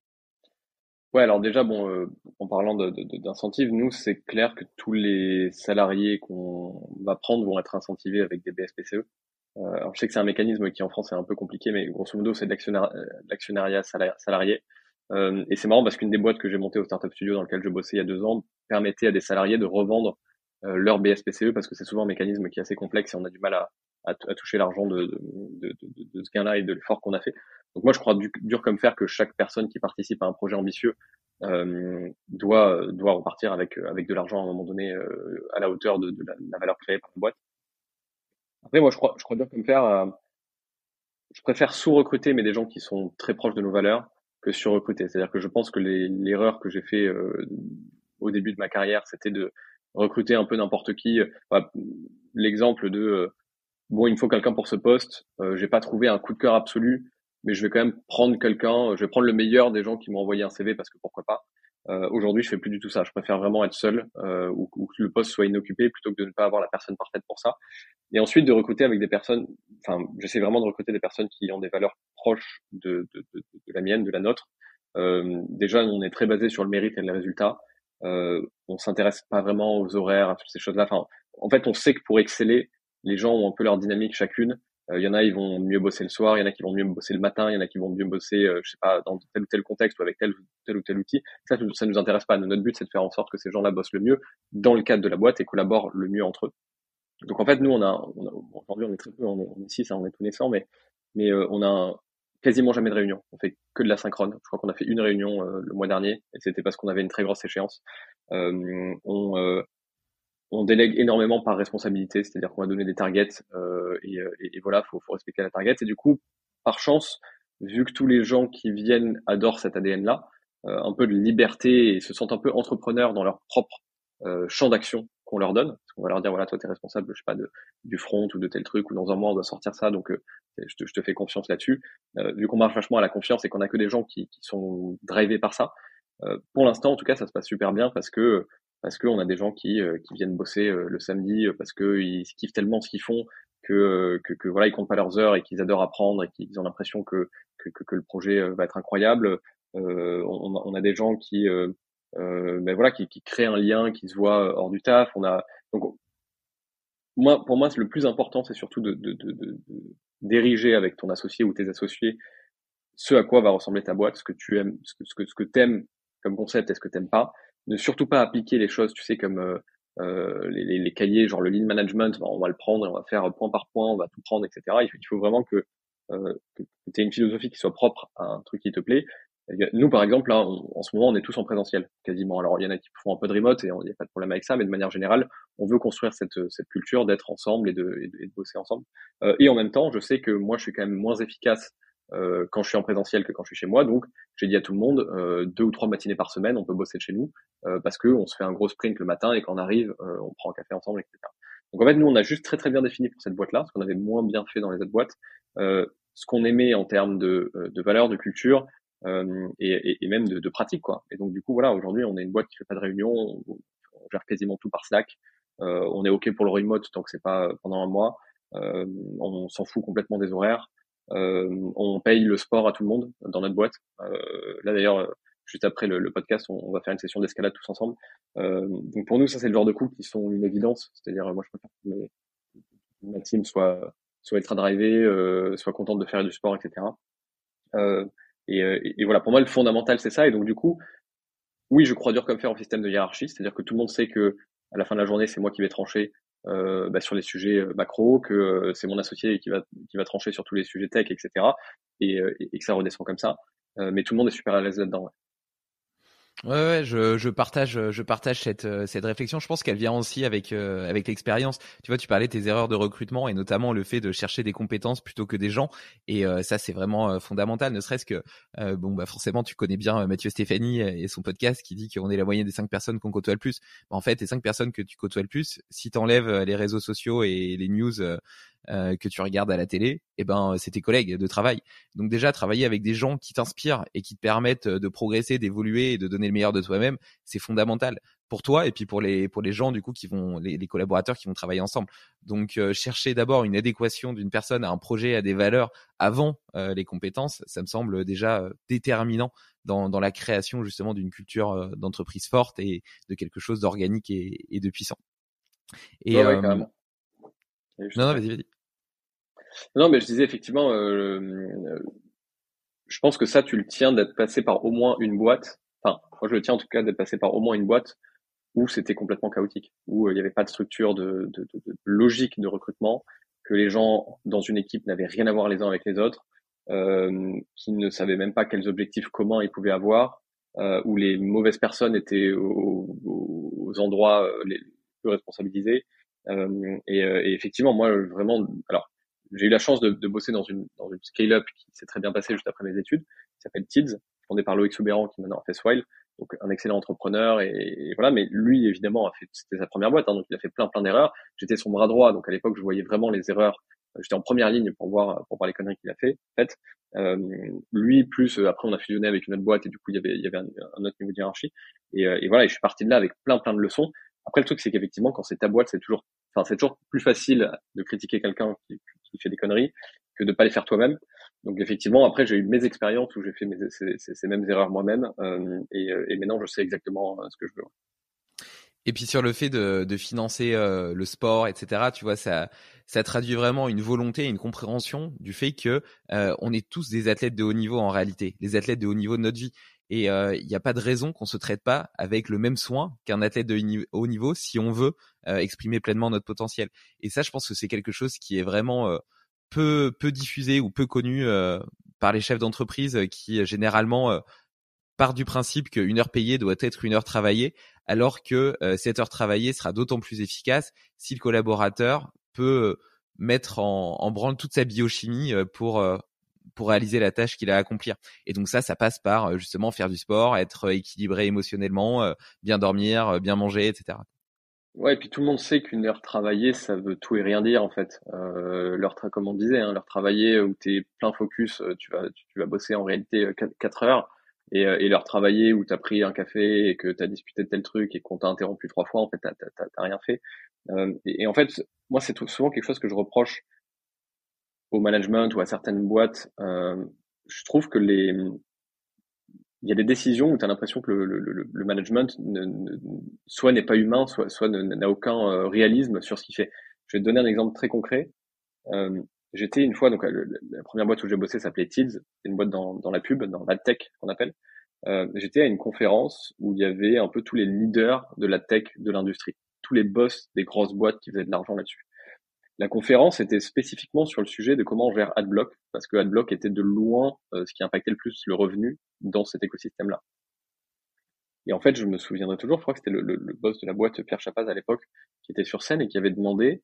Ouais, alors déjà, bon, euh, en parlant de, de, de- d'incentives, nous, c'est clair que tous les salariés qu'on va prendre vont être incentivés avec des B S P C E. Euh, alors, je sais que c'est un mécanisme qui en France est un peu compliqué, mais grosso modo, c'est de l'actionnariat, euh, de l'actionnariat sala- salarié. Euh, et c'est marrant parce qu'une des boîtes que j'ai montées au Startup Studio dans lequel je bossais il y a deux ans permettait à des salariés de revendre euh, leur B S P C E parce que c'est souvent un mécanisme qui est assez complexe et on a du mal à, à, à toucher l'argent de, de, de, de, de ce gain-là et de l'effort qu'on a fait. Donc moi, je crois du, dur comme fer que chaque personne qui participe à un projet ambitieux euh, doit doit repartir avec avec de l'argent à un moment donné euh, à la hauteur de, de, la, de la valeur créée par la boîte. Après, moi, je crois je crois dur comme fer. Euh, je préfère sous-recruter, mais des gens qui sont très proches de nos valeurs, que sur-recruter. C'est-à-dire que je pense que les, l'erreur que j'ai fait euh, au début de ma carrière, c'était de recruter un peu n'importe qui. Bah, l'exemple de euh, bon, il me faut quelqu'un pour ce poste. Euh, j'ai pas trouvé un coup de cœur absolu, mais je vais quand même prendre quelqu'un. Je vais prendre le meilleur des gens qui m'ont envoyé un C V parce que pourquoi pas. Euh, aujourd'hui, je fais plus du tout ça. Je préfère vraiment être seul euh, ou, ou que le poste soit inoccupé plutôt que de ne pas avoir la personne parfaite pour ça. Et ensuite de recruter avec des personnes. Enfin, j'essaie vraiment de recruter des personnes qui ont des valeurs proches de, de, de, de la mienne, de la nôtre. Euh, déjà, on est très basé sur le mérite et les résultats. Euh, on s'intéresse pas vraiment aux horaires, à toutes ces choses-là. Enfin, en fait, on sait que pour exceller, les gens ont un peu leur dynamique chacune. Il euh, y en a, ils vont mieux bosser le soir, il y en a qui vont mieux bosser le matin, il y en a qui vont mieux bosser, euh, je sais pas, dans tel ou tel contexte ou avec tel, tel ou tel outil. Ça, ça nous intéresse pas. Notre but, c'est de faire en sorte que ces gens-là bossent le mieux dans le cadre de la boîte et collaborent le mieux entre eux. Donc en fait, nous, on a, on a aujourd'hui, on est très peu, on est, on est six, hein, on est tout naissant, mais, mais euh, on a un, quasiment jamais de réunion. On fait que de la synchrone. Je crois qu'on a fait une réunion euh, le mois dernier, et c'était parce qu'on avait une très grosse échéance. Euh, on, euh, on délègue énormément par responsabilité, c'est-à-dire qu'on va donner des targets euh, et, et, et voilà, faut, faut respecter la target. Et du coup, par chance, vu que tous les gens qui viennent adorent cet A D N-là, euh, un peu de liberté et se sentent un peu entrepreneurs dans leur propre euh, champ d'action qu'on leur donne, parce qu'on va leur dire voilà, toi t'es responsable, je sais pas, de, du front ou de tel truc, ou dans un mois on doit sortir ça, donc euh, je, te, je te fais confiance là-dessus. Euh, vu qu'on marche vachement à la confiance et qu'on a que des gens qui, qui sont drivés par ça, euh, pour l'instant en tout cas ça se passe super bien parce que parce qu'on a des gens qui, euh, qui viennent bosser euh, le samedi parce qu'ils kiffent tellement ce qu'ils font que, euh, que, que voilà, ils comptent pas leurs heures et qu'ils adorent apprendre et qu'ils ont l'impression que, que, que, que le projet euh, va être incroyable. Euh, on, on a des gens qui, euh, euh, ben voilà, qui, qui créent un lien, qui se voient hors du taf. On a donc moi, pour moi, le plus important, c'est surtout de, de, de, de, d'ériger avec ton associé ou tes associés ce à quoi va ressembler ta boîte, ce que tu aimes, ce que, ce que, ce que t'aimes comme concept et ce que t'aimes pas. Ne surtout pas appliquer les choses, tu sais, comme euh, euh, les, les, les cahiers, genre le lean management, ben, on va le prendre et on va faire point par point, on va tout prendre, et cetera. Il faut, il faut vraiment que, euh, que tu aies une philosophie qui soit propre à un truc qui te plaît. Nous, par exemple, là, on, en ce moment, on est tous en présentiel, quasiment. Alors, il y en a qui font un peu de remote et il n'y a pas de problème avec ça, mais de manière générale, on veut construire cette, cette culture d'être ensemble et de, et de, et de bosser ensemble. Euh, et en même temps, je sais que moi, je suis quand même moins efficace euh, quand je suis en présentiel que quand je suis chez moi. Donc, j'ai dit à tout le monde, euh, deux ou trois matinées par semaine, on peut bosser de chez nous, euh, parce que on se fait un gros sprint le matin et quand on arrive, euh, on prend un café ensemble, et cetera. Donc, en fait, nous, on a juste très très bien défini pour cette boîte-là, ce qu'on avait moins bien fait dans les autres boîtes, euh, ce qu'on aimait en termes de, de valeurs, de culture, euh, et, et, et même de, de pratique, quoi. Et donc, du coup, voilà, aujourd'hui, on est une boîte qui fait pas de réunion, on, on gère quasiment tout par Slack, euh, on est OK pour le remote tant que c'est pas pendant un mois, euh, on s'en fout complètement des horaires. Euh, on paye le sport à tout le monde dans notre boîte. Euh, là d'ailleurs, juste après le, le podcast, on, on va faire une session d'escalade tous ensemble. Euh, donc pour nous, ça c'est le genre de coups qui sont une évidence. C'est-à-dire, moi je préfère que mes, ma team soit soit ultra drivée, euh, soit contente de faire du sport, et cetera. Euh, et, et, et voilà, pour moi le fondamental c'est ça. Et donc du coup, oui, je crois dur comme fer au système de hiérarchie, c'est-à-dire que tout le monde sait que à la fin de la journée, c'est moi qui vais trancher euh, bah, sur les sujets euh, macro, que euh, c'est mon associé qui va qui va trancher sur tous les sujets tech, et cetera. Et, euh, et que ça redescend comme ça. Euh, mais tout le monde est super à l'aise là-dedans. Ouais. Ouais, ouais, je, je partage, je partage cette, cette réflexion. Je pense qu'elle vient aussi avec, euh, avec l'expérience. Tu vois, tu parlais de tes erreurs de recrutement et notamment le fait de chercher des compétences plutôt que des gens. Et euh, ça, c'est vraiment euh, fondamental. Ne serait-ce que, euh, bon, bah forcément, tu connais bien euh, Mathieu Stéphanie et son podcast qui dit qu'on est la moyenne des cinq personnes qu'on côtoie le plus. En fait, les cinq personnes que tu côtoies le plus, si t'enlèves les réseaux sociaux et les news euh, Euh, que tu regardes à la télé, eh ben c'est tes collègues de travail. Donc déjà travailler avec des gens qui t'inspirent et qui te permettent de progresser, d'évoluer et de donner le meilleur de toi-même, c'est fondamental pour toi et puis pour les pour les gens du coup qui vont les, les collaborateurs qui vont travailler ensemble. Donc euh, chercher d'abord une adéquation d'une personne à un projet, à des valeurs avant euh, les compétences, ça me semble déjà euh, déterminant dans dans la création justement d'une culture euh, d'entreprise forte et de quelque chose d'organique et, et de puissant. Et Ouais, ouais, euh, carrément. non non vas-y vas-y. Non, mais je disais effectivement, euh, euh, je pense que ça, tu le tiens d'être passé par au moins une boîte. Enfin, moi, je le tiens en tout cas d'être passé par au moins une boîte où c'était complètement chaotique, où euh, il n'y avait pas de structure de, de, de, de logique de recrutement, que les gens dans une équipe n'avaient rien à voir les uns avec les autres, euh, qui ne savaient même pas quels objectifs communs ils pouvaient avoir, euh, où les mauvaises personnes étaient aux, aux, aux endroits euh, les plus responsabilisés. Euh, et, euh, et effectivement, moi, vraiment, alors, j'ai eu la chance de, de bosser dans une, dans une scale-up qui s'est très bien passée juste après mes études, qui s'appelle Tids, fondée par Loïc Soubéran, qui maintenant fait Swile. donc un excellent entrepreneur et, et voilà. Mais lui, évidemment, a fait, c'était sa première boîte, hein, donc il a fait plein plein d'erreurs. J'étais son bras droit, donc à l'époque, je voyais vraiment les erreurs. J'étais en première ligne pour voir pour voir les conneries qu'il a fait. En fait, euh, lui plus euh, après on a fusionné avec une autre boîte et du coup il y avait il y avait un, un autre niveau de hiérarchie. Et, euh, et voilà, et je suis parti de là avec plein plein de leçons. Après, le truc, c'est qu'effectivement, quand c'est ta boîte, c'est toujours, enfin, c'est toujours plus facile de critiquer quelqu'un qui, qui fait des conneries que de pas les faire toi-même. Donc, effectivement, après, j'ai eu mes expériences où j'ai fait mes, ces, ces, ces mêmes erreurs moi-même, euh, et, et maintenant, je sais exactement ce que je veux. Et puis sur le fait de, de financer euh, le sport, et cetera, tu vois, ça, ça traduit vraiment une volonté et une compréhension du fait que euh, on est tous des athlètes de haut niveau en réalité, les athlètes de haut niveau de notre vie. Et il euh, n'y a pas de raison qu'on se traite pas avec le même soin qu'un athlète de haut niveau si on veut euh, exprimer pleinement notre potentiel. Et ça, je pense que c'est quelque chose qui est vraiment euh, peu peu diffusé ou peu connu euh, par les chefs d'entreprise qui généralement euh, part du principe qu'une heure payée doit être une heure travaillée, alors que euh, cette heure travaillée sera d'autant plus efficace si le collaborateur peut mettre en, en branle toute sa biochimie pour euh, pour réaliser la tâche qu'il a à accomplir. Et donc ça, ça passe par justement faire du sport, être équilibré émotionnellement, euh, bien dormir, bien manger, et cetera. Ouais, et puis tout le monde sait qu'une heure travaillée, ça veut tout et rien dire en fait. Euh, l'heure, tra- comme on disait, hein, l'heure travaillée où tu es plein focus, euh, tu vas, tu, tu vas bosser en réalité euh, quatre quatre heures. Et, euh, et l'heure travaillée où tu as pris un café et que tu as discuté de tel truc et qu'on t'a interrompu trois fois, en fait, t'as t'as- t'as- t'as rien fait. Euh, et, et en fait, moi, c'est tout- souvent quelque chose que je reproche au management ou à certaines boîtes. Euh, je trouve que les, il y a des décisions où tu as l'impression que le, le, le, le management ne, ne, soit n'est pas humain, soit, soit n'a aucun euh, réalisme sur ce qu'il fait. Je vais te donner un exemple très concret. Euh, J'étais une fois, donc le, la première boîte où j'ai bossé s'appelait Tids, c'est une boîte dans, dans la pub, dans la tech qu'on appelle. Euh, J'étais à une conférence où il y avait un peu tous les leaders de la tech de l'industrie, tous les boss des grosses boîtes qui faisaient de l'argent là-dessus. La conférence était spécifiquement sur le sujet de comment on gère AdBlock, parce que AdBlock était de loin euh, ce qui impactait le plus le revenu dans cet écosystème-là. Et en fait, je me souviendrai toujours, je crois que c'était le, le, le boss de la boîte, Pierre Chapaz à l'époque, qui était sur scène et qui avait demandé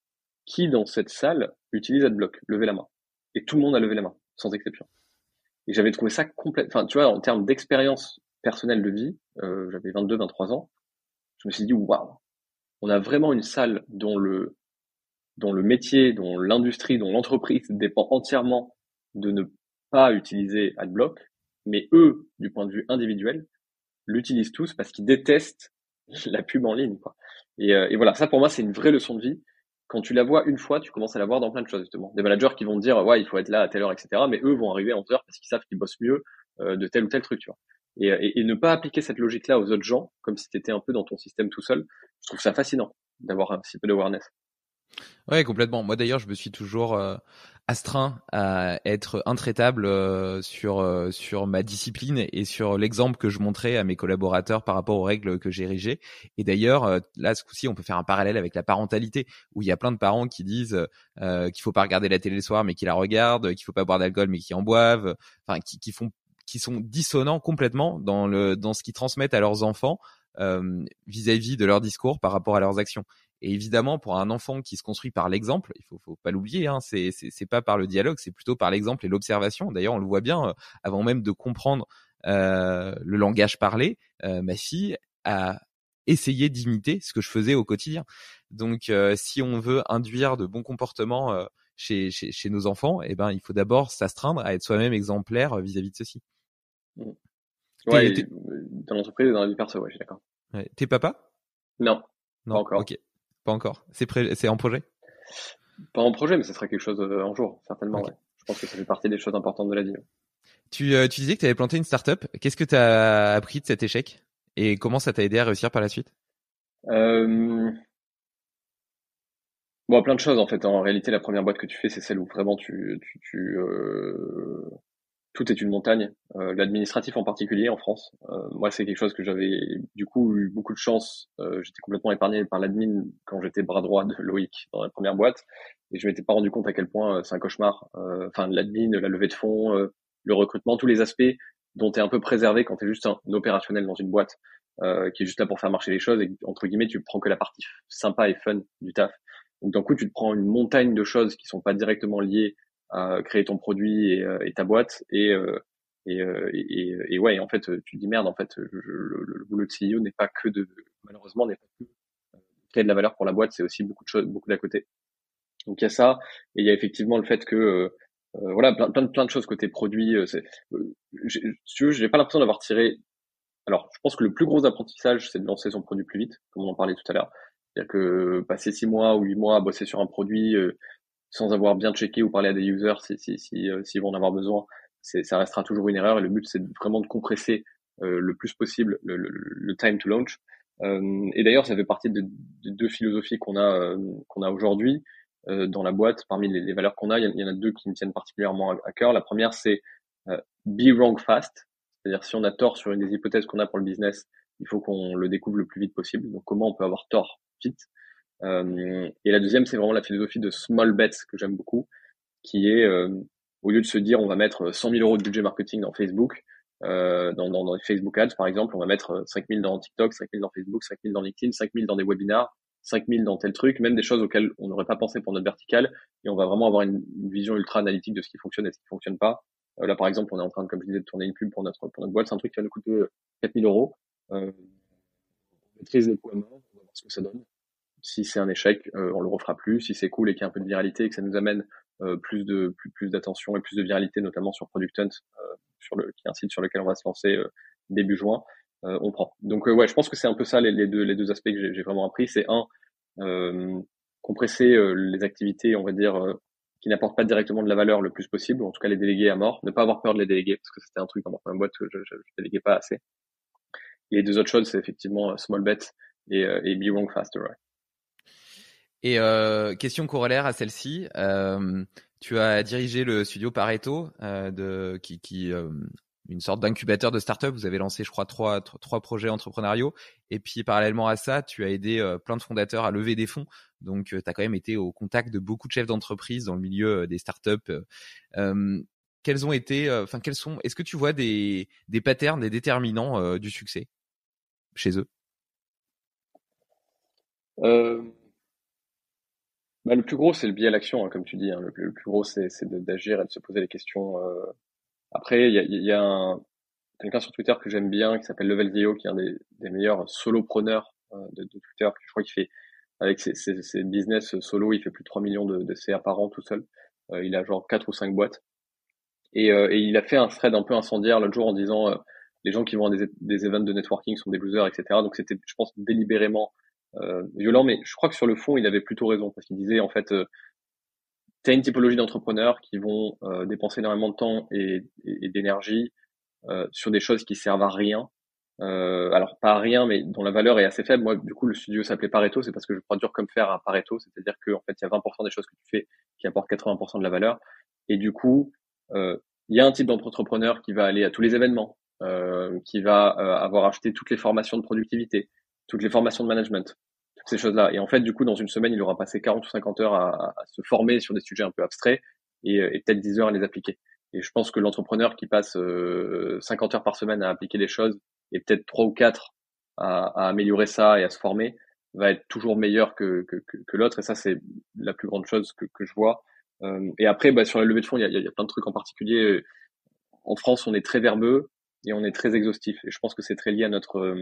qui dans cette salle utilise AdBlock, levez la main. Et tout le monde a levé la main, sans exception. Et j'avais trouvé ça complètement, enfin, tu vois, en termes d'expérience personnelle de vie, euh, j'avais vingt-deux, vingt-trois ans, je me suis dit, waouh, on a vraiment une salle dont le, dont le métier, dont l'industrie, dont l'entreprise dépend entièrement de ne pas utiliser AdBlock, mais eux, du point de vue individuel, l'utilisent tous parce qu'ils détestent la pub en ligne, quoi. Et, euh, et voilà, ça pour moi c'est une vraie leçon de vie. Quand tu la vois une fois, tu commences à la voir dans plein de choses justement. Des managers qui vont te dire ouais il faut être là à telle heure, et cetera. Mais eux vont arriver à onze heures parce qu'ils savent qu'ils bossent mieux euh, de tel ou tel truc, tu vois. Et, et, et ne pas appliquer cette logique-là aux autres gens, comme si tu étais un peu dans ton système tout seul, je trouve ça fascinant d'avoir un petit peu d'awareness. Ouais, complètement. Moi d'ailleurs, je me suis toujours euh, astreint à être intraitable euh, sur euh, sur ma discipline et sur l'exemple que je montrais à mes collaborateurs par rapport aux règles que j'érigeais. Et d'ailleurs, euh, là, ce coup-ci, on peut faire un parallèle avec la parentalité, où il y a plein de parents qui disent euh, qu'il faut pas regarder la télé le soir, mais qui la regardent, qu'il faut pas boire d'alcool, mais qui en boivent, enfin, qui, qui font, qui sont dissonants complètement dans le dans ce qu'ils transmettent à leurs enfants euh, vis-à-vis de leur discours par rapport à leurs actions. Et évidemment, pour un enfant qui se construit par l'exemple, il faut, faut pas l'oublier, hein, c'est, c'est, c'est pas par le dialogue, c'est plutôt par l'exemple et l'observation. D'ailleurs, on le voit bien, euh, avant même de comprendre euh, le langage parlé, euh, ma fille a essayé d'imiter ce que je faisais au quotidien. Donc, euh, si on veut induire de bons comportements euh, chez, chez, chez nos enfants, eh ben, il faut d'abord s'astreindre à être soi-même exemplaire euh, vis-à-vis de ceci. Mmh. T'es, Ouais, t'es, dans l'entreprise et dans la vie perso, ouais, je suis d'accord. ouais, t'es papa? Non, pas Non, encore. ok, pas encore. C'est pré- c'est en projet? Pas en projet, mais ce serait quelque chose euh, un jour, certainement, Ok. ouais. Je pense que ça fait partie des choses importantes de la vie. Ouais. Tu, euh, tu disais que tu avais planté une startup. Qu'est-ce que tu as appris de cet échec et comment ça t'a aidé à réussir par la suite? Euh, bon, plein de choses en fait. En réalité, la première boîte que tu fais, c'est celle où vraiment tu, tu, tu euh, tout est une montagne. Euh, l'administratif en particulier en France. Euh, moi, c'est quelque chose que j'avais du coup eu beaucoup de chance. Euh, j'étais complètement épargné par l'admin quand j'étais bras droit de Loïc dans la première boîte, et je m'étais pas rendu compte à quel point euh, c'est un cauchemar. Euh, Enfin, l'admin, la levée de fonds, euh, le recrutement, tous les aspects dont tu es un peu préservé quand tu es juste un opérationnel dans une boîte euh, qui est juste là pour faire marcher les choses et entre guillemets tu prends que la partie sympa et fun du taf. Donc d'un coup tu te prends une montagne de choses qui sont pas directement liées à créer ton produit et, euh, et ta boîte et, euh, Et, euh, et, et ouais, en fait, tu te dis merde, en fait, je, je, le, le boulot de C E O n'est pas que de, malheureusement, n'est pas que de créer de la valeur pour la boîte, c'est aussi beaucoup de choses, beaucoup d'à côté. Donc il y a ça, et il y a effectivement le fait que euh, euh, voilà, plein, plein de plein de choses côté produit. Euh, c'est, euh, j'ai- si tu veux, j'ai pas l'impression d'avoir tiré. Alors, je pense que le plus gros apprentissage, c'est de lancer son produit plus vite, comme on en parlait tout à l'heure. C'est-à-dire que passer six mois ou huit mois à bosser sur un produit euh, sans avoir bien checké ou parlé à des users si si si euh, s'ils vont en avoir besoin, c'est ça restera toujours une erreur. Et le but, c'est vraiment de compresser euh, le plus possible le, le, le time to launch. Euh, et d'ailleurs, ça fait partie de, de deux philosophies qu'on a euh, qu'on a aujourd'hui euh, dans la boîte. Parmi les, les valeurs qu'on a, il y, en- il y en a deux qui me tiennent particulièrement à, à cœur. La première, c'est euh, be wrong fast. C'est-à-dire si on a tort sur une des hypothèses qu'on a pour le business, il faut qu'on le découvre le plus vite possible. Donc comment on peut avoir tort vite. Euh, et la deuxième, c'est vraiment la philosophie de small bets que j'aime beaucoup, qui est euh, au lieu de se dire on va mettre cent mille euros de budget marketing dans Facebook, euh, dans, dans, dans les Facebook Ads par exemple, on va mettre cinq mille dans TikTok, cinq mille dans Facebook, cinq mille dans LinkedIn, cinq mille dans des webinars, cinq mille dans tel truc, même des choses auxquelles on n'aurait pas pensé pour notre verticale, et on va vraiment avoir une, une vision ultra analytique de ce qui fonctionne et ce qui fonctionne pas. Euh, là par exemple, on est en train, comme je disais, de tourner une pub pour notre pour notre boîte, c'est un truc qui va nous coûter quatre mille euros. Euh, on maîtrise les coûts à mort, on va voir ce que ça donne. Si c'est un échec, euh, on le refera plus. Si c'est cool et qu'il y a un peu de viralité et que ça nous amène euh, plus de plus, plus d'attention et plus de viralité, notamment sur Product Hunt, euh, sur le, qui est un site sur lequel on va se lancer euh, début juin, euh, on prend. Donc euh, ouais, je pense que c'est un peu ça les, les deux les deux aspects que j'ai, j'ai vraiment appris. C'est un, euh, compresser euh, les activités, on va dire, euh, qui n'apportent pas directement de la valeur le plus possible, ou en tout cas les déléguer à mort. Ne pas avoir peur de les déléguer, parce que c'était un truc dans ma première boîte que je, je, je déléguais pas assez. Et les deux autres choses, c'est effectivement euh, small bets et, euh, et be wrong faster. Ouais. Et euh, question corollaire à celle-ci, euh, tu as dirigé le studio Pareto, euh, de, qui, qui euh, une sorte d'incubateur de start-up. Vous avez lancé, je crois, trois, trois projets entrepreneuriaux. Et puis, parallèlement à ça, tu as aidé euh, plein de fondateurs à lever des fonds. Donc, euh, tu as quand même été au contact de beaucoup de chefs d'entreprise dans le milieu euh, des start-up. Euh, quels ont été, enfin, euh, quels sont, est-ce que tu vois des, des patterns, des déterminants euh, du succès chez eux? Euh, Bah, le plus gros, c'est le biais à l'action, hein, comme tu dis. Hein. Le, plus, le plus gros, c'est, c'est de- d'agir et de se poser les questions. euh. Après, il y a, il y a un, quelqu'un sur Twitter que j'aime bien, qui s'appelle Level Vio, qui est un des, des meilleurs solopreneurs euh, de, de Twitter. Je crois qu'il fait, avec ses, ses, ses business solo, il fait plus de trois millions de, de C A par an tout seul. Euh, il a genre quatre ou cinq boîtes. Et, euh, et il a fait un thread un peu incendiaire l'autre jour en disant euh, les gens qui vont à des, des events de networking sont des losers, et cetera. Donc c'était, je pense, délibérément euh, violent, mais je crois que sur le fond, il avait plutôt raison, parce qu'il disait, en fait, euh, tu as une typologie d'entrepreneurs qui vont euh, dépenser énormément de temps et, et, et d'énergie euh, sur des choses qui servent à rien. Euh, alors pas à rien, mais dont la valeur est assez faible. Moi, du coup, le studio s'appelait Pareto, c'est parce que je crois dur comme fer à Pareto, c'est-à-dire qu'en fait, il y a vingt pour cent des choses que tu fais qui apportent quatre-vingts pour cent de la valeur. Et du coup, euh, il y a un type d'entrepreneur qui va aller à tous les événements, euh, qui va euh, avoir acheté toutes les formations de productivité, toutes les formations de management, toutes ces choses-là. Et en fait, du coup, dans une semaine, il aura passé quarante ou cinquante heures à, à se former sur des sujets un peu abstraits et, et peut-être dix heures à les appliquer. Et je pense que l'entrepreneur qui passe euh, cinquante heures par semaine à appliquer les choses et peut-être trois ou quatre à, à améliorer ça et à se former va être toujours meilleur que, que, que, que l'autre. Et ça, c'est la plus grande chose que, que je vois. Euh, et après, bah, sur la levée de fonds, il y a, il y a plein de trucs en particulier. En France, on est très verbeux et on est très exhaustif. Et je pense que c'est très lié à notre euh,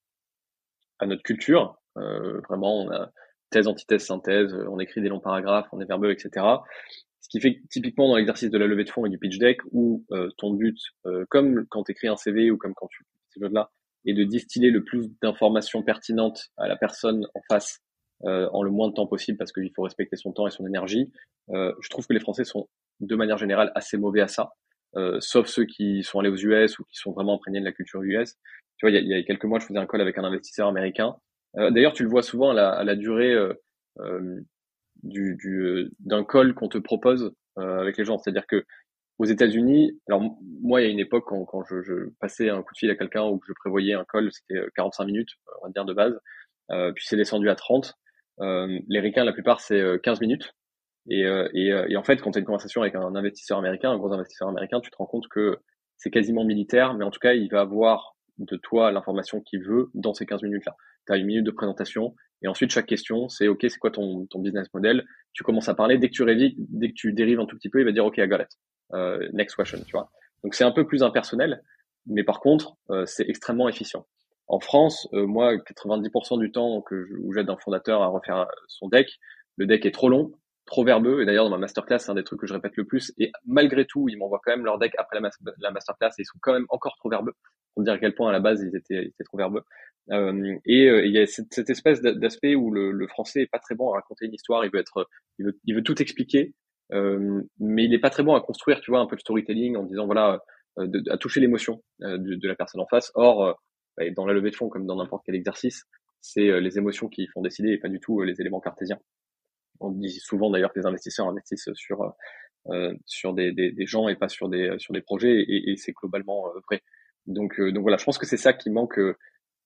à notre culture. Euh, vraiment, on a thèse, antithèse, synthèse, on écrit des longs paragraphes, on est verbeux, et cetera. Ce qui fait que typiquement dans l'exercice de la levée de fonds et du pitch deck, où euh, ton but, euh, comme quand tu écris un C V ou comme quand tu fais ces choses-là, est de distiller le plus d'informations pertinentes à la personne en face euh, en le moins de temps possible, parce qu'il faut respecter son temps et son énergie. Euh, je trouve que les Français sont de manière générale assez mauvais à ça, euh, sauf ceux qui sont allés aux U S ou qui sont vraiment imprégnés de la culture U S. Tu vois, il y a, il y a quelques mois, je faisais un call avec un investisseur américain. Euh, d'ailleurs, tu le vois souvent à la, à la durée euh, euh, du, du, euh, d'un call qu'on te propose euh, avec les gens. C'est-à-dire que aux États-Unis, alors moi, il y a une époque quand, quand je, je passais un coup de fil à quelqu'un ou que je prévoyais un call, c'était quarante-cinq minutes, on va dire de base. Euh, puis c'est descendu à trente. Euh, les ricains, la plupart, c'est quinze minutes. Et, euh, et, euh, et en fait, quand tu as une conversation avec un investisseur américain, un gros investisseur américain, tu te rends compte que c'est quasiment militaire, mais en tout cas, il va avoir de toi l'information qu'il veut dans ces quinze minutes-là. Tu as une minute de présentation, et ensuite, chaque question, c'est OK, c'est quoi ton, ton business model? Tu commences à parler, dès que tu révises, dès que tu dérives un tout petit peu, il va dire OK, I got it. Euh, next question, tu vois. Donc c'est un peu plus impersonnel, mais par contre, euh, c'est extrêmement efficient. En France, euh, moi, quatre-vingt-dix pour cent du temps que je, où j'aide un fondateur à refaire son deck, le deck est trop long, trop verbeux. Et d'ailleurs, dans ma masterclass, c'est un des trucs que je répète le plus. Et malgré tout, ils m'envoient quand même leur deck après la, mas- la masterclass et ils sont quand même encore trop verbeux. Pour dire à quel point à la base ils étaient, ils étaient trop verbeux. Euh, et euh, il y a cette, cette espèce d'aspect où le, le français est pas très bon à raconter une histoire. Il veut être, il veut, il veut tout expliquer, euh, mais il est pas très bon à construire, tu vois, un peu de storytelling en disant voilà, euh, de, à toucher l'émotion euh, de, de la personne en face. Or, euh, bah, dans la levée de fonds comme dans n'importe quel exercice, c'est euh, les émotions qui font décider et pas du tout euh, les éléments cartésiens. On dit souvent d'ailleurs que les investisseurs investissent sur euh, sur des, des, des gens et pas sur des sur des projets et, et c'est globalement euh, vrai. Donc euh, donc voilà, je pense que c'est ça qui manque euh,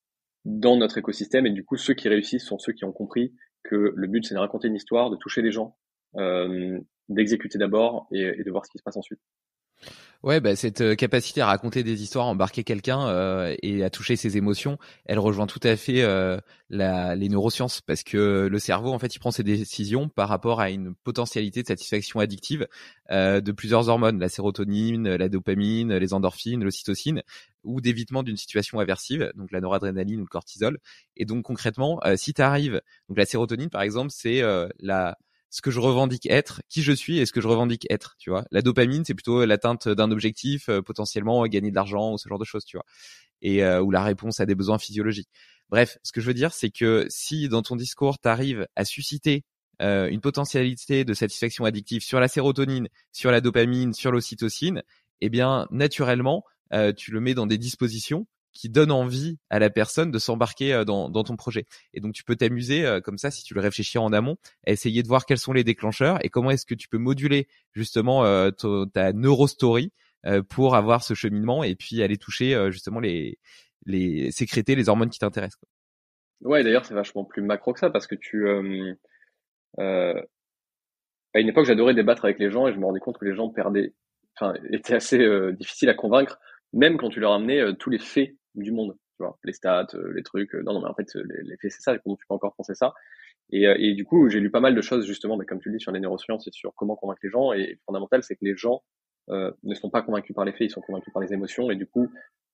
dans notre écosystème et du coup ceux qui réussissent sont ceux qui ont compris que le but c'est de raconter une histoire, de toucher les gens, euh, d'exécuter d'abord et, et de voir ce qui se passe ensuite. Ouais, bah, cette euh, capacité à raconter des histoires, à embarquer quelqu'un euh, et à toucher ses émotions, elle rejoint tout à fait euh, la, les neurosciences parce que le cerveau, en fait, il prend ses décisions par rapport à une potentialité de satisfaction addictive euh, de plusieurs hormones, la sérotonine, la dopamine, les endorphines, l'ocytocine, ou d'évitement d'une situation aversive, donc la noradrénaline ou le cortisol. Et donc concrètement, euh, si tu arrives, donc la sérotonine par exemple, c'est euh, la ce que je revendique être, qui je suis et ce que je revendique être, tu vois. La dopamine, c'est plutôt l'atteinte d'un objectif, euh, potentiellement gagner de l'argent ou ce genre de choses, tu vois. Et euh, ou la réponse à des besoins physiologiques. Bref, ce que je veux dire, c'est que si dans ton discours, tu arrives à susciter euh, une potentialité de satisfaction addictive sur la sérotonine, sur la dopamine, sur l'ocytocine, eh bien, naturellement, euh, tu le mets dans des dispositions qui donne envie à la personne de s'embarquer dans, dans ton projet. Et donc, tu peux t'amuser euh, comme ça, si tu le réfléchis en amont, à essayer de voir quels sont les déclencheurs et comment est-ce que tu peux moduler justement euh, to, ta neurostory euh, pour avoir ce cheminement et puis aller toucher euh, justement les, les sécréter les hormones qui t'intéressent, quoi. Ouais, d'ailleurs, c'est vachement plus macro que ça parce que tu... Euh, euh, à une époque, j'adorais débattre avec les gens et je me rendais compte que les gens perdaient... Enfin, étaient assez euh, difficiles à convaincre, même quand tu leur amenais euh, tous les faits du monde. Tu vois, les stats, euh, les trucs. Euh, non, non, mais en fait, les, les faits, c'est ça. Comment tu peux encore penser ça? Et, euh, et du coup, j'ai lu pas mal de choses justement, mais comme tu le dis, sur les neurosciences et sur comment convaincre les gens. Et le fondamental, c'est que les gens euh, ne sont pas convaincus par les faits, ils sont convaincus par les émotions. Et du coup,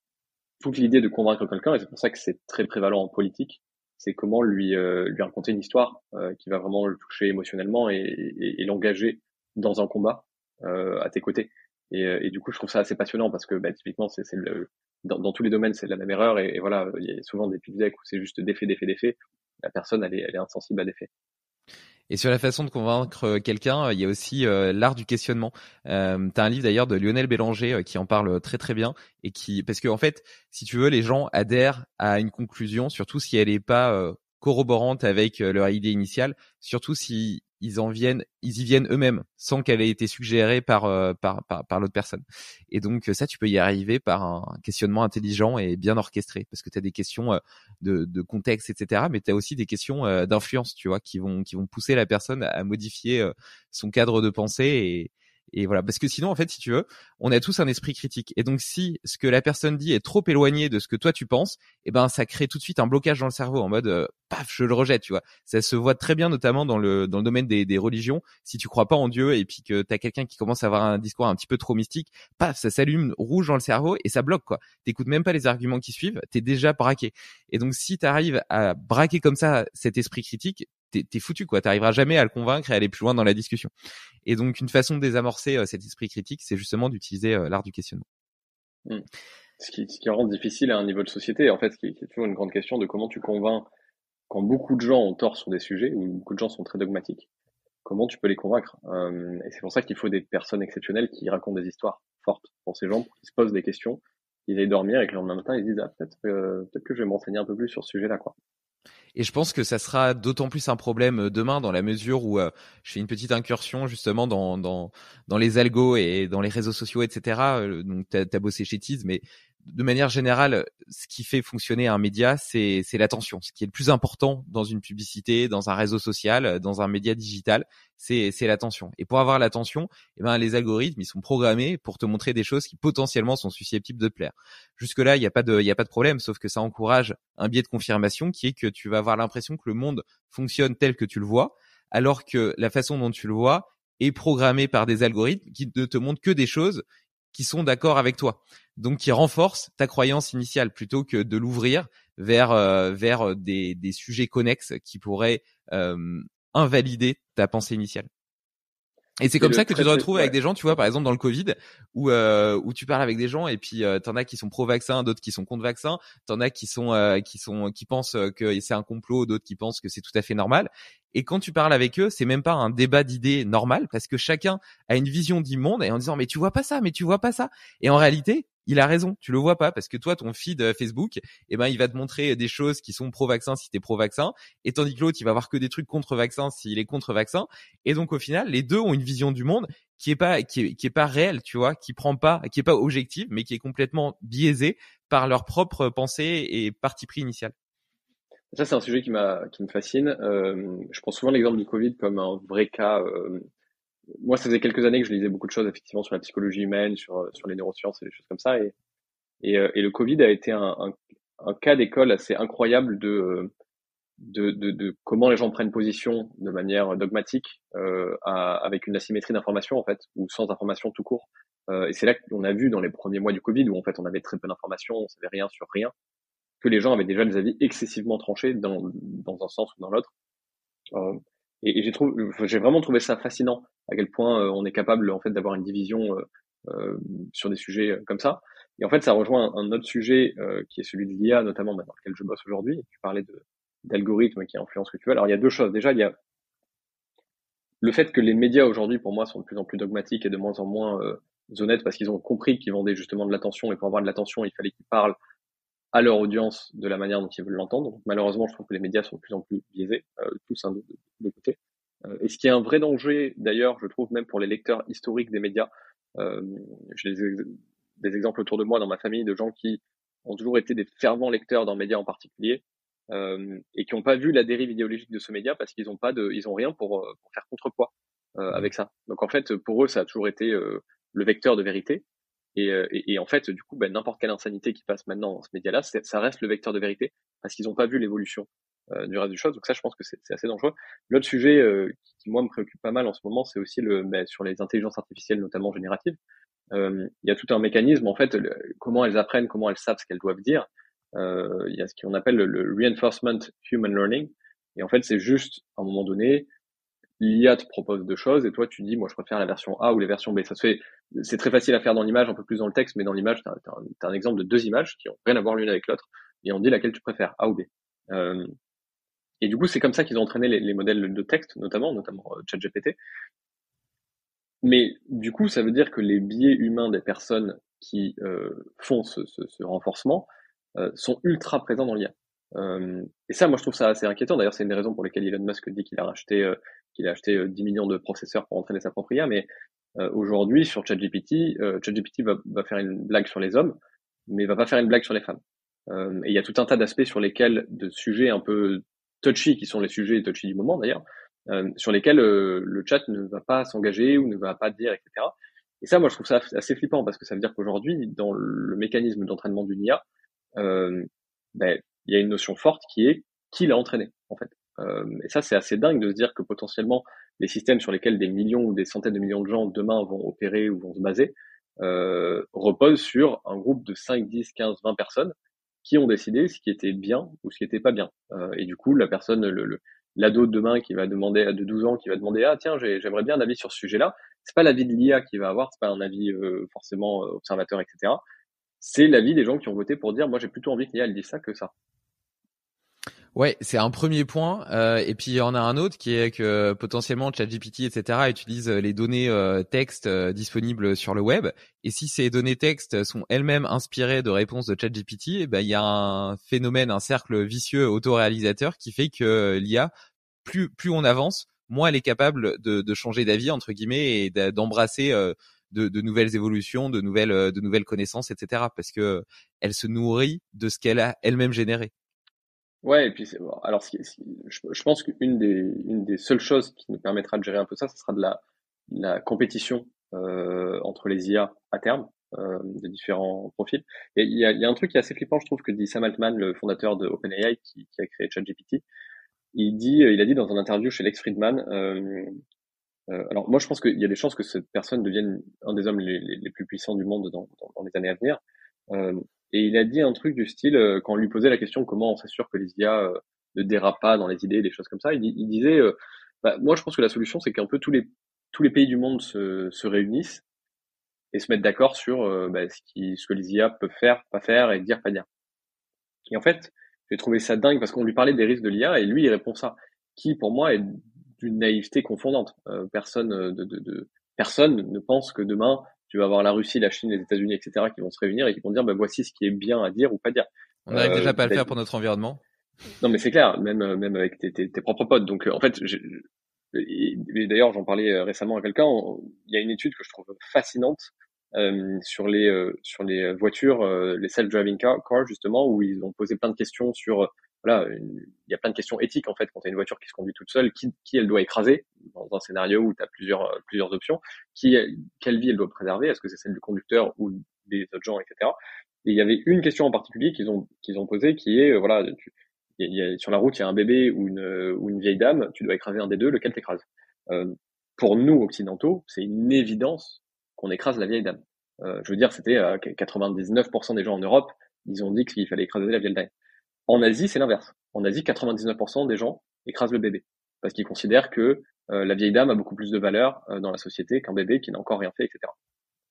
toute l'idée de convaincre quelqu'un, et c'est pour ça que c'est très prévalent en politique, c'est comment lui euh, lui raconter une histoire euh, qui va vraiment le toucher émotionnellement et, et, et l'engager dans un combat euh, à tes côtés. Et, et du coup, je trouve ça assez passionnant parce que bah, typiquement, c'est, c'est le, dans, dans tous les domaines, c'est la même erreur. Et, et voilà, il y a souvent des pitch decks où c'est juste des faits, des faits, des faits. La personne, elle est, elle est insensible à des faits. Et sur la façon de convaincre quelqu'un, il y a aussi euh, l'art du questionnement. Euh, t'as un livre d'ailleurs de Lionel Bélanger euh, qui en parle très très bien et qui, parce que en fait, si tu veux, les gens adhèrent à une conclusion, surtout si elle n'est pas euh, corroborante avec euh, leur idée initiale, surtout si ils en viennent, ils y viennent eux-mêmes sans qu'elle ait été suggérée par euh, par par, par l'autre personne. Et donc ça, tu peux y arriver par un questionnement intelligent et bien orchestré, parce que tu as des questions euh, de, de contexte, et cetera. Mais tu as aussi des questions euh, d'influence, tu vois, qui vont qui vont pousser la personne à modifier euh, son cadre de pensée et et voilà, parce que sinon, en fait, si tu veux, on a tous un esprit critique. Et donc, si ce que la personne dit est trop éloigné de ce que toi tu penses, eh ben, ça crée tout de suite un blocage dans le cerveau en mode, euh, paf, je le rejette, tu vois. Ça se voit très bien, notamment dans le dans le domaine des, des religions. Si tu crois pas en Dieu et puis que t'as quelqu'un qui commence à avoir un discours un petit peu trop mystique, paf, ça s'allume rouge dans le cerveau et ça bloque, quoi. T'écoutes même pas les arguments qui suivent, t'es déjà braqué. Et donc, si t'arrives à braquer comme ça cet esprit critique, t'es, t'es foutu, quoi. T'arriveras jamais à le convaincre et à aller plus loin dans la discussion. Et donc, une façon de désamorcer euh, cet esprit critique, c'est justement d'utiliser euh, l'art du questionnement. Mmh. Ce qui, ce qui rend difficile à un niveau de société, en fait, qui, qui est toujours une grande question de comment tu convaincs quand beaucoup de gens ont tort sur des sujets, où beaucoup de gens sont très dogmatiques, comment tu peux les convaincre? Euh, et c'est pour ça qu'il faut des personnes exceptionnelles qui racontent des histoires fortes pour ces gens, pour qu'ils se posent des questions, qu'ils aillent dormir et que le lendemain matin, ils se disent, ah, peut-être, euh, peut-être que je vais me renseigner un peu plus sur ce sujet-là, quoi. Et je pense que ça sera d'autant plus un problème demain dans la mesure où euh, je fais une petite incursion justement dans dans dans les algos et dans les réseaux sociaux, et cetera. Euh, donc t'as, t'as bossé chez Tease, mais de manière générale, ce qui fait fonctionner un média, c'est c'est l'attention. Ce qui est le plus important dans une publicité, dans un réseau social, dans un média digital, c'est c'est l'attention. Et pour avoir l'attention, eh ben les algorithmes, ils sont programmés pour te montrer des choses qui potentiellement sont susceptibles de te plaire. Jusque là, il y a pas de il y a pas de problème, sauf que ça encourage un biais de confirmation qui est que tu vas avoir l'impression que le monde fonctionne tel que tu le vois, alors que la façon dont tu le vois est programmée par des algorithmes qui ne te montrent que des choses qui sont d'accord avec toi, donc qui renforcent ta croyance initiale plutôt que de l'ouvrir vers euh, vers des des sujets connexes qui pourraient euh, invalider ta pensée initiale. Et c'est comme ça que tu te retrouves ouais. avec des gens, tu vois, par exemple dans le Covid, où euh, où tu parles avec des gens et puis euh, t'en as qui sont pro-vaccin, d'autres qui sont contre-vaccin, t'en as qui sont euh, qui sont qui pensent que c'est un complot, d'autres qui pensent que c'est tout à fait normal. Et quand tu parles avec eux, c'est même pas un débat d'idées normal parce que chacun a une vision du monde et en disant mais tu vois pas ça, mais tu vois pas ça. Et en réalité, il a raison, tu le vois pas parce que toi ton feed Facebook, eh ben il va te montrer des choses qui sont pro-vaccin si t'es pro-vaccin, et tandis que l'autre il va voir que des trucs contre-vaccin s'il est contre-vaccin. Et donc au final, les deux ont une vision du monde qui est pas qui est, qui est pas réelle, tu vois, qui prend pas qui est pas objective, mais qui est complètement biaisée par leur propre pensée et parti pris initial. Ça, c'est un sujet qui m'a, qui me fascine. Euh, je prends souvent l'exemple du Covid comme un vrai cas. Euh, moi, ça faisait quelques années que je lisais beaucoup de choses, effectivement, sur la psychologie humaine, sur, sur les neurosciences et des choses comme ça. Et, et, euh, et le Covid a été un, un, un cas d'école assez incroyable de, de, de, de comment les gens prennent position de manière dogmatique, euh, à, avec une asymétrie d'information, en fait, ou sans information tout court. Euh, et c'est là qu'on a vu dans les premiers mois du Covid, où en fait, on avait très peu d'informations, on savait rien sur rien, que les gens avaient déjà des avis excessivement tranchés dans, dans un sens ou dans l'autre. Euh, et, et j'ai trouvé, j'ai vraiment trouvé ça fascinant à quel point euh, on est capable en fait d'avoir une division euh, euh, sur des sujets comme ça. Et en fait, ça rejoint un, un autre sujet euh, qui est celui de l'I A, notamment dans lequel je bosse aujourd'hui. Tu parlais de d'algorithmes qui influencent ce que tu veux. Alors il y a deux choses. Déjà, il y a le fait que les médias aujourd'hui, pour moi, sont de plus en plus dogmatiques et de moins en moins euh, honnêtes parce qu'ils ont compris qu'ils vendaient justement de l'attention, et pour avoir de l'attention, il fallait qu'ils parlent à leur audience de la manière dont ils veulent l'entendre. Donc, malheureusement, je trouve que les médias sont de plus en plus biaisés, euh, tous hein, de, de, de côté. Euh, et ce qui est un vrai danger, d'ailleurs, je trouve même pour les lecteurs historiques des médias, euh, j'ai des, des exemples autour de moi dans ma famille de gens qui ont toujours été des fervents lecteurs d'un média en particulier, euh, et qui n'ont pas vu la dérive idéologique de ce média parce qu'ils n'ont pas de, ils ont rien pour, pour faire contrepoids euh, avec ça. Donc en fait, pour eux, ça a toujours été euh, le vecteur de vérité. Et, et, et en fait, du coup, ben, n'importe quelle insanité qui passe maintenant dans ce média-là, ça reste le vecteur de vérité parce qu'ils n'ont pas vu l'évolution euh, du reste du chose. Donc ça, je pense que c'est assez dangereux. L'autre sujet euh, qui, qui, moi, me préoccupe pas mal en ce moment, c'est aussi le ben, sur les intelligences artificielles, notamment génératives. Euh, il y a tout un mécanisme, en fait, le, comment elles apprennent, comment elles savent ce qu'elles doivent dire. Euh, il y a ce qu'on appelle le, le reinforcement human learning. Et en fait, c'est juste, à un moment donné, l'I A te propose deux choses et toi tu dis moi je préfère la version A ou la version B. Ça se fait, c'est très facile à faire dans l'image, un peu plus dans le texte, mais dans l'image t'as, t'as, un, t'as un exemple de deux images qui ont rien à voir l'une avec l'autre et on dit laquelle tu préfères, A ou B. Euh, et du coup c'est comme ça qu'ils ont entraîné les, les modèles de texte notamment, notamment euh, ChatGPT. Mais du coup ça veut dire que les biais humains des personnes qui euh, font ce, ce, ce renforcement euh, sont ultra présents dans l'I A. Euh, et ça, moi, je trouve ça assez inquiétant. D'ailleurs, c'est une des raisons pour lesquelles Elon Musk dit qu'il a racheté, euh, qu'il a acheté euh, dix millions de processeurs pour entraîner sa propre I A. Mais euh, aujourd'hui, sur ChatGPT, euh, ChatGPT va, va faire une blague sur les hommes, mais va pas faire une blague sur les femmes. Euh, et il y a tout un tas d'aspects sur lesquels, de sujets un peu touchy, qui sont les sujets touchy du moment d'ailleurs, euh, sur lesquels euh, le chat ne va pas s'engager ou ne va pas dire, et cetera. Et ça, moi, je trouve ça assez flippant parce que ça veut dire qu'aujourd'hui, dans le mécanisme d'entraînement d'une I A, euh, ben, il y a une notion forte qui est qui l'a entraîné, en fait. Euh, et ça, c'est assez dingue de se dire que potentiellement, les systèmes sur lesquels des millions ou des centaines de millions de gens demain vont opérer ou vont se baser, euh, reposent sur un groupe de cinq, dix, quinze, vingt personnes qui ont décidé ce qui était bien ou ce qui était pas bien. Euh, et du coup, la personne, le, le, l'ado de demain qui va demander, de douze ans, qui va demander, ah tiens, j'ai, j'aimerais bien un avis sur ce sujet-là, c'est pas l'avis de l'I A qu'il va avoir, c'est pas un avis euh, forcément euh, observateur, et cetera. C'est l'avis des gens qui ont voté pour dire, moi j'ai plutôt envie que l'I A elle dise ça que ça. Ouais, c'est un premier point. Euh, et puis il y en a un autre qui est que potentiellement ChatGPT, et cetera, utilise les données euh, texte euh, disponibles sur le web. Et si ces données texte sont elles-mêmes inspirées de réponses de ChatGPT, eh ben il y a un phénomène, un cercle vicieux autoréalisateur qui fait que l'I A, plus plus on avance, moins elle est capable de, de changer d'avis entre guillemets et d'embrasser euh, de, de nouvelles évolutions, de nouvelles de nouvelles connaissances, et cetera. Parce que elle se nourrit de ce qu'elle a elle-même généré. Ouais, et puis c'est, bon, alors ce ce je, je pense qu'une des, une des seules choses qui nous permettra de gérer un peu ça, ce sera de la, la compétition euh, entre les I A à terme, euh, de différents profils. Et il y a, il y a un truc qui est assez flippant, je trouve, que dit Sam Altman, le fondateur de OpenAI, qui, qui a créé ChatGPT. Il dit, il a dit dans une interview chez Lex Fridman, euh, Euh, alors moi, je pense qu'il y a des chances que cette personne devienne un des hommes les, les, les plus puissants du monde dans, dans, dans les années à venir. Euh, et il a dit un truc du style, euh, quand on lui posait la question comment on s'assure que les I A euh, ne dérapent pas dans les idées, des choses comme ça, il, il disait, euh, bah, moi je pense que la solution c'est qu'un peu tous les tous les pays du monde se, se réunissent et se mettent d'accord sur euh, bah, ce, qui, ce que les I A peuvent faire, pas faire et dire, pas dire. Et en fait, j'ai trouvé ça dingue parce qu'on lui parlait des risques de l'I A et lui il répond ça, qui pour moi est d'une naïveté confondante. Euh, personne de, de, de personne ne pense que demain tu vas avoir la Russie, la Chine, les États-Unis, et cetera qui vont se réunir et qui vont dire bah voici ce qui est bien à dire ou pas dire. On n'arrive Euh, déjà pas à le faire pour notre environnement. non mais c'est clair, même même avec tes, tes, tes propres potes. Donc en fait, j'ai, et, et d'ailleurs j'en parlais récemment à quelqu'un. Il y a une étude que je trouve fascinante euh, sur les euh, sur les voitures, euh, les self-driving cars car, justement, où ils ont posé plein de questions sur euh, voilà, une, il y a plein de questions éthiques en fait quand tu as une voiture qui se conduit toute seule, qui, qui elle doit écraser dans un scénario où tu as plusieurs plusieurs options, qui quelle vie elle doit préserver, est-ce que c'est celle du conducteur ou des autres gens, et cetera. Et il y avait une question en particulier qu'ils ont qu'ils ont posée qui est euh, voilà, tu, il y a, sur la route il y a un bébé ou une ou une vieille dame, tu dois écraser un des deux, lequel t'écrases? Euh, pour nous occidentaux, c'est une évidence qu'on écrase la vieille dame. Euh, je veux dire, c'était euh, quatre-vingt-dix-neuf pour cent des gens en Europe, ils ont dit qu'il fallait écraser la vieille dame. En Asie, c'est l'inverse. En Asie, quatre-vingt-dix-neuf pour cent des gens écrasent le bébé parce qu'ils considèrent que euh, la vieille dame a beaucoup plus de valeur euh, dans la société qu'un bébé qui n'a encore rien fait, et cetera.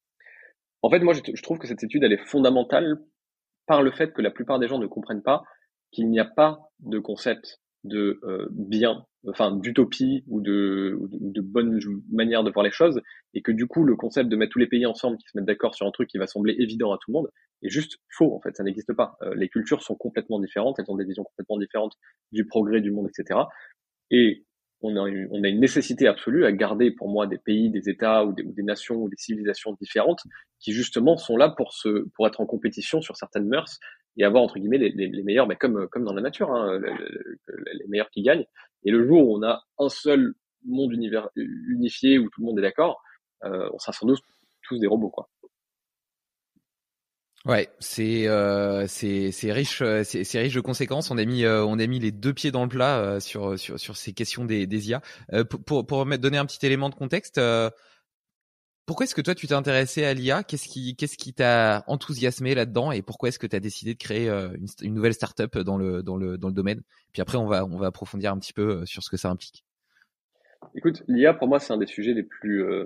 En fait, moi, je, je trouve que cette étude, elle est fondamentale par le fait que la plupart des gens ne comprennent pas qu'il n'y a pas de concept de euh, bien, enfin d'utopie ou de, ou de, ou de bonne manière de voir les choses, et que du coup le concept de mettre tous les pays ensemble qui se mettent d'accord sur un truc qui va sembler évident à tout le monde est juste faux en fait, ça n'existe pas. Euh, les cultures sont complètement différentes, elles ont des visions complètement différentes du progrès du monde, et cetera. Et on a, une, on a une nécessité absolue à garder pour moi des pays, des États ou des, ou des nations ou des civilisations différentes qui justement sont là pour se, pour être en compétition sur certaines mœurs et avoir entre guillemets les, les, les meilleurs, mais comme comme dans la nature, hein, les, les meilleurs qui gagnent. Et le jour où on a un seul monde univers, unifié où tout le monde est d'accord, euh, on sera sans doute tous des robots, quoi. Ouais, c'est euh, c'est c'est riche, c'est c'est riche de conséquences. On a mis euh, on a mis les deux pieds dans le plat euh, sur sur sur ces questions des des I A. Euh, pour pour pour donner un petit élément de contexte. Euh, Pourquoi est-ce que toi tu t'es intéressé à l'I A? Qu'est-ce qui qu'est-ce qui t'a enthousiasmé là-dedans et pourquoi est-ce que tu as décidé de créer euh, une, une nouvelle startup dans le dans le dans le domaine? Puis après on va on va approfondir un petit peu sur ce que ça implique. Écoute, l'I A pour moi c'est un des sujets les plus euh...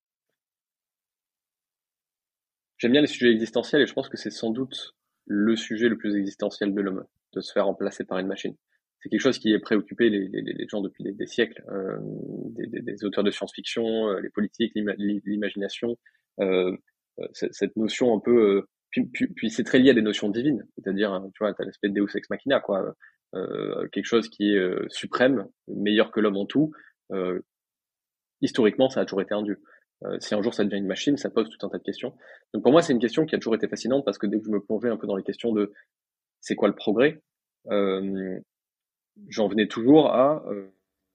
J'aime bien les sujets existentiels et je pense que c'est sans doute le sujet le plus existentiel de l'homme, de se faire remplacer par une machine. C'est quelque chose qui est préoccupé les, les, les gens depuis des, des siècles, euh, des, des, des auteurs de science-fiction, euh, les politiques, l'ima, l'imagination, euh, cette, cette notion un peu. Euh, puis, puis, puis c'est très lié à des notions divines, c'est-à-dire, tu vois, t'as l'aspect de Deus ex machina, quoi, euh, quelque chose qui est euh, suprême, meilleur que l'homme en tout. Euh, historiquement, ça a toujours été un dieu. Euh, si un jour ça devient une machine, ça pose tout un tas de questions. Donc pour moi, c'est une question qui a toujours été fascinante parce que dès que je me plongeais un peu dans les questions de c'est quoi le progrès, euh, j'en venais toujours à. Euh...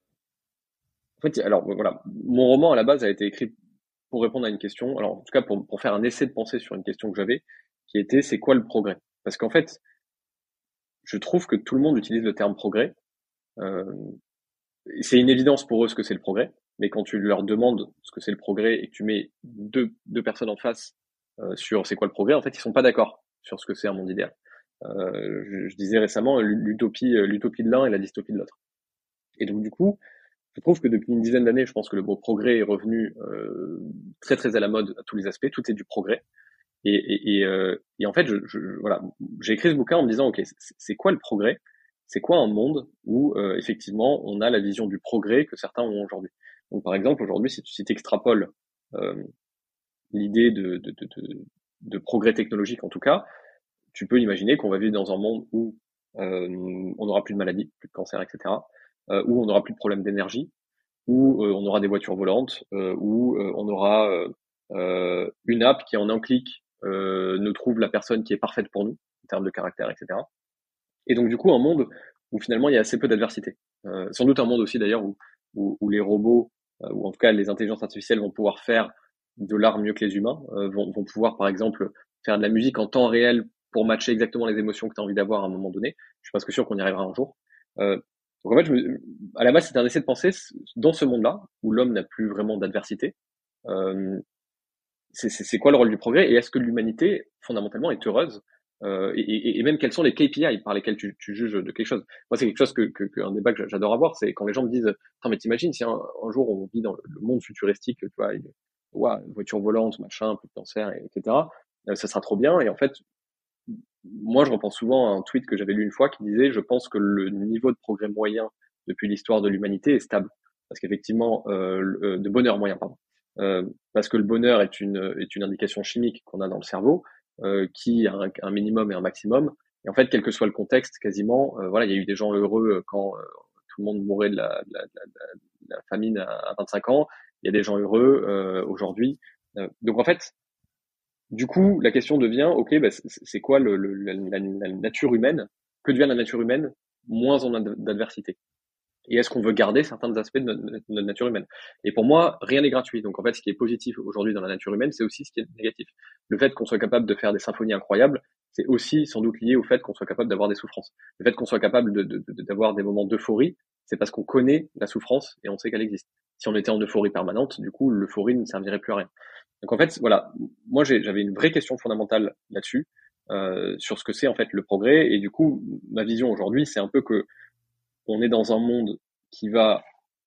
En fait, alors voilà, mon roman à la base a été écrit pour répondre à une question. Alors en tout cas pour pour faire un essai de pensée sur une question que j'avais, qui était c'est quoi le progrès? Parce qu'en fait, je trouve que tout le monde utilise le terme progrès. Euh, c'est une évidence pour eux ce que c'est le progrès. Mais quand tu leur demandes ce que c'est le progrès et que tu mets deux, deux personnes en face euh, sur c'est quoi le progrès, en fait, ils sont pas d'accord sur ce que c'est un monde idéal. Euh, je, je disais récemment l'utopie, l'utopie de l'un et la dystopie de l'autre. Et donc du coup, je trouve que depuis une dizaine d'années, je pense que le mot progrès est revenu euh, très très à la mode à tous les aspects. Tout est du progrès. Et, et, et, euh, et en fait, je, je, voilà, j'ai écrit ce bouquin en me disant, ok, c'est quoi le progrès? C'est quoi un monde où euh, effectivement on a la vision du progrès que certains ont aujourd'hui? Donc par exemple, aujourd'hui, si tu si extrapoles euh, l'idée de, de, de, de, de progrès technologique en tout cas, tu peux imaginer qu'on va vivre dans un monde où euh, on n'aura plus de maladies, plus de cancer, et cetera, euh, où on n'aura plus de problèmes d'énergie, où euh, on aura des voitures volantes, euh, où euh, on aura euh, euh, une app qui en un clic euh, nous trouve la personne qui est parfaite pour nous, en termes de caractère, et cetera. Et donc du coup, un monde où finalement il y a assez peu d'adversité. Euh, sans doute un monde aussi d'ailleurs où, où, où les robots, euh, ou en tout cas les intelligences artificielles vont pouvoir faire de l'art mieux que les humains, euh, vont, vont pouvoir par exemple faire de la musique en temps réel pour matcher exactement les émotions que tu as envie d'avoir à un moment donné. Je suis presque sûr qu'on y arrivera un jour. Euh, Donc en fait, je me, à la base, c'était un essai de penser dans ce monde-là où l'homme n'a plus vraiment d'adversité. Euh, c'est, c'est, c'est quoi le rôle du progrès et est-ce que l'humanité fondamentalement est heureuse euh, et, et, et même quels sont les K P I par lesquels tu, tu juges de quelque chose. Moi, c'est quelque chose que, que, que un débat que j'adore avoir, c'est quand les gens me disent, attends, mais t'imagines si un, un jour on vit dans le, le monde futuristique, tu vois, une, ouais, une voiture volante, machin, plus de cancer, et cetera. Euh, ça sera trop bien. Et en fait, moi, je repense souvent à un tweet que j'avais lu une fois qui disait, je pense que le niveau de progrès moyen depuis l'histoire de l'humanité est stable, parce qu'effectivement, euh, le, de bonheur moyen, pardon. Euh, parce que le bonheur est une est une indication chimique qu'on a dans le cerveau, euh, qui a un, un minimum et un maximum. Et en fait, quel que soit le contexte, quasiment, euh, voilà, il y a eu des gens heureux quand euh, tout le monde mourait de la, de la, de la, de la famine à vingt-cinq ans. Il y a des gens heureux euh, aujourd'hui. Euh, donc en fait, du coup, la question devient, ok, bah, c'est quoi le, le, la, la, la nature humaine? Que devient la nature humaine moins en adversité? Et est-ce qu'on veut garder certains aspects de notre, de notre nature humaine? Et pour moi, rien n'est gratuit. Donc en fait, ce qui est positif aujourd'hui dans la nature humaine, c'est aussi ce qui est négatif. Le fait qu'on soit capable de faire des symphonies incroyables, c'est aussi sans doute lié au fait qu'on soit capable d'avoir des souffrances. Le fait qu'on soit capable de, de, de, d'avoir des moments d'euphorie, c'est parce qu'on connaît la souffrance et on sait qu'elle existe. Si on était en euphorie permanente, du coup, l'euphorie ne servirait plus à rien. Donc en fait, voilà, moi j'avais une vraie question fondamentale là-dessus, euh, sur ce que c'est en fait le progrès. Et du coup, ma vision aujourd'hui, c'est un peu que on est dans un monde qui va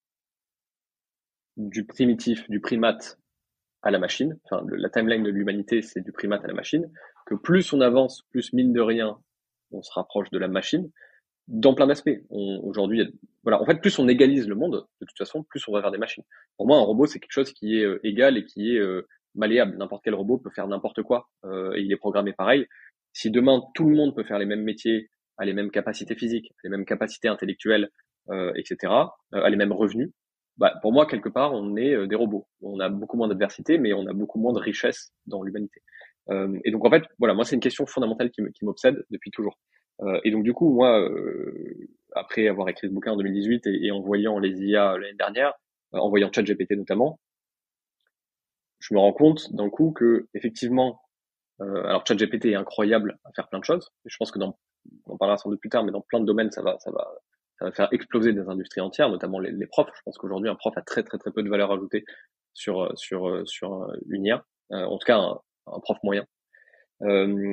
du primitif, du primate à la machine. Enfin, le, la timeline de l'humanité, c'est du primate à la machine. Que plus on avance, plus mine de rien, on se rapproche de la machine. Dans plein d'aspects. Aujourd'hui, voilà, en fait, plus on égalise le monde, de toute façon, plus on va vers des machines. Pour moi, un robot, c'est quelque chose qui est euh, égal et qui est euh, malléable. N'importe quel robot peut faire n'importe quoi euh, et il est programmé pareil. Si demain tout le monde peut faire les mêmes métiers, a les mêmes capacités physiques, les mêmes capacités intellectuelles, euh, et cetera, euh, a les mêmes revenus, bah, pour moi, quelque part, on est euh, des robots. On a beaucoup moins d'adversité, mais on a beaucoup moins de richesse dans l'humanité. Euh, et donc, en fait, voilà, moi, c'est une question fondamentale qui m'obsède depuis toujours. Euh, et donc, du coup, moi, euh, après avoir écrit ce bouquin en deux mille dix-huit et, et en voyant les I A l'année dernière, euh, en voyant ChatGPT notamment, je me rends compte d'un coup que, effectivement, euh, alors ChatGPT est incroyable à faire plein de choses. Et je pense que dans, on en parlera sans doute plus tard, mais dans plein de domaines, ça va, ça va, ça va faire exploser des industries entières, notamment les, les profs. Je pense qu'aujourd'hui, un prof a très, très, très peu de valeur ajoutée sur, sur, sur une I A. Euh, en tout cas, un, un prof moyen. Euh,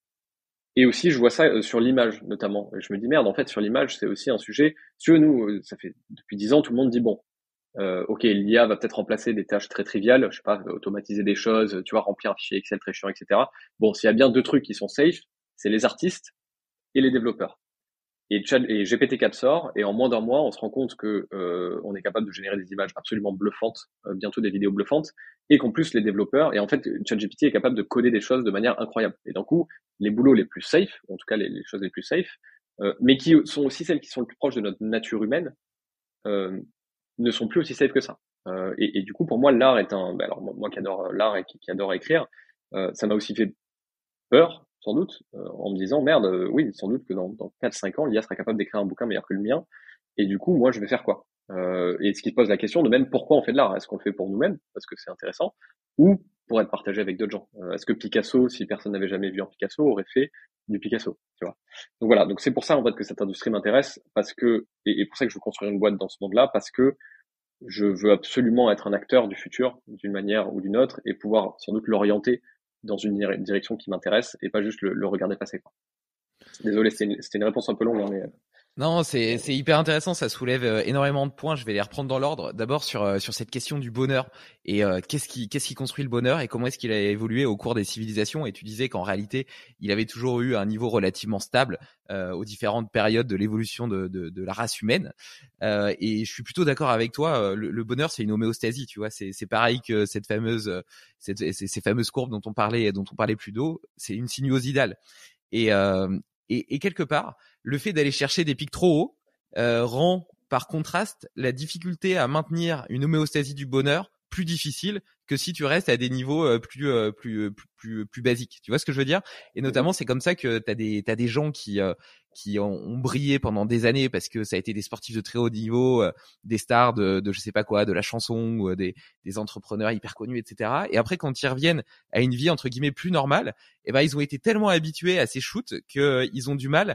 Et aussi, je vois ça sur l'image, notamment. Et je me dis, merde, en fait, sur l'image, c'est aussi un sujet. Si nous, ça fait depuis dix ans, tout le monde dit, bon, euh, ok, l'I A va peut-être remplacer des tâches très triviales, je sais pas, automatiser des choses, tu vois, remplir un fichier Excel très chiant, et cetera. Bon, s'il y a bien deux trucs qui sont safe, c'est les artistes et les développeurs. Et, et G P T quatre sort, et en moins d'un mois, on se rend compte que euh, on est capable de générer des images absolument bluffantes, euh, bientôt des vidéos bluffantes, et qu'en plus les développeurs, et en fait, ChatGPT est capable de coder des choses de manière incroyable. Et d'un coup, les boulots les plus safe, en tout cas les, les choses les plus safe, euh, mais qui sont aussi celles qui sont le plus proches de notre nature humaine, euh, ne sont plus aussi safe que ça. Euh, et, et du coup, pour moi, l'art est un, bah alors moi qui adore l'art et qui, qui adore écrire, euh, ça m'a aussi fait peur, sans doute, euh, en me disant, merde, euh, oui, sans doute que dans, dans quatre cinq ans, l'I A sera capable d'écrire un bouquin meilleur que le mien, et du coup, moi, je vais faire quoi euh, Et ce qui pose la question de même pourquoi on fait de l'art. Est-ce qu'on le fait pour nous-mêmes, parce que c'est intéressant, ou pour être partagé avec d'autres gens euh, Est-ce que Picasso, si personne n'avait jamais vu un Picasso, aurait fait du Picasso, tu vois Donc voilà, donc c'est pour ça, en fait, que cette industrie m'intéresse, parce que, et, et pour ça que je veux construire une boîte dans ce monde-là, parce que je veux absolument être un acteur du futur, d'une manière ou d'une autre, et pouvoir sans doute l'orienter dans une direction qui m'intéresse et pas juste le, le regarder passer, quoi. Désolé, c'était une, c'était une réponse un peu longue, hein, mais non, c'est c'est hyper intéressant, ça soulève euh, énormément de points, je vais les reprendre dans l'ordre. D'abord sur euh, sur cette question du bonheur et euh, qu'est-ce qui qu'est-ce qui construit le bonheur et comment est-ce qu'il a évolué au cours des civilisations, et tu disais qu'en réalité, il avait toujours eu un niveau relativement stable euh, aux différentes périodes de l'évolution de de, de la race humaine. Euh, et je suis plutôt d'accord avec toi, le, le bonheur c'est une homéostasie, tu vois, c'est c'est pareil que cette fameuse cette ces, ces fameuses courbes dont on parlait dont on parlait plus tôt, c'est une sinuosidale. Et euh, Et, et quelque part, le fait d'aller chercher des pics trop hauts euh, rend par contraste la difficulté à maintenir une homéostasie du bonheur plus difficile que si tu restes à des niveaux euh, plus, euh, plus plus plus plus basiques. Tu vois ce que je veux dire? Et notamment, c'est comme ça que t'as des t'as des gens qui euh, qui ont, ont brillé pendant des années parce que ça a été des sportifs de très haut niveau, euh, des stars de de je sais pas quoi, de la chanson, ou euh, des des entrepreneurs hyper connus, et cetera. Et après, quand ils reviennent à une vie entre guillemets plus normale, eh ben ils ont été tellement habitués à ces shoots que euh, ils ont du mal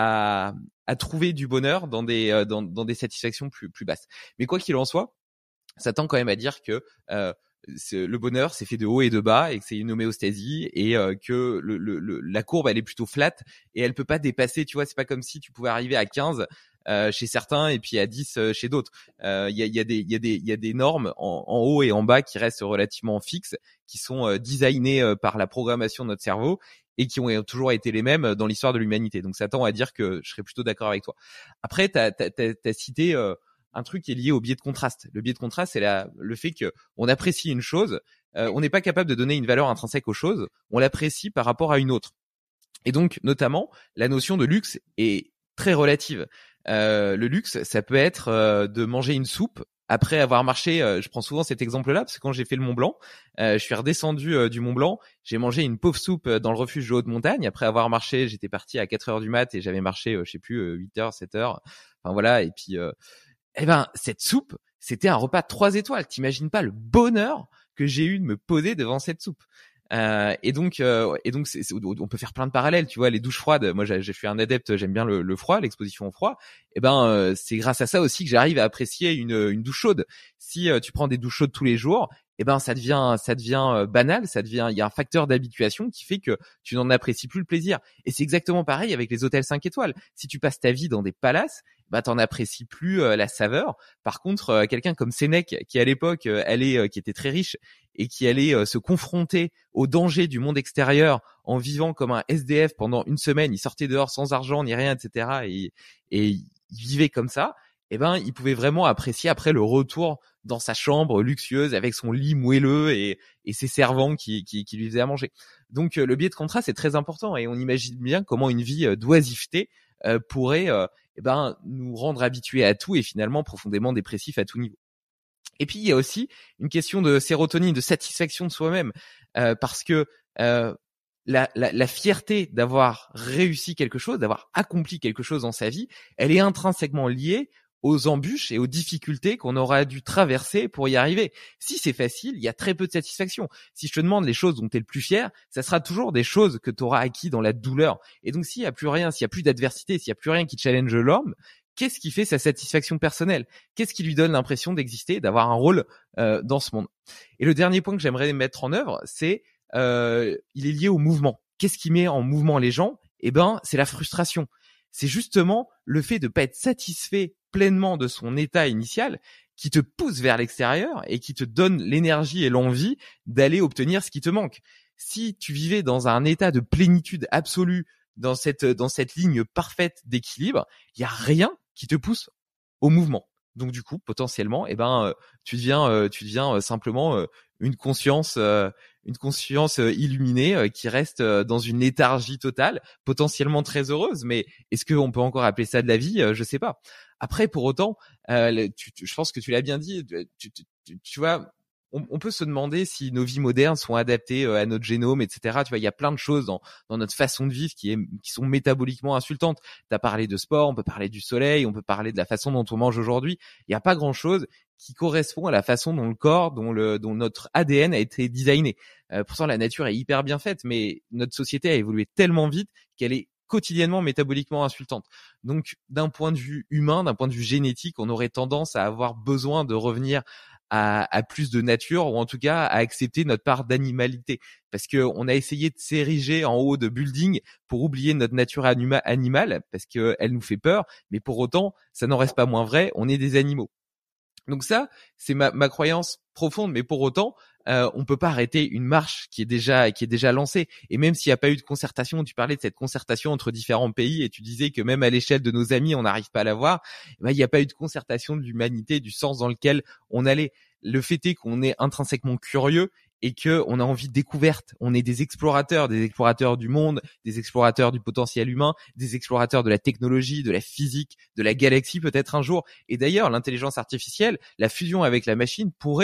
à à trouver du bonheur dans des euh, dans dans des satisfactions plus plus basses. Mais quoi qu'il en soit, ça tend quand même à dire que euh, le bonheur c'est fait de haut et de bas et que c'est une homéostasie et euh, que le, le, le, la courbe elle est plutôt flat et elle peut pas dépasser, tu vois, c'est pas comme si tu pouvais arriver à quinze euh, chez certains et puis à dix euh, chez d'autres. Il euh, y, a, y, a des, y, a des, y a des normes en, en haut et en bas qui restent relativement fixes, qui sont euh, designées euh, par la programmation de notre cerveau et qui ont toujours été les mêmes dans l'histoire de l'humanité. Donc ça tend à dire que je serais plutôt d'accord avec toi. Après, t'as, t'as, t'as, t'as cité euh, un truc qui est lié au biais de contraste. Le biais de contraste, c'est la, le fait que on apprécie une chose, euh, on n'est pas capable de donner une valeur intrinsèque aux choses, on l'apprécie par rapport à une autre. Et donc, notamment, la notion de luxe est très relative. Euh, le luxe, ça peut être euh, de manger une soupe après avoir marché. Euh, je prends souvent cet exemple-là parce que quand j'ai fait le Mont Blanc, euh, je suis redescendu euh, du Mont Blanc, j'ai mangé une pauvre soupe dans le refuge de haute montagne. Après avoir marché, j'étais parti à quatre heures du mat et j'avais marché, euh, je sais plus, euh, huit heures, sept heures. Enfin voilà. Et puis euh, eh ben, cette soupe, c'était un repas de trois étoiles. T'imagines pas le bonheur que j'ai eu de me poser devant cette soupe. Euh, et donc, euh, et donc, c'est, c'est, on peut faire plein de parallèles. Tu vois, les douches froides. Moi, j'ai, j'ai fait un adepte. J'aime bien le, le froid, l'exposition au froid. Et ben, euh, c'est grâce à ça aussi que j'arrive à apprécier une, une douche chaude. Si euh, tu prends des douches chaudes tous les jours, et ben, ça devient, ça devient euh, banal. Ça devient, il y a un facteur d'habituation qui fait que tu n'en apprécies plus le plaisir. Et c'est exactement pareil avec les hôtels cinq étoiles. Si tu passes ta vie dans des palaces, bah t'en apprécies plus euh, la saveur. Par contre, euh, quelqu'un comme Sénèque, qui à l'époque euh, allait, euh, qui était très riche et qui allait euh, se confronter aux dangers du monde extérieur en vivant comme un S D F pendant une semaine, il sortait dehors sans argent ni rien, et cetera. Et, et il vivait comme ça. Eh ben, il pouvait vraiment apprécier après le retour dans sa chambre luxueuse avec son lit moelleux et, et ses servants qui, qui, qui lui faisaient à manger. Donc, euh, le biais de contraste c'est très important et on imagine bien comment une vie euh, d'oisiveté euh, pourrait euh, eh ben, nous rendre habitués à tout et finalement profondément dépressifs à tout niveau. Et puis, il y a aussi une question de sérotonine, de satisfaction de soi-même, euh, parce que euh, la, la, la fierté d'avoir réussi quelque chose, d'avoir accompli quelque chose dans sa vie, elle est intrinsèquement liée aux embûches et aux difficultés qu'on aura dû traverser pour y arriver. Si c'est facile, il y a très peu de satisfaction. Si je te demande les choses dont tu es le plus fier, ça sera toujours des choses que tu auras acquis dans la douleur. Et donc, s'il n'y a plus rien, s'il n'y a plus d'adversité, s'il n'y a plus rien qui challenge l'homme, qu'est-ce qui fait sa satisfaction personnelle? Qu'est-ce qui lui donne l'impression d'exister, d'avoir un rôle euh, dans ce monde? Et le dernier point que j'aimerais mettre en œuvre, c'est euh, il est lié au mouvement. Qu'est-ce qui met en mouvement les gens? Eh ben, c'est la frustration. C'est justement le fait de pas être satisfait pleinement de son état initial qui te pousse vers l'extérieur et qui te donne l'énergie et l'envie d'aller obtenir ce qui te manque. Si tu vivais dans un état de plénitude absolue, dans cette dans cette ligne parfaite d'équilibre, il y a rien qui te pousse au mouvement. Donc du coup, potentiellement, eh ben, euh, tu deviens, euh, tu deviens euh, simplement euh, une conscience, euh, une conscience euh, illuminée euh, qui reste euh, dans une léthargie totale, potentiellement très heureuse. Mais est-ce qu'on peut encore appeler ça de la vie? euh, Je sais pas. Après, pour autant, euh, tu, tu, je pense que tu l'as bien dit. Tu, tu, tu, tu vois. On, on peut se demander si nos vies modernes sont adaptées à notre génome, et cetera. Tu vois, il y a plein de choses dans, dans notre façon de vivre qui, est, qui sont métaboliquement insultantes. Tu as parlé de sport, on peut parler du soleil, on peut parler de la façon dont on mange aujourd'hui. Il n'y a pas grand-chose qui correspond à la façon dont le corps, dont, le, dont notre A D N a été designé. Euh, pourtant, la nature est hyper bien faite, mais notre société a évolué tellement vite qu'elle est quotidiennement métaboliquement insultante. Donc, d'un point de vue humain, d'un point de vue génétique, on aurait tendance à avoir besoin de revenir À, à plus de nature ou en tout cas à accepter notre part d'animalité parce que on a essayé de s'ériger en haut de building pour oublier notre nature anima- animale parce que elle nous fait peur, mais pour autant ça n'en reste pas moins vrai, on est des animaux. Donc ça c'est ma, ma croyance profonde, mais pour autant euh, on peut pas arrêter une marche qui est déjà qui est déjà lancée. Et même s'il n'y a pas eu de concertation, tu parlais de cette concertation entre différents pays et tu disais que même à l'échelle de nos amis on n'arrive pas à l'avoir, ben, il n'y a pas eu de concertation de l'humanité, du sens dans lequel on allait. Le fait est qu'on est intrinsèquement curieux et que on a envie de découverte. On est des explorateurs, des explorateurs du monde, des explorateurs du potentiel humain, des explorateurs de la technologie, de la physique, de la galaxie peut-être un jour. Et d'ailleurs, l'intelligence artificielle, la fusion avec la machine pourrait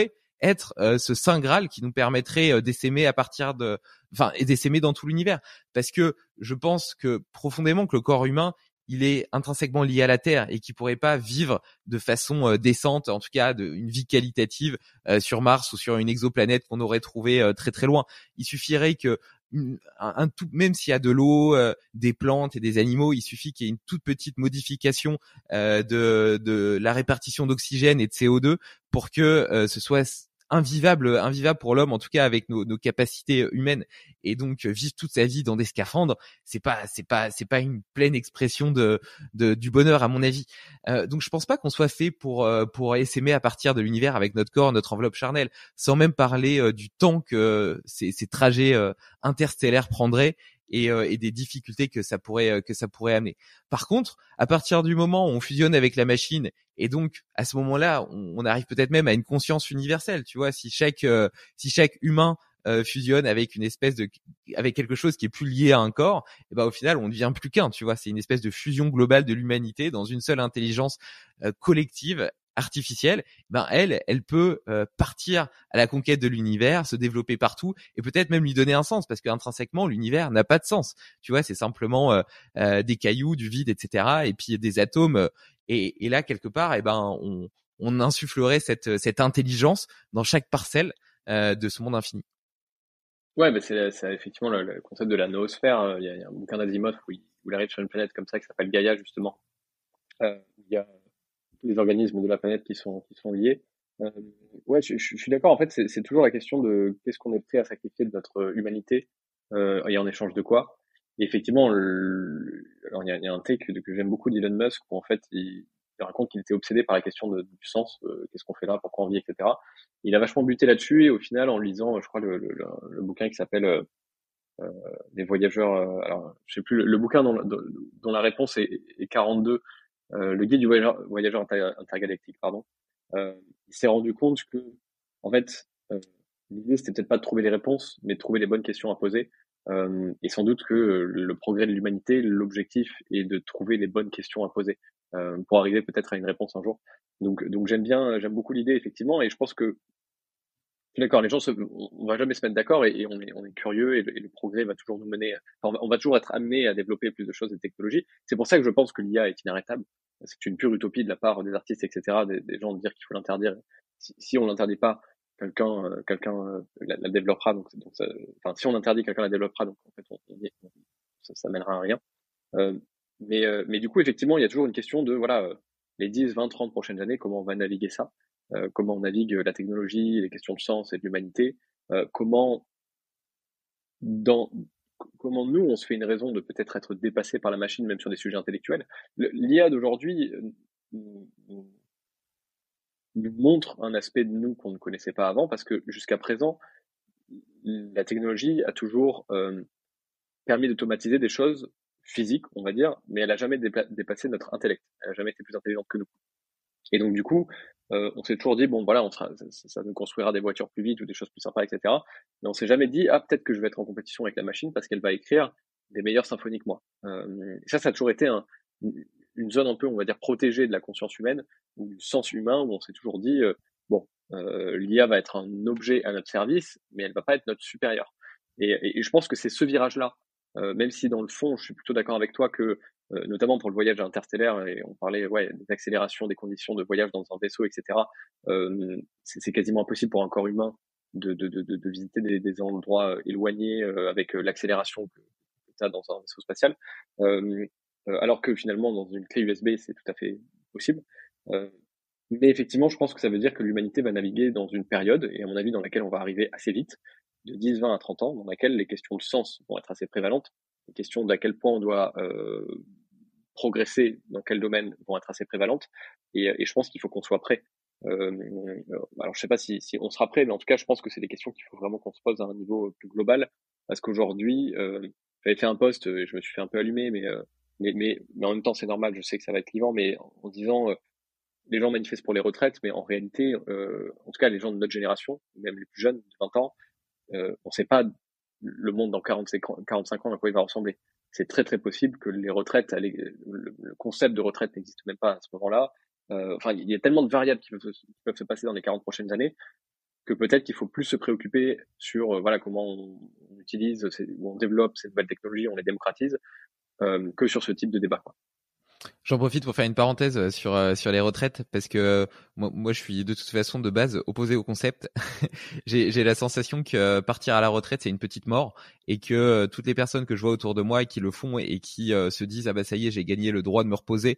être euh, ce saint graal qui nous permettrait euh, d'essaimer à partir de, enfin, et d'essaimer dans tout l'univers. Parce que je pense que profondément que le corps humain, il est intrinsèquement lié à la Terre et qui pourrait pas vivre de façon euh, décente, en tout cas de, une vie qualitative euh, sur Mars ou sur une exoplanète qu'on aurait trouvée euh, très très loin. Il suffirait que une, un, un tout, même s'il y a de l'eau, euh, des plantes et des animaux, il suffit qu'il y ait une toute petite modification euh, de, de la répartition d'oxygène et de C O deux pour que euh, ce soit invivable, invivable pour l'homme, en tout cas avec nos, nos capacités humaines. Et donc vivre toute sa vie dans des scaphandres, c'est pas, c'est pas, c'est pas une pleine expression de, de du bonheur à mon avis. Euh, donc je pense pas qu'on soit fait pour euh, pour essaimer à partir de l'univers avec notre corps, notre enveloppe charnelle, sans même parler euh, du temps que euh, ces, ces trajets euh, interstellaires prendraient. Et, euh, et des difficultés que ça pourrait euh, que ça pourrait amener. Par contre, à partir du moment où on fusionne avec la machine, et donc à ce moment-là, on, on arrive peut-être même à une conscience universelle. Tu vois, si chaque euh, si chaque humain euh, fusionne avec une espèce de avec quelque chose qui est plus lié à un corps, et ben au final, on ne devient plus qu'un. Tu vois, c'est une espèce de fusion globale de l'humanité dans une seule intelligence euh, collective artificielle. Ben elle, elle peut euh, partir à la conquête de l'univers, se développer partout et peut-être même lui donner un sens parce qu'intrinsèquement l'univers n'a pas de sens. Tu vois, c'est simplement euh, euh, des cailloux, du vide, et cetera. Et puis des atomes. Euh, et, et là quelque part, eh ben on, on insufflerait cette cette intelligence dans chaque parcelle euh, de ce monde infini. Ouais, bah c'est, c'est effectivement le, le concept de la noosphère. Il y a, il y a un bouquin d'Asimov où il, où il arrive sur une planète comme ça qui s'appelle Gaïa justement. Euh, il y a tous les organismes de la planète qui sont qui sont liés. Euh, ouais, je, je, je suis d'accord. En fait, c'est, c'est toujours la question de qu'est-ce qu'on est prêt à sacrifier de notre humanité euh, et en échange de quoi. Et effectivement, le, alors il y a, il y a un take que, que j'aime beaucoup d'Elon Musk où en fait il, il raconte qu'il était obsédé par la question de, du sens, euh, qu'est-ce qu'on fait là, pourquoi on vit, et cetera. Il a vachement buté là-dessus et au final, en lisant, je crois le, le, le, le bouquin qui s'appelle euh, Les voyageurs, euh, alors je sais plus le, le bouquin dont, dont, dont la réponse est, est quarante-deux. Euh, le guide du voyageur, voyageur inter, intergalactique, pardon, euh, il s'est rendu compte que, en fait, euh, l'idée c'était peut-être pas de trouver les réponses, mais de trouver les bonnes questions à poser. Euh, et sans doute que euh, le progrès de l'humanité, l'objectif est de trouver les bonnes questions à poser euh, pour arriver peut-être à une réponse un jour. Donc, donc j'aime bien, j'aime beaucoup l'idée effectivement, et je pense que d'accord, les gens se, on va jamais se mettre d'accord et, et on est, on est curieux et le, et le progrès va toujours nous mener, enfin, on, va, on va toujours être amené à développer plus de choses et de technologies. C'est pour ça que je pense que l'I A est inarrêtable. C'est une pure utopie de la part des artistes, et cetera, des, des gens de dire qu'il faut l'interdire. Si, si on l'interdit pas, quelqu'un, euh, quelqu'un euh, la, la développera. Donc, donc ça, enfin, si on interdit, quelqu'un la développera. Donc en fait, on, on, on, ça, ça mènera à rien. Euh, mais, euh, mais du coup, effectivement, il y a toujours une question de voilà, euh, les dix, vingt, trente prochaines années, comment on va naviguer ça. Euh, comment on navigue la technologie, les questions de sens et de l'humanité, euh, comment dans comment nous on se fait une raison de peut-être être dépassé par la machine même sur des sujets intellectuels. L'I A d'aujourd'hui nous, nous montre un aspect de nous qu'on ne connaissait pas avant parce que jusqu'à présent la technologie a toujours euh, permis d'automatiser des choses physiques, on va dire, mais elle a jamais dépa- dépassé notre intellect. Elle a jamais été plus intelligente que nous. Et donc du coup, euh, on s'est toujours dit bon voilà, on sera, ça, ça nous construira des voitures plus vite ou des choses plus sympas, et cetera. Mais on s'est jamais dit ah peut-être que je vais être en compétition avec la machine parce qu'elle va écrire des meilleures symphonies que moi. Euh, ça, ça a toujours été un, une zone un peu, on va dire, protégée de la conscience humaine ou du sens humain où on s'est toujours dit euh, bon, euh, l'I A va être un objet à notre service, mais elle va pas être notre supérieur. Et, et, et je pense que c'est ce virage-là, euh, même si dans le fond, je suis plutôt d'accord avec toi que Euh, notamment pour le voyage interstellaire, et on parlait ouais, des accélérations des conditions de voyage dans un vaisseau, et cetera. Euh, c'est, c'est quasiment impossible pour un corps humain de, de, de, de visiter des, des endroits éloignés euh, avec l'accélération que, que tu as dans un vaisseau spatial. Euh, euh, alors que finalement, dans une clé U S B, c'est tout à fait possible. Euh, mais effectivement, je pense que ça veut dire que l'humanité va naviguer dans une période, et à mon avis, dans laquelle on va arriver assez vite, de dix, vingt à trente ans, dans laquelle les questions de sens vont être assez prévalentes. Les questions d'à quel point on doit euh, progresser dans quel domaine vont être assez prévalentes. Et, et je pense qu'il faut qu'on soit prêt. Euh, alors je sais pas si, si on sera prêt, mais en tout cas je pense que c'est des questions qu'il faut vraiment qu'on se pose à un niveau plus global, parce qu'aujourd'hui, euh, j'avais fait un post et je me suis fait un peu allumer, mais, euh, mais, mais, mais en même temps c'est normal, je sais que ça va être clivant, mais en, en disant euh, les gens manifestent pour les retraites, mais en réalité, euh, en tout cas les gens de notre génération, même les plus jeunes de vingt ans, euh, on sait pas le monde dans quarante-cinq ans à quoi il va ressembler. C'est très très possible que les retraites, le, le concept de retraite n'existe même pas à ce moment-là. Euh, enfin, il y a tellement de variables qui peuvent, qui peuvent se passer dans les quarante prochaines années que peut-être qu'il faut plus se préoccuper sur euh, voilà comment on, on utilise, ces, on développe ces nouvelles technologies, on les démocratise, euh, que sur ce type de débat, quoi. J'en profite pour faire une parenthèse sur euh, sur les retraites parce que euh, moi, moi je suis de toute façon de base opposé au concept. j'ai j'ai la sensation que euh, partir à la retraite c'est une petite mort et que euh, toutes les personnes que je vois autour de moi et qui le font et, et qui euh, se disent ah bah ça y est j'ai gagné le droit de me reposer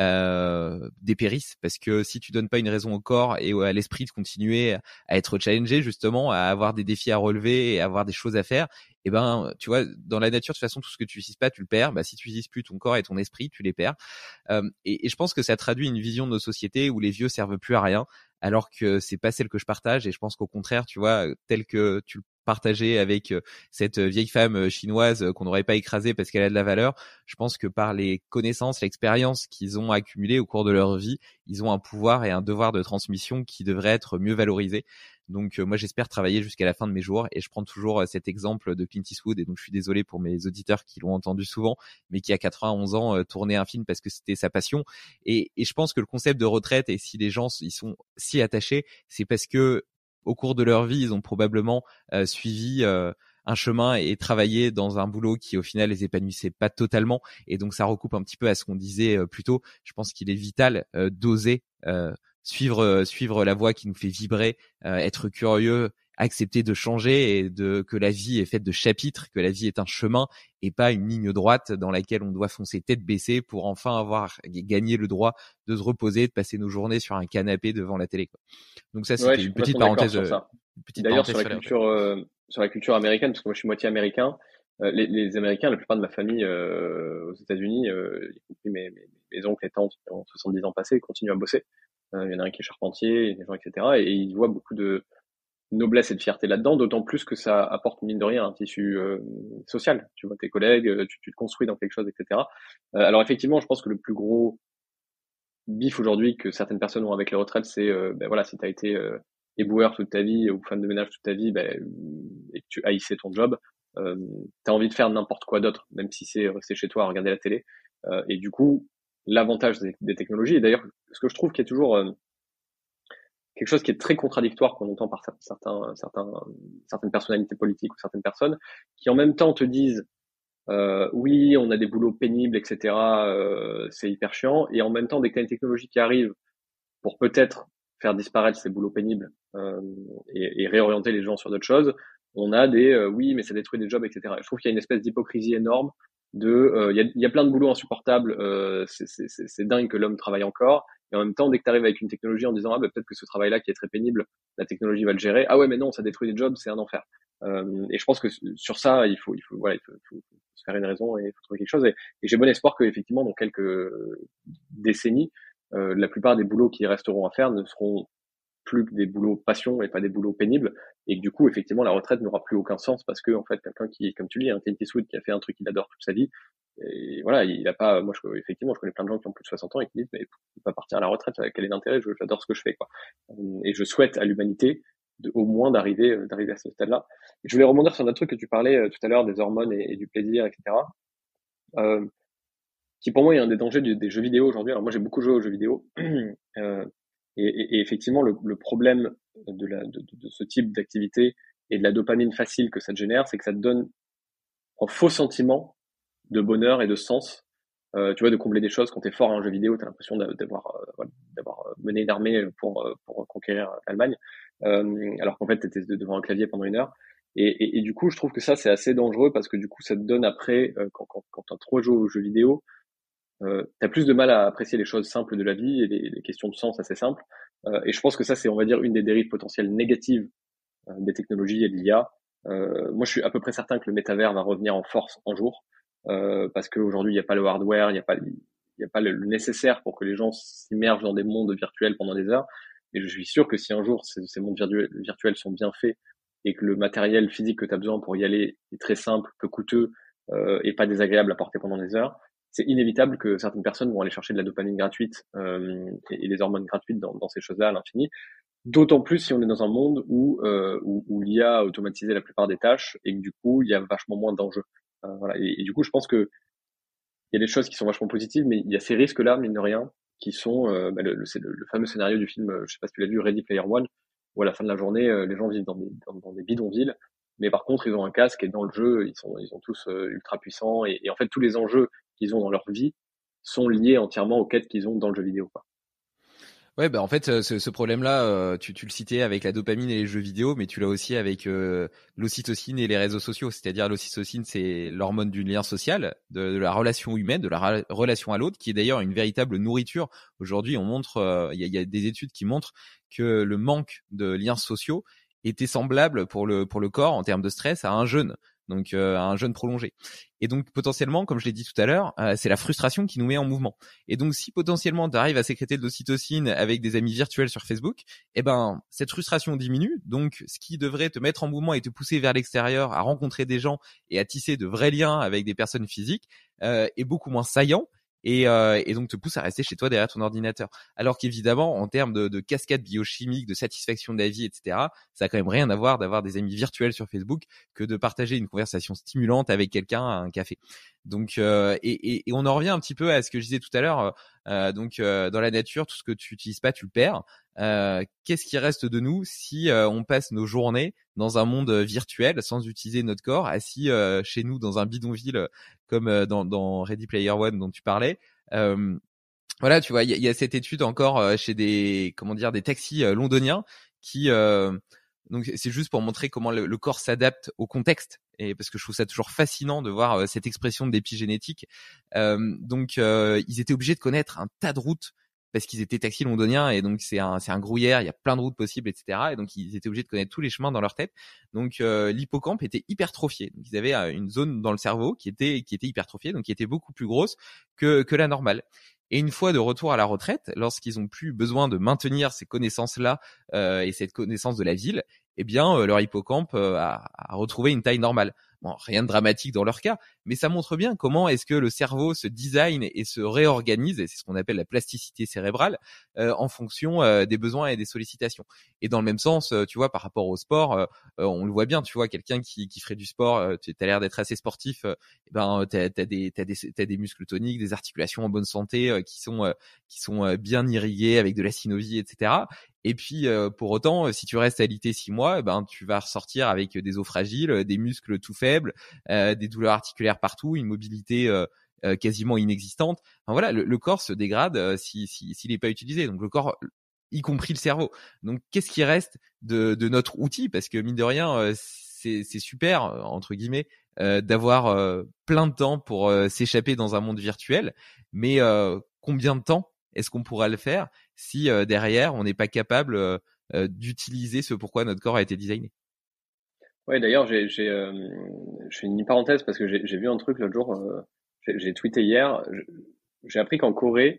euh, dépérissent parce que si tu donnes pas une raison au corps et à l'esprit de continuer à être challengé justement, à avoir des défis à relever et à avoir des choses à faire, et eh ben tu vois dans la nature de toute façon tout ce que tu utilises pas tu le perds. Bah si tu utilises plus ton corps et ton esprit tu les perds. Euh, et, et je pense que ça traduit une vision de nos sociétés où les vieux servent plus à rien, alors que c'est pas celle que je partage. Et je pense qu'au contraire, tu vois, tel que tu le partageais avec cette vieille femme chinoise qu'on n'aurait pas écrasée parce qu'elle a de la valeur, je pense que par les connaissances, l'expérience qu'ils ont accumulées au cours de leur vie, ils ont un pouvoir et un devoir de transmission qui devrait être mieux valorisé. Donc euh, moi j'espère travailler jusqu'à la fin de mes jours et je prends toujours euh, cet exemple de Clint Eastwood et donc je suis désolé pour mes auditeurs qui l'ont entendu souvent mais qui à quatre-vingt-onze ans euh, tournait un film parce que c'était sa passion et, et je pense que le concept de retraite et si les gens ils sont si attachés c'est parce que au cours de leur vie ils ont probablement euh, suivi euh, un chemin et travaillé dans un boulot qui au final les épanouissait pas totalement et donc ça recoupe un petit peu à ce qu'on disait euh, plus tôt. Je pense qu'il est vital euh, d'oser euh, suivre euh, suivre la voie qui nous fait vibrer, euh, être curieux, accepter de changer et de que la vie est faite de chapitres, que la vie est un chemin et pas une ligne droite dans laquelle on doit foncer tête baissée pour enfin avoir gagné le droit de se reposer, de passer nos journées sur un canapé devant la télé, quoi. Donc ça Ouais, je c'était suis une petite complètement d'accord parenthèse sur euh, ça. une petite D'ailleurs, parenthèse sur la sur les retraites. culture, euh, sur la culture américaine, parce que moi je suis moitié américain, euh, les, les Américains, la plupart de ma famille euh, aux États-Unis, euh, y compris mes, mes, mes oncles et tantes qui ont soixante-dix ans passés, continuent à bosser. Euh, il y en a un qui est charpentier, il y a des gens, et cetera. Et, et ils voient beaucoup de noblesse et de fierté là-dedans, d'autant plus que ça apporte mine de rien un tissu euh, social. Tu vois tes collègues, tu, tu te construis dans quelque chose, et cetera. Euh, alors effectivement, je pense que le plus gros bif aujourd'hui que certaines personnes ont avec les retraites, c'est euh, ben voilà, si tu as été euh, éboueur toute ta vie ou femme de ménage toute ta vie, ben, et que tu haïssais ton job, euh, tu as envie de faire n'importe quoi d'autre, même si c'est rester chez toi à regarder la télé. Euh, et du coup, l'avantage des, des technologies, et d'ailleurs, ce que je trouve qu'il y a toujours euh, quelque chose qui est très contradictoire qu'on entend par certains, certains, certaines personnalités politiques ou certaines personnes, qui en même temps te disent euh, oui, on a des boulots pénibles, et cetera. Euh, c'est hyper chiant. Et en même temps, dès que tu as une technologie qui arrive pour peut-être faire disparaître ces boulots pénibles euh, et, et réorienter les gens sur d'autres choses, on a des euh, oui, mais ça détruit des jobs, et cetera. Je trouve qu'il y a une espèce d'hypocrisie énorme. De, euh, il y, a, il y a plein de boulots insupportables. Euh, c'est, c'est, c'est, c'est dingue que l'homme travaille encore. Et en même temps, dès que tu arrives avec une technologie en disant ah bah, peut-être que ce travail-là qui est très pénible, la technologie va le gérer. Ah ouais, mais non, ça détruit des jobs, c'est un enfer. Euh, et je pense que sur ça, il faut, il faut, voilà, il faut, il faut, il faut se faire une raison et il faut trouver quelque chose. Et, et j'ai bon espoir que effectivement, dans quelques décennies, euh, la plupart des boulots qui resteront à faire ne seront plus que des boulots passion et pas des boulots pénibles, et que du coup, effectivement, la retraite n'aura plus aucun sens parce que, en fait, quelqu'un qui, comme tu dis, un Clint Eastwood qui a fait un truc qu'il adore toute sa vie, et voilà, il a pas, moi, je, effectivement, je connais plein de gens qui ont plus de soixante ans et qui disent, mais je peux pas partir à la retraite, quel est l'intérêt, j'adore ce que je fais, quoi. Et je souhaite à l'humanité de, au moins d'arriver, d'arriver à ce stade-là. Et je voulais rebondir sur un autre truc que tu parlais tout à l'heure, des hormones et, et du plaisir, et cetera. Euh, qui pour moi est un des dangers des, des jeux vidéo aujourd'hui. Alors moi j'ai beaucoup joué aux jeux vidéo, euh, et, et, et effectivement le, le problème de, la, de, de ce type d'activité et de la dopamine facile que ça te génère, c'est que ça te donne un faux sentiment de bonheur et de sens. Euh, tu vois, de combler des choses quand t'es fort à un jeu vidéo, t'as l'impression d'avoir euh, d'avoir mené une armée pour pour conquérir l'Allemagne, euh, alors qu'en fait t'étais devant un clavier pendant une heure. Et, et, et du coup, je trouve que ça c'est assez dangereux parce que du coup, ça te donne après, euh, quand, quand, quand t'as trop joué aux jeux vidéo, euh, t'as plus de mal à apprécier les choses simples de la vie et les, les questions de sens assez simples. Euh, et je pense que ça, c'est, on va dire, une des dérives potentielles négatives euh, des technologies et de l'I A. Euh, moi, je suis à peu près certain que le métavers va revenir en force un jour, euh, parce qu'aujourd'hui, il n'y a pas le hardware, il n'y a pas, il y a pas le nécessaire pour que les gens s'immergent dans des mondes virtuels pendant des heures. Et je suis sûr que si un jour ces, ces mondes virtuels, virtuels sont bien faits et que le matériel physique que tu as besoin pour y aller est très simple, peu coûteux euh, et pas désagréable à porter pendant des heures, c'est inévitable que certaines personnes vont aller chercher de la dopamine gratuite euh, et, et des hormones gratuites dans, dans ces choses-là à l'infini. D'autant plus si on est dans un monde où, euh, où, où l'I A a automatisé la plupart des tâches et que du coup, il y a vachement moins d'enjeux. Euh, voilà. Et, et du coup, je pense que il y a des choses qui sont vachement positives, mais il y a ces risques-là, mine de rien, qui sont euh, bah, le, le, le, le fameux scénario du film, je sais pas si tu l'as vu, Ready Player One, où à la fin de la journée, euh, les gens vivent dans des, dans, dans des bidonvilles, mais par contre, ils ont un casque et dans le jeu, ils sont, ils sont tous euh, ultra puissants et, et en fait, tous les enjeux qu'ils ont dans leur vie sont liés entièrement aux quêtes qu'ils ont dans le jeu vidéo, quoi. Ouais, bah en fait, euh, ce, ce problème-là, euh, tu, tu le citais avec la dopamine et les jeux vidéo, mais tu l'as aussi avec euh, l'ocytocine et les réseaux sociaux. C'est-à-dire l'ocytocine, c'est l'hormone du lien social, de, de la relation humaine, de la ra- relation à l'autre, qui est d'ailleurs une véritable nourriture. Aujourd'hui, on montre, euh, il y, a, y a des études qui montrent que le manque de liens sociaux était semblable pour le pour le corps en termes de stress à un jeûne. Donc euh, à un jeûne prolongé. Et donc potentiellement, comme je l'ai dit tout à l'heure, euh, c'est la frustration qui nous met en mouvement. Et donc si potentiellement tu arrives à sécréter de l'ocytocine avec des amis virtuels sur Facebook, eh ben cette frustration diminue. Donc ce qui devrait te mettre en mouvement et te pousser vers l'extérieur, à rencontrer des gens et à tisser de vrais liens avec des personnes physiques, euh, est beaucoup moins saillant. Et, euh, et donc te pousse à rester chez toi derrière ton ordinateur. Alors qu'évidemment, en termes de, de cascade biochimique, de satisfaction de la vie, et cetera, ça a quand même rien à voir d'avoir des amis virtuels sur Facebook que de partager une conversation stimulante avec quelqu'un à un café. Donc, euh, et, et, et on en revient un petit peu à ce que je disais tout à l'heure. Euh, donc, euh, dans la nature, tout ce que tu utilises pas, tu le perds. Euh, qu'est-ce qui reste de nous si euh, on passe nos journées dans un monde virtuel sans utiliser notre corps, assis euh, chez nous dans un bidonville comme euh, dans, dans Ready Player One dont tu parlais. Euh, voilà, tu vois, il y, y a cette étude encore euh, chez des, comment dire, des taxis euh, londoniens qui, euh, donc c'est juste pour montrer comment le, le corps s'adapte au contexte. Et parce que je trouve ça toujours fascinant de voir euh, cette expression de l'épigénétique. Euh, donc, euh, ils étaient obligés de connaître un tas de routes parce qu'ils étaient taxis londoniens et donc c'est un c'est un gruyère, il y a plein de routes possibles, et cetera. Et donc ils étaient obligés de connaître tous les chemins dans leur tête. Donc euh, l'hippocampe était hypertrophié. Donc ils avaient euh, une zone dans le cerveau qui était qui était hypertrophiée, donc qui était beaucoup plus grosse que que la normale. Et une fois de retour à la retraite, lorsqu'ils ont plus besoin de maintenir ces connaissances-là euh, et cette connaissance de la ville, eh bien euh, leur hippocampe euh, a, a retrouvé une taille normale. Bon, rien de dramatique dans leur cas, mais ça montre bien comment est-ce que le cerveau se design et se réorganise, et c'est ce qu'on appelle la plasticité cérébrale, euh, en fonction euh, des besoins et des sollicitations. Et dans le même sens, euh, tu vois, par rapport au sport, euh, euh, on le voit bien, tu vois, quelqu'un qui, qui ferait du sport, euh, tu as l'air d'être assez sportif, euh, ben t'as, t'as des t'as des t'as des muscles toniques, des articulations en bonne santé euh, qui sont euh, qui sont euh, bien irriguées avec de la synovie, et cetera. Et puis euh, pour autant, si tu restes alité six mois, ben tu vas ressortir avec des os fragiles, des muscles tout faibles, euh, des douleurs articulaires partout, une mobilité euh, euh, quasiment inexistante. Enfin voilà, le, le corps se dégrade euh, si si s'il n'est pas utilisé. Donc le corps, y compris le cerveau. Donc qu'est-ce qui reste de de notre outil? Parce que mine de rien, euh, c'est c'est super entre guillemets euh, d'avoir euh, plein de temps pour euh, s'échapper dans un monde virtuel, mais euh, combien de temps est-ce qu'on pourra le faire si euh, derrière on n'est pas capable euh, euh, d'utiliser ce pourquoi notre corps a été designé? Ouais, d'ailleurs, j'ai, j'ai, euh, je fais une parenthèse parce que j'ai, j'ai vu un truc l'autre jour, euh, j'ai, j'ai tweeté hier, je- j'ai appris qu'en Corée,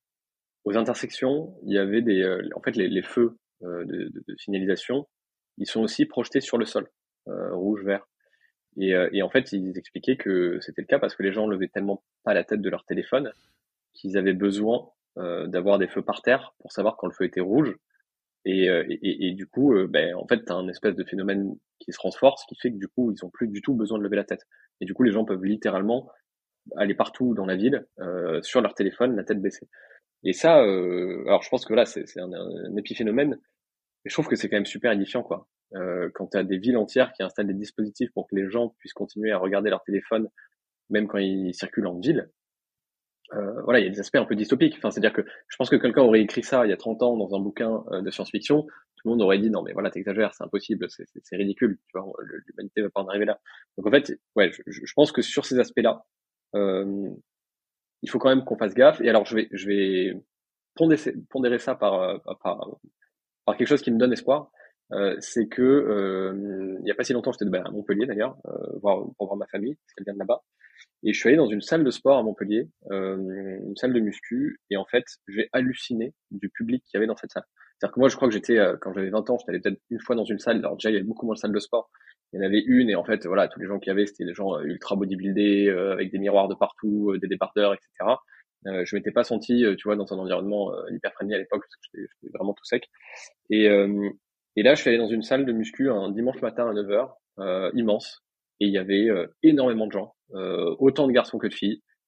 aux intersections, il y avait des, euh, en fait, les, les feux euh, de, de- de signalisation, ils sont aussi projetés sur le sol, euh, rouge, vert. Et, euh, et en fait, ils expliquaient que c'était le cas parce que les gens levaient tellement pas la tête de leur téléphone qu'ils avaient besoin euh, d'avoir des feux par terre pour savoir quand le feu était rouge. Et, euh, et, et- et du coup, euh, ben, en fait, t'as un espèce de phénomène qui se renforce, qui fait que du coup, ils ont plus du tout besoin de lever la tête. Et du coup, les gens peuvent littéralement aller partout dans la ville euh, sur leur téléphone, la tête baissée. Et ça, euh, alors je pense que là, c'est c'est un, un épiphénomène, mais je trouve que c'est quand même super édifiant, quoi. Euh, quand tu as des villes entières qui installent des dispositifs pour que les gens puissent continuer à regarder leur téléphone, même quand ils circulent en ville, euh, voilà, il y a des aspects un peu dystopiques. Enfin, c'est-à-dire que je pense que quelqu'un aurait écrit ça il y a trente ans dans un bouquin euh, de science-fiction, tout le monde aurait dit non mais voilà, t'exagères, c'est impossible, c'est, c'est, c'est ridicule, tu vois, l'humanité va pas en arriver là. Donc en fait, ouais, je, je pense que sur ces aspects-là, euh, il faut quand même qu'on fasse gaffe. Et alors je vais, je vais pondérer, pondérer ça par, euh, par, par quelque chose qui me donne espoir. Euh, c'est que euh, il y a pas si longtemps, j'étais ben, à Montpellier d'ailleurs, euh, voir, pour voir ma famille, parce qu'elle vient de là-bas. Et je suis allé dans une salle de sport à Montpellier, euh, une salle de muscu, et en fait, j'ai halluciné du public qu'il y avait dans cette salle. C'est-à-dire que moi, je crois que j'étais, euh, quand j'avais vingt ans, j'étais allé peut-être une fois dans une salle. Alors déjà, il y avait beaucoup moins de salles de sport. Il y en avait une, et en fait, voilà, tous les gens qu'il y avait, c'était des gens euh, ultra bodybuildés, euh, avec des miroirs de partout, euh, des débardeurs, et cetera. Euh, je m'étais pas senti, euh, tu vois, dans un environnement euh, hyper friendly à l'époque, parce que j'étais, j'étais vraiment tout sec. Et, euh, et là, je suis allé dans une salle de muscu un dimanche matin à neuf heures, euh, immense, et il y avait euh, énormément de gens, euh, autant de garçons que de filles.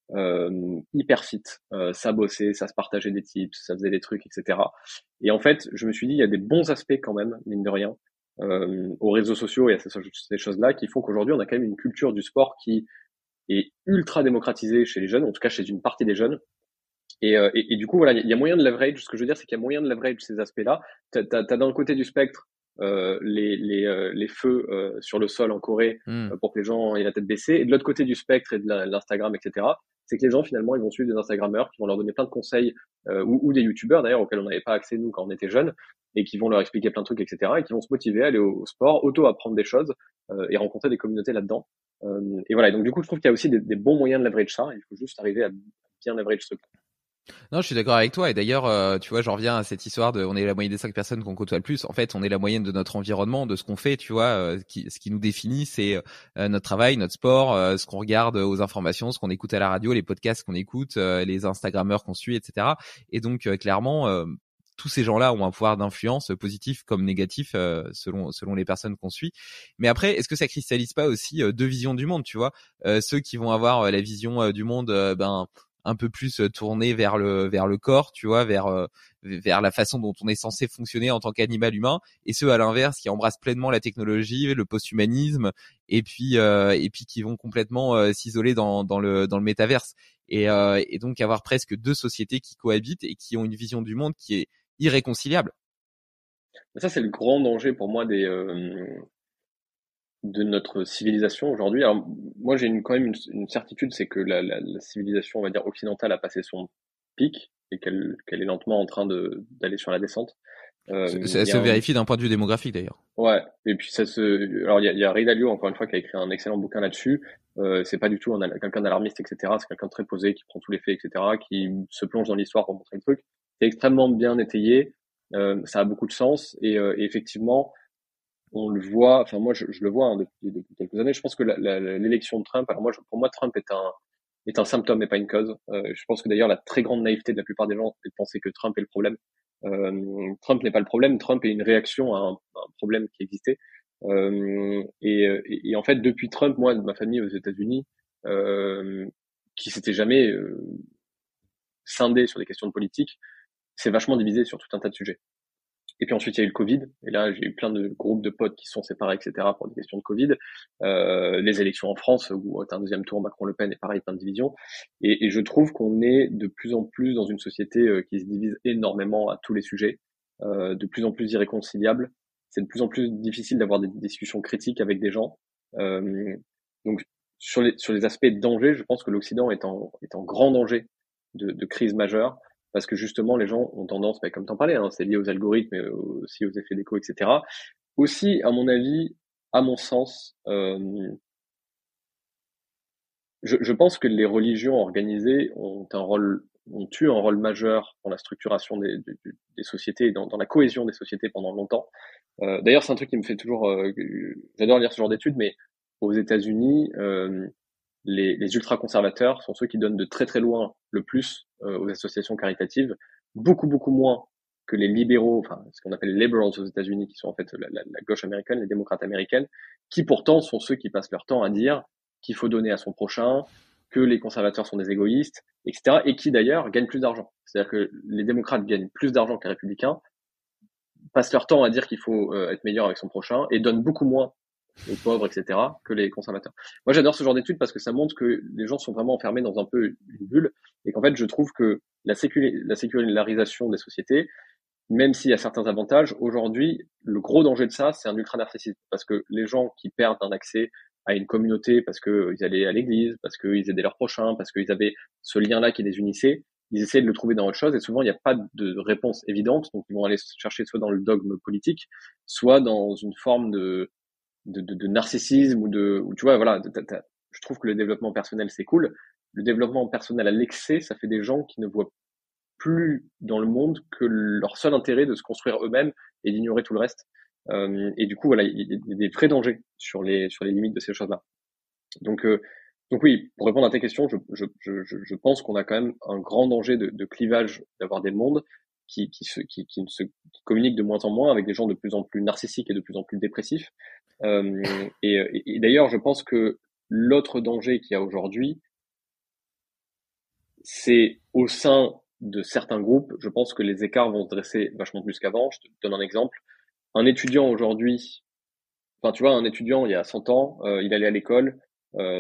euh, hyper fit, euh, ça bossait, ça se partageait des tips, ça faisait des trucs, et cetera. Et en fait, je me suis dit, il y a des bons aspects quand même, mine de rien, euh, aux réseaux sociaux et à ces, ces choses-là qui font qu'aujourd'hui, on a quand même une culture du sport qui est ultra démocratisée chez les jeunes, en tout cas chez une partie des jeunes. Et, euh, et, et du coup, voilà, il y a moyen de leverage. Ce que je veux dire, c'est qu'il y a moyen de leverage ces aspects-là. T'as, t'as, t'as d'un côté du spectre euh, les, les, euh, les feux euh, sur le sol en Corée Mm. euh, pour que les gens aient la tête baissée. Et de l'autre côté du spectre et de la, l'Instagram, et cetera, c'est que les gens, finalement, ils vont suivre des Instagrammeurs qui vont leur donner plein de conseils, euh, ou, ou des YouTubeurs, d'ailleurs, auxquels on n'avait pas accès, nous, quand on était jeunes, et qui vont leur expliquer plein de trucs, et cetera, et qui vont se motiver à aller au, au sport, auto-apprendre des choses euh, et rencontrer des communautés là-dedans. Euh, et voilà, et donc du coup, je trouve qu'il y a aussi des, des bons moyens de leverage ça. Il faut juste arriver à bien leverage ce truc. Non, je suis d'accord avec toi. Et d'ailleurs, euh, tu vois, j'en reviens à cette histoire de, on est la moyenne des cinq personnes qu'on côtoie le plus. En fait, on est la moyenne de notre environnement, de ce qu'on fait. Tu vois, euh, qui, ce qui nous définit, c'est euh, notre travail, notre sport, euh, ce qu'on regarde aux informations, ce qu'on écoute à la radio, les podcasts qu'on écoute, euh, les Instagrammeurs qu'on suit, et cetera. Et donc, euh, clairement, euh, tous ces gens-là ont un pouvoir d'influence positif comme négatif euh, selon selon les personnes qu'on suit. Mais après, est-ce que ça cristallise pas aussi euh, deux visions du monde, tu vois, euh, ceux qui vont avoir euh, la vision euh, du monde, euh, ben un peu plus tourné vers le vers le corps, tu vois, vers euh, vers la façon dont on est censé fonctionner en tant qu'animal humain, et ceux à l'inverse qui embrassent pleinement la technologie, le post-humanisme, et puis euh, et puis qui vont complètement euh, s'isoler dans dans le dans le métaverse, et euh, et donc avoir presque deux sociétés qui cohabitent et qui ont une vision du monde qui est irréconciliable. Ça, c'est le grand danger pour moi des euh, de notre civilisation aujourd'hui. Alors, moi, j'ai une, quand même une, une certitude, c'est que la, la, la civilisation, on va dire, occidentale a passé son pic et qu'elle qu'elle est lentement en train de d'aller sur la descente. Euh, Ça il y se a un... vérifie d'un point de vue démographique d'ailleurs. Ouais, et puis ça se... Alors, il y a, il y a Ray Dalio, encore une fois, qui a écrit un excellent bouquin là-dessus. Euh, c'est pas du tout un, quelqu'un d'alarmiste, et cetera. C'est quelqu'un de très posé, qui prend tous les faits, et cetera, qui se plonge dans l'histoire pour montrer le truc. C'est extrêmement bien étayé, euh, ça a beaucoup de sens, et, euh, et effectivement, on le voit, enfin moi je, je le vois hein, depuis, depuis quelques années. Je pense que la, la, l'élection de Trump, alors moi je, pour moi Trump est un est un symptôme et pas une cause. Euh, je pense que d'ailleurs la très grande naïveté de la plupart des gens est de penser que Trump est le problème. Euh, Trump n'est pas le problème, Trump est une réaction à un, à un problème qui existait. Euh, et, et, et en fait depuis Trump, moi ma famille aux États-Unis, euh, qui s'était jamais euh, scindée sur des questions de politique, s'est vachement divisée sur tout un tas de sujets. Et puis ensuite, il y a eu le Covid. Et là, j'ai eu plein de groupes de potes qui se sont séparés, et cetera, pour des questions de Covid. Euh, les élections en France, où c'est un deuxième tour, Macron-Le Pen, et pareil, plein de divisions. Et, et je trouve qu'on est de plus en plus dans une société euh, qui se divise énormément à tous les sujets, euh, de plus en plus irréconciliable. C'est de plus en plus difficile d'avoir des discussions critiques avec des gens. Euh, donc, sur les, sur les aspects de danger, je pense que l'Occident est en, est en grand danger de, de crise majeure. Parce que justement, les gens ont tendance, bah, comme t'en parlais, hein, c'est lié aux algorithmes, mais aussi aux effets d'écho, et cetera. Aussi, à mon avis, à mon sens, euh, je, je pense que les religions organisées ont un rôle, ont eu un rôle majeur dans la structuration des, des, des sociétés, dans, dans la cohésion des sociétés pendant longtemps. Euh, d'ailleurs, c'est un truc qui me fait toujours, euh, j'adore lire ce genre d'études, mais aux États-Unis, euh, les, les ultra-conservateurs sont ceux qui donnent de très très loin le plus euh, aux associations caritatives, beaucoup beaucoup moins que les libéraux, enfin ce qu'on appelle les liberals aux États-Unis, qui sont en fait la, la, la gauche américaine, les démocrates américaines, qui pourtant sont ceux qui passent leur temps à dire qu'il faut donner à son prochain, que les conservateurs sont des égoïstes, et cetera, et qui d'ailleurs gagnent plus d'argent. C'est-à-dire que les démocrates gagnent plus d'argent que les républicains, passent leur temps à dire qu'il faut euh, être meilleur avec son prochain, et donnent beaucoup moins aux pauvres, et cetera, que les conservateurs. Moi, j'adore ce genre d'études parce que ça montre que les gens sont vraiment enfermés dans un peu une bulle et qu'en fait, je trouve que la, sécul- la sécularisation des sociétés, même s'il y a certains avantages, aujourd'hui, le gros danger de ça, c'est un ultra-narcissisme parce que les gens qui perdent un accès à une communauté parce qu'ils allaient à l'église, parce qu'ils aidaient leurs prochains, parce qu'ils avaient ce lien-là qui les unissait, ils essaient de le trouver dans autre chose et souvent, il n'y a pas de réponse évidente, donc ils vont aller chercher soit dans le dogme politique, soit dans une forme de De, de, de narcissisme ou de, ou tu vois, voilà, t'as, t'as, je trouve que le développement personnel c'est cool. Le développement personnel à l'excès, ça fait des gens qui ne voient plus dans le monde que leur seul intérêt de se construire eux-mêmes et d'ignorer tout le reste. Euh, et du coup, voilà, il y, y a des vrais dangers sur les sur les limites de ces choses-là. Donc, euh, donc oui, pour répondre à tes questions, je, je, je, je pense qu'on a quand même un grand danger de, de clivage, d'avoir des mondes qui, qui, se, qui, qui, se, qui communiquent de moins en moins avec des gens de plus en plus narcissiques et de plus en plus dépressifs. Euh, et, et, et d'ailleurs, je pense que l'autre danger qu'il y a aujourd'hui, c'est au sein de certains groupes, je pense que les écarts vont se dresser vachement plus qu'avant. Je te donne un exemple. Un étudiant aujourd'hui, enfin tu vois, un étudiant il y a cent ans, euh, il allait à l'école, euh,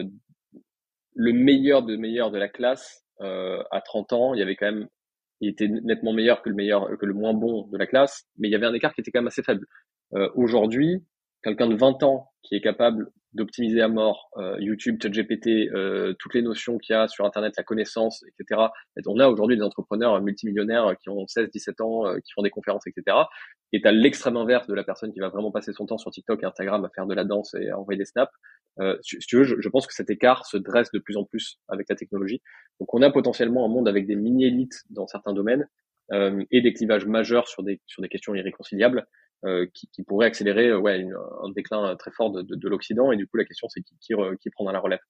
le meilleur de meilleur de la classe euh, à trente ans, il y avait quand même, il était nettement meilleur que le meilleur, que le moins bon de la classe, mais il y avait un écart qui était quand même assez faible. Euh, aujourd'hui, quelqu'un de vingt ans qui est capable d'optimiser à mort euh, YouTube, ChatGPT, euh, toutes les notions qu'il y a sur Internet, la connaissance, et cetera. Et on a aujourd'hui des entrepreneurs multimillionnaires qui ont seize, dix-sept ans, euh, qui font des conférences, et cetera. Et tu as l'extrême inverse de la personne qui va vraiment passer son temps sur TikTok et Instagram à faire de la danse et à envoyer des snaps. Euh, si, si tu veux, je, je pense que cet écart se dresse de plus en plus avec la technologie. Donc on a potentiellement un monde avec des mini-élites dans certains domaines euh, et des clivages majeurs sur des, sur des questions irréconciliables. Euh, qui, qui pourrait accélérer euh, ouais, une, un déclin très fort de, de, de l'Occident. Et du coup, la question, c'est qui, qui, qui prendra la relève.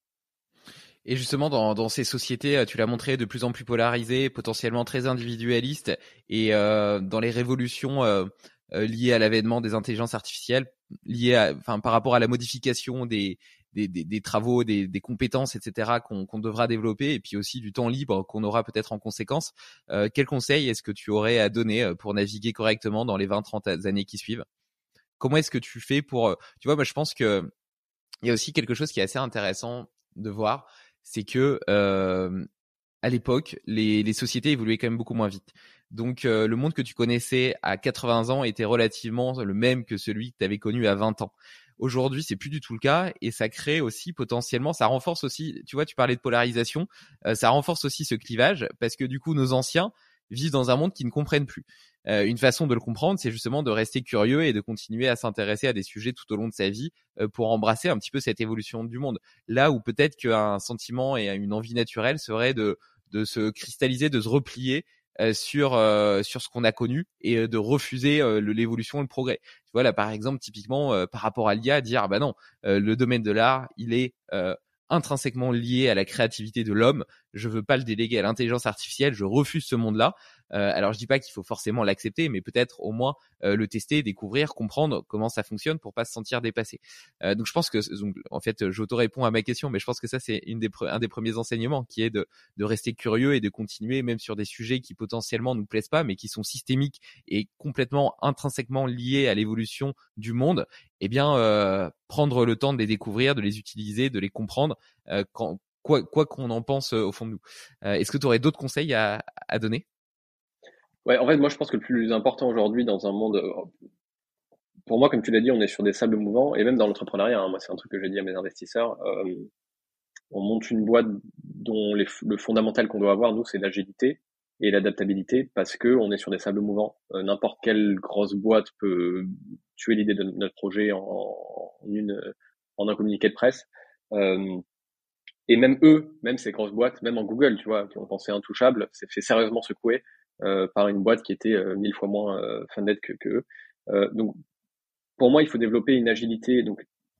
Et justement, dans, dans ces sociétés, tu l'as montré, de plus en plus polarisées, potentiellement très individualistes, et euh, dans les révolutions euh, euh, liées à l'avènement des intelligences artificielles, liées à, enfin, par rapport à la modification des, des, des, des travaux, des, des compétences, et cetera, qu'on, qu'on devra développer, et puis aussi du temps libre qu'on aura peut-être en conséquence. Euh, quel conseil est-ce que tu aurais à donner pour naviguer correctement dans les vingt trente années qui suivent ? Comment est-ce que tu fais pour... Tu vois, moi, je pense que il y a aussi quelque chose qui est assez intéressant de voir, c'est que euh, à l'époque, les, les sociétés évoluaient quand même beaucoup moins vite. Donc, euh, le monde que tu connaissais à quatre-vingts ans était relativement le même que celui que tu avais connu à vingt ans. Aujourd'hui, c'est plus du tout le cas, et ça crée aussi potentiellement, ça renforce aussi, tu vois, tu parlais de polarisation, euh, ça renforce aussi ce clivage, parce que du coup, nos anciens vivent dans un monde qu'ils ne comprennent plus. Euh, une façon de le comprendre, c'est justement de rester curieux et de continuer à s'intéresser à des sujets tout au long de sa vie euh, pour embrasser un petit peu cette évolution du monde. Là où peut-être qu'un sentiment et une envie naturelle serait de de se cristalliser, de se replier euh, sur euh, sur ce qu'on a connu et euh, de refuser euh, le, l'évolution et le progrès. Tu vois là par exemple typiquement euh, par rapport à l'I A, dire ah bah non, euh, le domaine de l'art, il est euh, intrinsèquement lié à la créativité de l'homme. Je veux pas le déléguer à l'intelligence artificielle. Je refuse ce monde-là. Euh, alors je dis pas qu'il faut forcément l'accepter, mais peut-être au moins euh, le tester, découvrir, comprendre comment ça fonctionne pour pas se sentir dépassé. Euh, donc je pense que, donc, en fait, j'auto-réponds à ma question, mais je pense que ça c'est une des pre- un des premiers enseignements qui est de de rester curieux et de continuer même sur des sujets qui potentiellement nous plaisent pas, mais qui sont systémiques et complètement intrinsèquement liés à l'évolution du monde. Eh bien, euh, prendre le temps de les découvrir, de les utiliser, de les comprendre, euh, quand, quoi, quoi qu'on en pense euh, au fond de nous. Euh, est-ce que tu aurais d'autres conseils à, à donner ? Ouais, en fait, moi, je pense que le plus important aujourd'hui dans un monde, pour moi, comme tu l'as dit, on est sur des sables mouvants, et même dans l'entrepreneuriat, hein, moi, c'est un truc que j'ai dit à mes investisseurs, euh, on monte une boîte dont les, le fondamental qu'on doit avoir, nous, c'est l'agilité et l'adaptabilité, parce que on est sur des sables mouvants. Euh, n'importe quelle grosse boîte peut tuer l'idée de notre projet en, en une, en un communiqué de presse. Euh, et même eux, même ces grosses boîtes, même en Google, tu vois, qui ont pensé intouchable, s'est fait sérieusement secouer euh, par une boîte qui était euh, mille fois moins euh, funded que, que eux. Euh, donc, pour moi, il faut développer une agilité, donc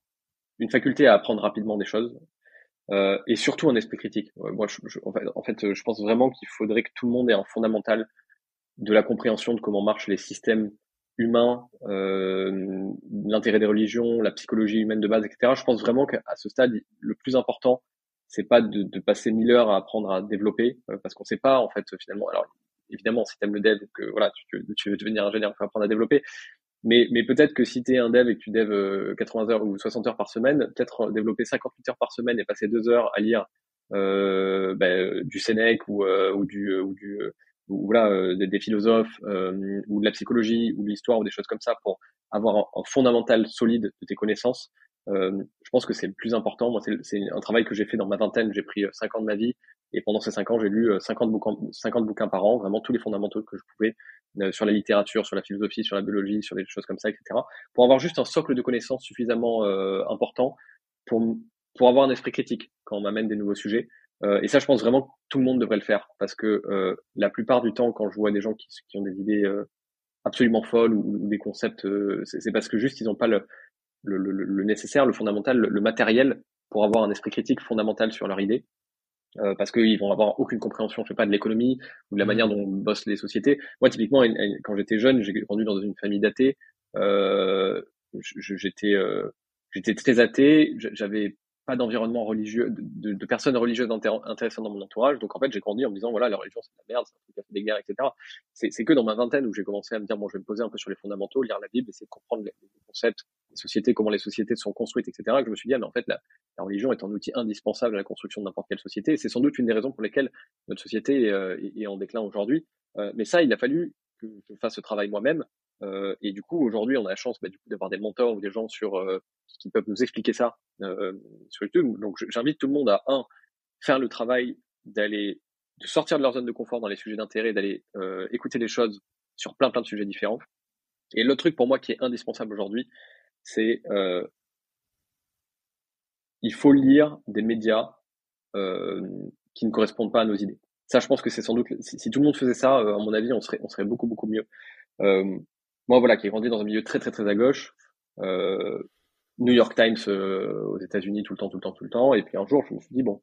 une faculté à apprendre rapidement des choses, euh, et surtout un esprit critique. Euh, moi, je, je, en, fait, en fait, je pense vraiment qu'il faudrait que tout le monde ait un fondamental de la compréhension de comment marchent les systèmes humains, euh, l'intérêt des religions, la psychologie humaine de base, et cetera. Je pense vraiment qu'à ce stade, le plus important, c'est pas de, de passer mille heures à apprendre à développer, euh, parce qu'on sait pas, en fait, finalement. Alors, évidemment, si t'aimes le dev, que voilà, tu, tu veux devenir ingénieur, il faut apprendre à développer. Mais, mais peut-être que si tu es un dev et que tu devs quatre-vingts heures ou soixante heures par semaine, peut-être développer cinquante-huit heures par semaine et passer deux heures à lire euh, ben, du Sénèque ou, euh, ou du ou du ou voilà euh, des, des philosophes euh, ou de la psychologie ou de l'histoire ou des choses comme ça pour avoir un, un fondamental solide de tes connaissances. Euh, je pense que c'est le plus important. Moi, c'est, c'est un travail que j'ai fait dans ma vingtaine. J'ai pris cinq ans de ma vie et pendant ces cinq ans, j'ai lu cinquante bouquins, cinquante bouquins par an, vraiment tous les fondamentaux que je pouvais euh, sur la littérature, sur la philosophie, sur la biologie, sur des choses comme ça, et cetera. Pour avoir juste un socle de connaissances suffisamment euh, important pour pour avoir un esprit critique quand on m'amène des nouveaux sujets. Euh, et ça, je pense vraiment que tout le monde devrait le faire parce que euh, la plupart du temps, quand je vois des gens qui, qui ont des idées euh, absolument folles ou, ou des concepts, euh, c'est, c'est parce que juste ils n'ont pas le, le, le, le nécessaire, le fondamental, le, le matériel pour avoir un esprit critique fondamental sur leur idée. Euh, parce qu'ils vont avoir aucune compréhension, je sais pas, de l'économie ou de la manière dont bossent les sociétés. Moi, typiquement, quand j'étais jeune, j'ai grandi dans une famille d'athées. Euh, j'étais, euh, j'étais très athée. J'avais pas d'environnement religieux, de, de, de personnes religieuses intéressantes dans mon entourage. Donc en fait, j'ai grandi en me disant voilà, la religion c'est de la merde, c'est un truc qui a fait des guerres, et cetera. C'est, c'est que dans ma vingtaine où j'ai commencé à me dire bon, je vais me poser un peu sur les fondamentaux, lire la Bible, essayer de comprendre les, les concepts, les sociétés, comment les sociétés sont construites, et cetera. Que je me suis dit ah, mais en fait la, la religion est un outil indispensable à la construction de n'importe quelle société. Et c'est sans doute une des raisons pour lesquelles notre société est, euh, est, est en déclin aujourd'hui. Euh, mais ça, il a fallu que je fasse ce travail moi-même. Euh, et du coup, aujourd'hui, on a la chance bah, du coup, d'avoir des mentors ou des gens sur euh, qui, qui peuvent nous expliquer ça euh, sur YouTube. Donc, j'invite tout le monde à un faire le travail d'aller de sortir de leur zone de confort dans les sujets d'intérêt, d'aller euh, écouter des choses sur plein plein de sujets différents. Et l'autre truc pour moi qui est indispensable aujourd'hui, c'est euh, il faut lire des médias euh, qui ne correspondent pas à nos idées. Ça, je pense que c'est sans doute si, si tout le monde faisait ça, euh, à mon avis, on serait on serait beaucoup beaucoup mieux. Euh, moi, voilà, qui ai grandi dans un milieu très très très à gauche, euh, New York Times euh, aux États-Unis tout le temps, tout le temps, tout le temps. Et puis un jour, je me suis dit bon,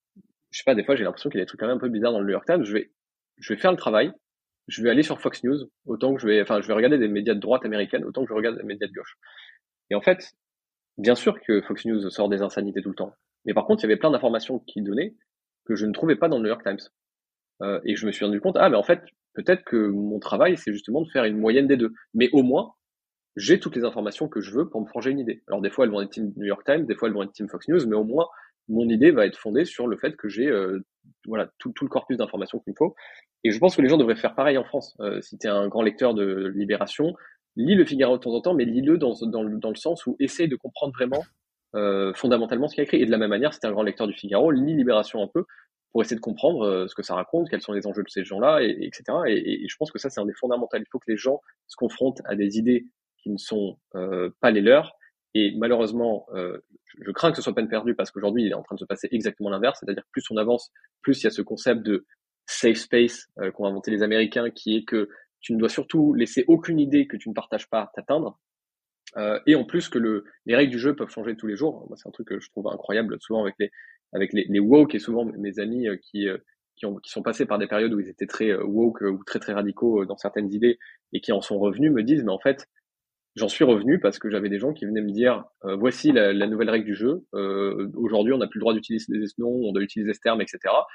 je sais pas, des fois j'ai l'impression qu'il y a des trucs quand même un peu bizarres dans le New York Times. Je vais, je vais faire le travail. Je vais aller sur Fox News autant que je vais, enfin, je vais regarder des médias de droite américaine autant que je regarde des médias de gauche. Et en fait, bien sûr que Fox News sort des insanités tout le temps, mais par contre, il y avait plein d'informations qu'ils donnaient que je ne trouvais pas dans le New York Times. Euh, et je me suis rendu compte, ah, mais en fait, peut-être que mon travail, c'est justement de faire une moyenne des deux. Mais au moins, j'ai toutes les informations que je veux pour me forger une idée. Alors des fois, elles vont être Team New York Times, des fois, elles vont être Team Fox News, mais au moins, mon idée va être fondée sur le fait que j'ai euh, voilà tout, tout le corpus d'informations qu'il me faut. Et je pense que les gens devraient faire pareil en France. Euh, si tu es un grand lecteur de Libération, lis le Figaro de temps en temps, mais lis-le dans, dans, dans le sens où essaie de comprendre vraiment euh, fondamentalement ce qu'il y a écrit. Et de la même manière, si tu es un grand lecteur du Figaro, lis Libération un peu pour essayer de comprendre euh, ce que ça raconte, quels sont les enjeux de ces gens-là, et, et etc. Et, et je pense que ça, c'est un des fondamentaux. Il faut que les gens se confrontent à des idées qui ne sont euh, pas les leurs. Et malheureusement, euh, je crains que ce soit peine perdue parce qu'aujourd'hui, il est en train de se passer exactement l'inverse. C'est-à-dire plus on avance, plus il y a ce concept de safe space euh, qu'ont inventé les Américains, qui est que tu ne dois surtout laisser aucune idée que tu ne partages pas t'atteindre. Euh, et en plus que le, les règles du jeu peuvent changer tous les jours. Moi, c'est un truc que je trouve incroyable souvent avec les avec les, les woke et souvent mes amis euh, qui euh, qui, ont, qui sont passés par des périodes où ils étaient très euh, woke euh, ou très très radicaux euh, dans certaines idées et qui en sont revenus me disent mais en fait j'en suis revenu parce que j'avais des gens qui venaient me dire euh, voici la, la nouvelle règle du jeu. Euh, aujourd'hui, on n'a plus le droit d'utiliser des noms, on doit utiliser ce terme, et cetera.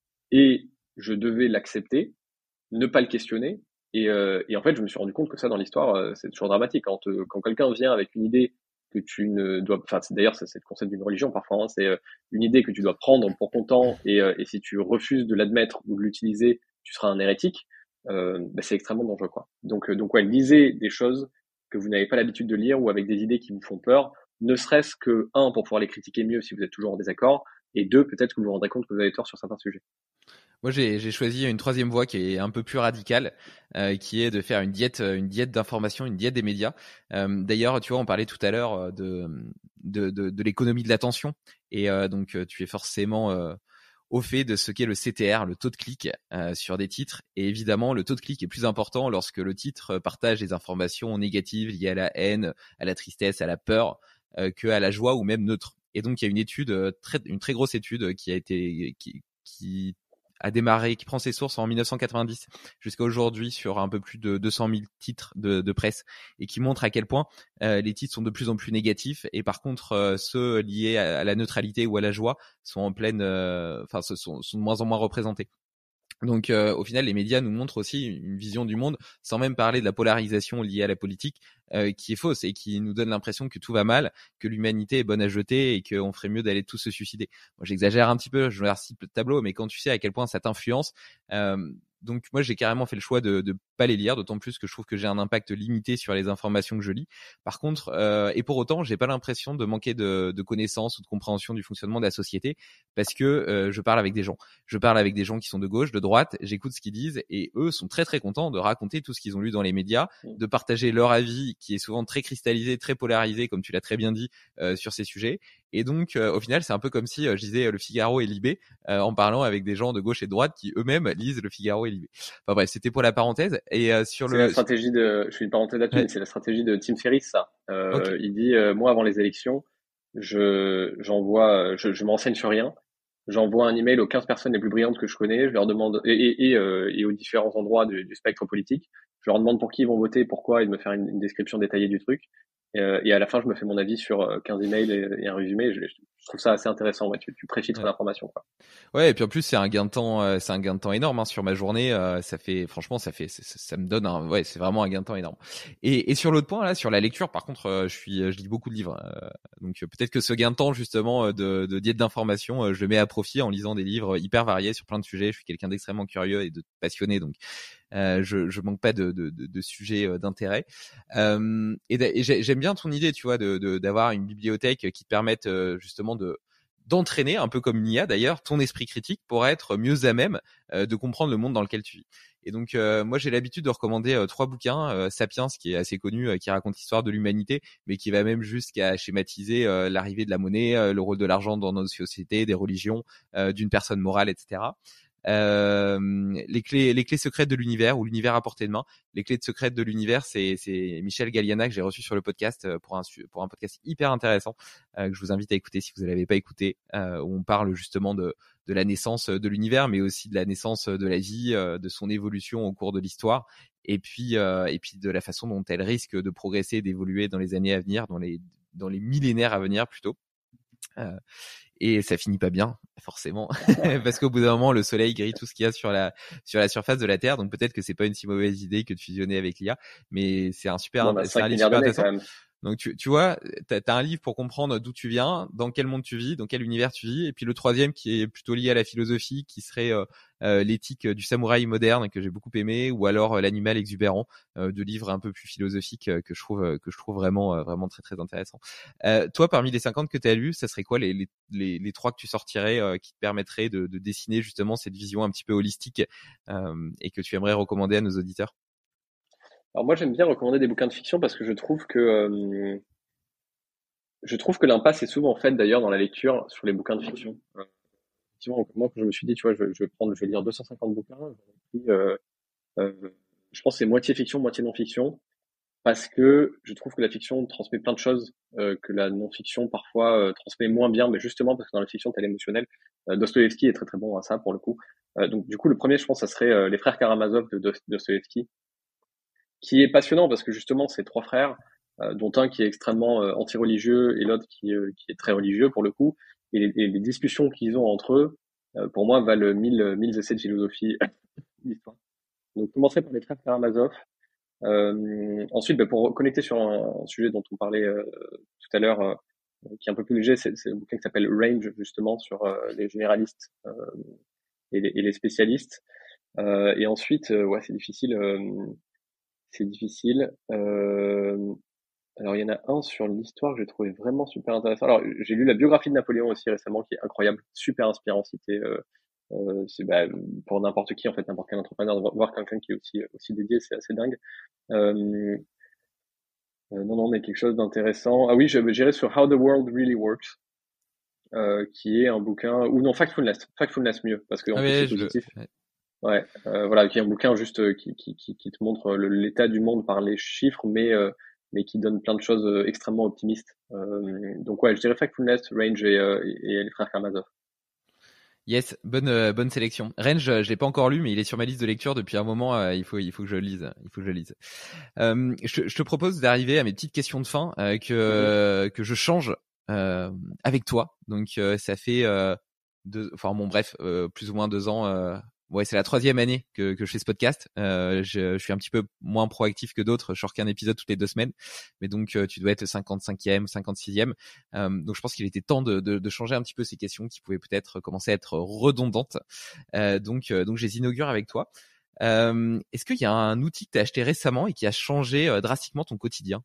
Et je devais l'accepter, ne pas le questionner. Et, euh, et en fait, je me suis rendu compte que ça, dans l'histoire, euh, c'est toujours dramatique. Quand, euh, quand quelqu'un vient avec une idée que tu ne dois, enfin, d'ailleurs, c'est, c'est le concept d'une religion parfois. Hein, c'est euh, une idée que tu dois prendre pour ton temps, et, euh, et si tu refuses de l'admettre ou de l'utiliser, tu seras un hérétique. Euh, bah, c'est extrêmement dangereux, quoi. Donc, euh, donc ouais, lisez des choses que vous n'avez pas l'habitude de lire ou avec des idées qui vous font peur, ne serait-ce que, un, pour pouvoir les critiquer mieux si vous êtes toujours en désaccord, et deux, peut-être que vous vous rendrez compte que vous avez tort sur certains sujets. Moi, j'ai, j'ai choisi une troisième voie qui est un peu plus radicale, euh, qui est de faire une diète, une diète d'information, une diète des médias. Euh, d'ailleurs, tu vois, on parlait tout à l'heure de de, de, de l'économie de l'attention, et euh, donc tu es forcément euh, au fait de ce qu'est le C T R, le taux de clic euh, sur des titres. Et évidemment, le taux de clic est plus important lorsque le titre partage des informations négatives liées à la haine, à la tristesse, à la peur, euh, que à la joie ou même neutre. Et donc, il y a une étude, très, une très grosse étude qui a été qui, qui a démarré, qui prend ses sources en dix-neuf cent quatre-vingt-dix jusqu'à aujourd'hui sur un peu plus de deux cent mille titres de, de presse, et qui montre à quel point euh, les titres sont de plus en plus négatifs, et par contre euh, ceux liés à, à la neutralité ou à la joie sont en pleine, enfin euh, sont, sont de moins en moins représentés. Donc euh, au final, les médias nous montrent aussi une vision du monde, sans même parler de la polarisation liée à la politique, euh, qui est fausse et qui nous donne l'impression que tout va mal, que l'humanité est bonne à jeter et qu'on ferait mieux d'aller tous se suicider. Moi, j'exagère un petit peu, je regarde le tableau, mais quand tu sais à quel point ça t'influence, euh, donc moi j'ai carrément fait le choix de de pas les lire, d'autant plus que je trouve que j'ai un impact limité sur les informations que je lis. Par contre, euh, et pour autant, j'ai pas l'impression de manquer de, de connaissances ou de compréhension du fonctionnement de la société, parce que euh, je parle avec des gens. Je parle avec des gens qui sont de gauche, de droite, j'écoute ce qu'ils disent, et eux sont très très contents de raconter tout ce qu'ils ont lu dans les médias, de partager leur avis qui est souvent très cristallisé, très polarisé, comme tu l'as très bien dit, euh, sur ces sujets. Et donc, euh, au final, c'est un peu comme si euh, je disais Le Figaro et Libé euh, en parlant avec des gens de gauche et de droite qui eux-mêmes lisent Le Figaro et Libé. Enfin bref, c'était pour la parenthèse. Et euh, sur c'est le... la stratégie de, je fais une parenthèse là-dessus, Ouais. mais c'est la stratégie de Tim Ferriss, ça. Euh, Okay. Il dit, euh, moi, avant les élections, je, j'envoie, je, je m'enseigne sur rien. J'envoie un email aux quinze personnes les plus brillantes que je connais. Je leur demande, et, et, et, euh, et aux différents endroits du, du spectre politique. Je leur demande pour qui ils vont voter, pourquoi, et de me faire une, une description détaillée du truc. Et, euh, et à la fin, je me fais mon avis sur euh, quinze emails et, et un résumé. Je, je trouve ça assez intéressant. Ouais, tu, tu préfiltres Ouais. l'information, quoi. Ouais, et puis en plus c'est un gain de temps, euh, c'est un gain de temps énorme hein, sur ma journée. Euh, ça fait, franchement, ça fait, ça, ça me donne, un, ouais, c'est vraiment un gain de temps énorme. Et, et sur l'autre point là, sur la lecture, par contre, euh, je suis, je lis beaucoup de livres. Euh, donc euh, peut-être que ce gain de temps justement de, de diète d'information, euh, je le mets à profit en lisant des livres hyper variés sur plein de sujets. Je suis quelqu'un d'extrêmement curieux et de passionné, donc euh, je, je manque pas de, de, de, de sujets euh, d'intérêt. Euh, et, et j'aime bien ton idée, tu vois, de, de d'avoir une bibliothèque qui te permette euh, justement de d'entraîner, un peu comme une I A d'ailleurs, ton esprit critique pour être mieux à même euh, de comprendre le monde dans lequel tu vis. Et donc, euh, moi, j'ai l'habitude de recommander euh, trois bouquins. Euh, Sapiens, qui est assez connu, euh, qui raconte l'histoire de l'humanité, mais qui va même jusqu'à schématiser euh, l'arrivée de la monnaie, euh, le rôle de l'argent dans nos sociétés, des religions, euh, d'une personne morale, et cetera. Euh, les clés, les clés secrètes de l'univers ou l'univers à portée de main. Les clés de secrètes de l'univers, c'est, c'est Michel Galliana que j'ai reçu sur le podcast pour un pour un podcast hyper intéressant euh, que je vous invite à écouter si vous ne l'avez pas écouté, euh, où on parle justement de de la naissance de l'univers, mais aussi de la naissance de la vie, euh, de son évolution au cours de l'histoire, et puis euh, et puis de la façon dont elle risque de progresser, d'évoluer dans les années à venir, dans les dans les millénaires à venir plutôt. Euh, et ça finit pas bien forcément parce qu'au bout d'un moment le soleil grille tout ce qu'il y a sur la sur la surface de la Terre, donc peut-être que c'est pas une si mauvaise idée que de fusionner avec l'I A, mais c'est un super On a c'est un cinq livre milliards super d'années intéressant. quand même. Donc tu, tu vois, t'as, t'as un livre pour comprendre d'où tu viens, dans quel monde tu vis, dans quel univers tu vis, et puis le troisième qui est plutôt lié à la philosophie, qui serait euh, euh, l'éthique du samouraï moderne que j'ai beaucoup aimé, ou alors euh, l'animal exubérant, euh, deux livres un peu plus philosophiques euh, que je trouve euh, que je trouve vraiment euh, vraiment très très intéressants. Euh, toi, parmi les cinquante que tu as lus, ça serait quoi les les les, les trois que tu sortirais euh, qui te permettraient de, de dessiner justement cette vision un petit peu holistique euh, et que tu aimerais recommander à nos auditeurs? Alors moi, j'aime bien recommander des bouquins de fiction parce que je trouve que euh, je trouve que l'impasse est souvent faite d'ailleurs dans la lecture sur les bouquins de fiction. Euh, effectivement, moi, quand je me suis dit, tu vois, je, je vais prendre, je vais lire deux cent cinquante bouquins, j'en ai pris, euh, euh, je pense que c'est moitié fiction, moitié non-fiction, parce que je trouve que la fiction transmet plein de choses euh, que la non-fiction parfois euh, transmet moins bien, mais justement parce que dans la fiction, t'as l'émotionnel. Euh, Dostoïevski est très très bon à ça pour le coup. Euh, donc du coup, le premier, je pense, ça serait euh, Les Frères Karamazov de Dost- Dostoïevski, qui est passionnant parce que justement, c'est trois frères, euh, dont un qui est extrêmement euh, anti-religieux et l'autre qui, euh, qui est très religieux pour le coup, et les, et les discussions qu'ils ont entre eux, euh, pour moi, valent mille, mille essais de philosophie d'histoire. Donc, commencer par Les Frères Karamazov. Euh, ensuite, bah, pour connecter sur un, un sujet dont on parlait euh, tout à l'heure, euh, qui est un peu plus léger, c'est, c'est un bouquin qui s'appelle Range, justement, sur euh, les généralistes euh, et, les, et les spécialistes. Euh, et ensuite, euh, ouais, c'est difficile. Euh, c'est difficile. Euh, alors, il y en a un sur l'histoire que j'ai trouvé vraiment super intéressant. Alors, j'ai lu la biographie de Napoléon aussi récemment, qui est incroyable, super inspirant. C'était euh, euh, c'est bah, pour n'importe qui, en fait, n'importe quel entrepreneur, de voir quelqu'un qui est aussi aussi dédié, c'est assez dingue. Euh, euh, non, non, mais quelque chose d'intéressant. Ah oui, je j'irai sur How the World Really Works, euh, qui est un bouquin, ou non, Factfulness, Factfulness mieux, parce qu'en Ah plus c'est ouais, je le... positif. ouais. Ouais, euh, voilà, qui est un bouquin juste euh, qui, qui, qui, qui te montre le- l'état du monde par les chiffres, mais euh, mais qui donne plein de choses euh, extrêmement optimistes. Euh, donc ouais, je dirais Factfulness, Range et, euh, et, et les frères Karamazov. Yes, bonne euh, bonne sélection. Range, je, je l'ai pas encore lu, mais il est sur ma liste de lecture depuis un moment. Euh, il faut il faut que je le lise. Il faut que je le lise. Euh, je, je te propose d'arriver à mes petites questions de fin euh, que Mhm. que je change euh, avec toi. Donc euh, ça fait euh, deux, enfin bon bref, euh, plus ou moins deux ans. Euh, ouais, c'est la troisième année que que je fais ce podcast. Euh, je, je suis un petit peu moins proactif que d'autres. Je sors qu'un épisode toutes les deux semaines, mais donc euh, tu dois être cinquante-cinquième, cinquante-sixième. Euh, donc je pense qu'il était temps de, de de changer un petit peu ces questions qui pouvaient peut-être commencer à être redondantes. Euh, donc euh, donc je les inaugure avec toi. Euh, est-ce qu'il y a un outil que tu as acheté récemment et qui a changé euh, drastiquement ton quotidien?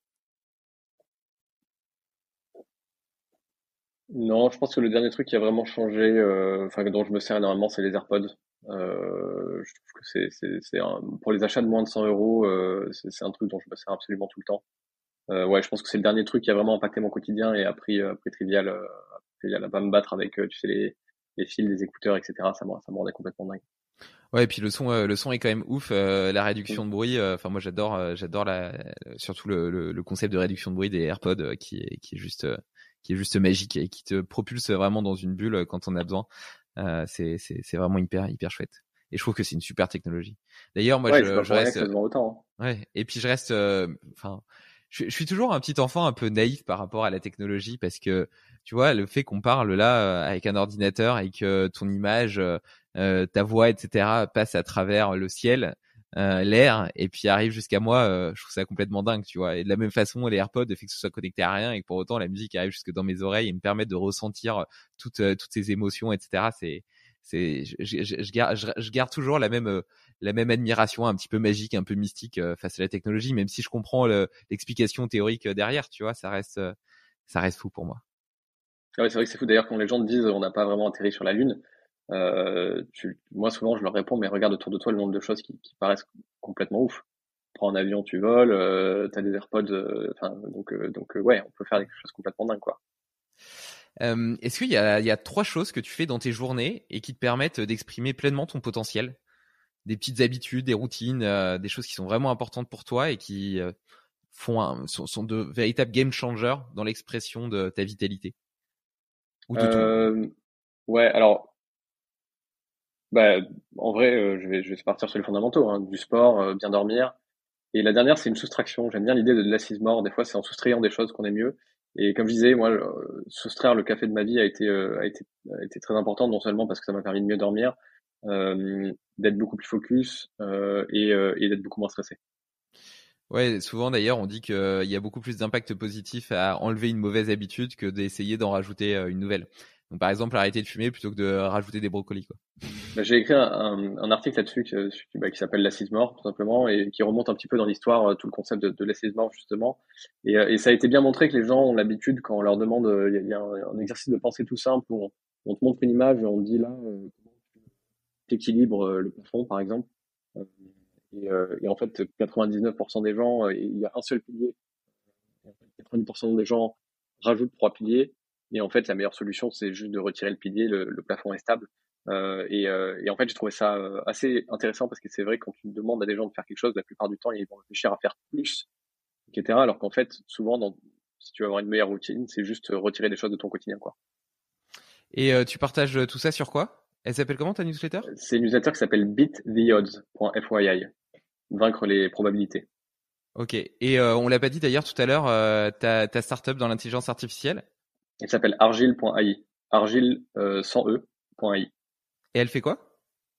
Non, je pense que le dernier truc qui a vraiment changé, euh, enfin dont je me sers énormément, c'est les AirPods. Euh, je trouve que c'est c'est c'est un- pour les achats de moins de cent euros, euh, c'est c'est un truc dont je me sers absolument tout le temps. Euh, ouais, je pense que c'est le dernier truc qui a vraiment impacté mon quotidien et après, euh, après Trivial, euh, après Trivial a pas me battre avec, euh, tu sais, les, les fils, les écouteurs, et cetera. Ça me, ça me rendait complètement dingue. Ouais, et puis le son, euh, le son est quand même ouf. Euh, la réduction Mm. de bruit. euh, Enfin, moi, j'adore, euh, j'adore la, surtout le, le, le concept de réduction de bruit des AirPods euh, qui est, qui est juste, euh, qui est juste magique et qui te propulse vraiment dans une bulle euh, quand on a besoin. Euh, c'est, c'est, c'est vraiment hyper, hyper chouette. Et je trouve que c'est une super technologie. D'ailleurs, moi, Ouais, c'est je, pas je pour rien que reste, ça se vend autant, ouais. Et puis je reste, euh, enfin. je, je suis toujours un petit enfant un peu naïf par rapport à la technologie parce que tu vois le fait qu'on parle là avec un ordinateur et que ton image, euh, ta voix, et cetera passe à travers le ciel, euh, l'air et puis arrive jusqu'à moi, euh, je trouve ça complètement dingue, tu vois. Et de la même façon, les AirPods, le fait que ce soit connecté à rien et que pour autant la musique arrive jusque dans mes oreilles et me permet de ressentir toutes euh, toutes ces émotions, et cetera. C'est c'est je, je, je, je garde je, je garde toujours la même euh, la même admiration un petit peu magique, un peu mystique euh, face à la technologie, même si je comprends le, l'explication théorique derrière, tu vois, ça reste euh, ça reste fou pour moi. Ah ouais, c'est vrai que c'est fou. D'ailleurs, quand les gens te disent on n'a pas vraiment atterri sur la Lune, euh, tu, moi souvent je leur réponds mais regarde autour de toi le nombre de choses qui, qui paraissent complètement ouf. Prends un avion, tu voles, euh, t'as des AirPods, euh, enfin donc euh, donc euh, ouais, on peut faire des choses complètement dingues quoi. Euh, est-ce qu'il y a il y a trois choses que tu fais dans tes journées et qui te permettent d'exprimer pleinement ton potentiel? Des petites habitudes, des routines, euh, des choses qui sont vraiment importantes pour toi et qui euh, font un, sont, sont de véritables game changers dans l'expression de ta vitalité ou de ton. Euh, ouais, alors bah en vrai, euh, je vais je vais partir sur les fondamentaux, hein, du sport, euh, bien dormir. Et la dernière, c'est une soustraction. J'aime bien l'idée de l'assise mort. Des fois, c'est en soustrayant des choses qu'on est mieux. Et comme je disais, moi, euh, soustraire le café de ma vie a été, euh, a été, a été très important, non seulement parce que ça m'a permis de mieux dormir, euh, d'être beaucoup plus focus euh, et, euh, et d'être beaucoup moins stressé. Ouais, souvent d'ailleurs, on dit qu'il y a beaucoup plus d'impact positif à enlever une mauvaise habitude que d'essayer d'en rajouter une nouvelle. Donc par exemple, arrêter de fumer plutôt que de rajouter des brocolis, quoi. Bah, j'ai écrit un, un, un article là-dessus qui, bah, qui s'appelle l'assise mort, tout simplement, et qui remonte un petit peu dans l'histoire, tout le concept de, de l'assise mort, justement. Et, et ça a été bien montré que les gens ont l'habitude, quand on leur demande, il y a, y a un, un exercice de pensée tout simple où on, on te montre une image et on te dit là, euh, équilibre euh, le plafond, par exemple. Euh, et, euh, et en fait, quatre-vingt-dix-neuf pour cent des gens, euh, il y a un seul pilier. quatre-vingt-dix pour cent des gens rajoutent trois piliers. Et en fait, la meilleure solution, c'est juste de retirer le pilier, le, le plafond est stable. Euh, et, euh, et en fait, j'ai trouvé ça euh, assez intéressant parce que c'est vrai que quand tu demandes à des gens de faire quelque chose, la plupart du temps, ils vont réfléchir à faire plus, et cetera. Alors qu'en fait, souvent, dans, si tu veux avoir une meilleure routine, c'est juste retirer des choses de ton quotidien, quoi. Et euh, tu partages tout ça sur quoi? Elle s'appelle comment ta newsletter? C'est une newsletter qui s'appelle beat the odds point f y i, vaincre les probabilités. Ok. Et euh, on l'a pas dit d'ailleurs tout à l'heure, euh, ta, ta startup dans l'intelligence artificielle? Elle s'appelle argile point a i, argile euh, sans e point a i. Et elle fait quoi?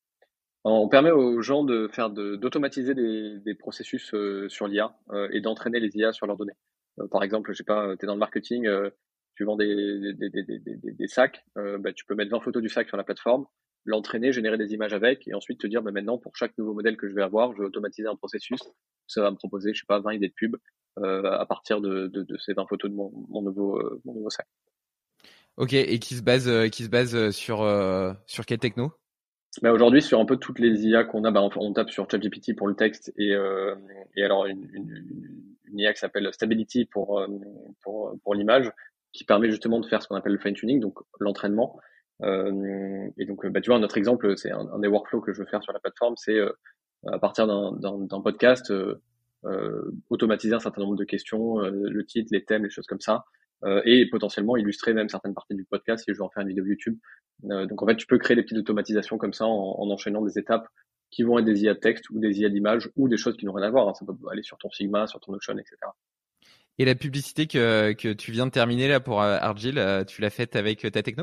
On permet aux gens de faire de, d'automatiser des, des processus euh, sur l'I A euh, et d'entraîner les I A sur leurs données. Euh, par exemple, je sais pas, tu es dans le marketing, euh, tu vends des, des, des, des, des, des sacs, euh, bah, tu peux mettre vingt photos du sac sur la plateforme, l'entraîner, générer des images avec, et ensuite te dire, bah, maintenant, pour chaque nouveau modèle que je vais avoir, je vais automatiser un processus. Ça va me proposer, je sais pas, vingt idées de pub euh, à partir de, de, de ces vingt photos de mon, mon, nouveau, euh, mon nouveau sac. Ok. Et qui se base, euh, qui se base sur euh, sur quelle techno? Mais aujourd'hui, sur un peu toutes les I A qu'on a, bah, on, on tape sur ChatGPT pour le texte et, euh, et alors une, une, une I A qui s'appelle Stability pour, euh, pour, pour l'image, qui permet justement de faire ce qu'on appelle le fine-tuning, donc l'entraînement. Euh, et donc, bah, tu vois, notre exemple, c'est un, un des workflows que je veux faire sur la plateforme, c'est euh, à partir d'un, d'un, d'un podcast, euh, euh, automatiser un certain nombre de questions, euh, le titre, les thèmes, les choses comme ça, euh, et potentiellement illustrer même certaines parties du podcast si je veux en faire une vidéo YouTube. Euh, donc en fait, tu peux créer des petites automatisations comme ça en, en enchaînant des étapes qui vont être des I A de texte ou des I A d'image ou des choses qui n'ont rien à voir, hein. Ça peut aller sur ton Figma, sur ton Notion, et cetera. Et la publicité que que tu viens de terminer là pour euh, Argile, euh, tu l'as faite avec ta techno?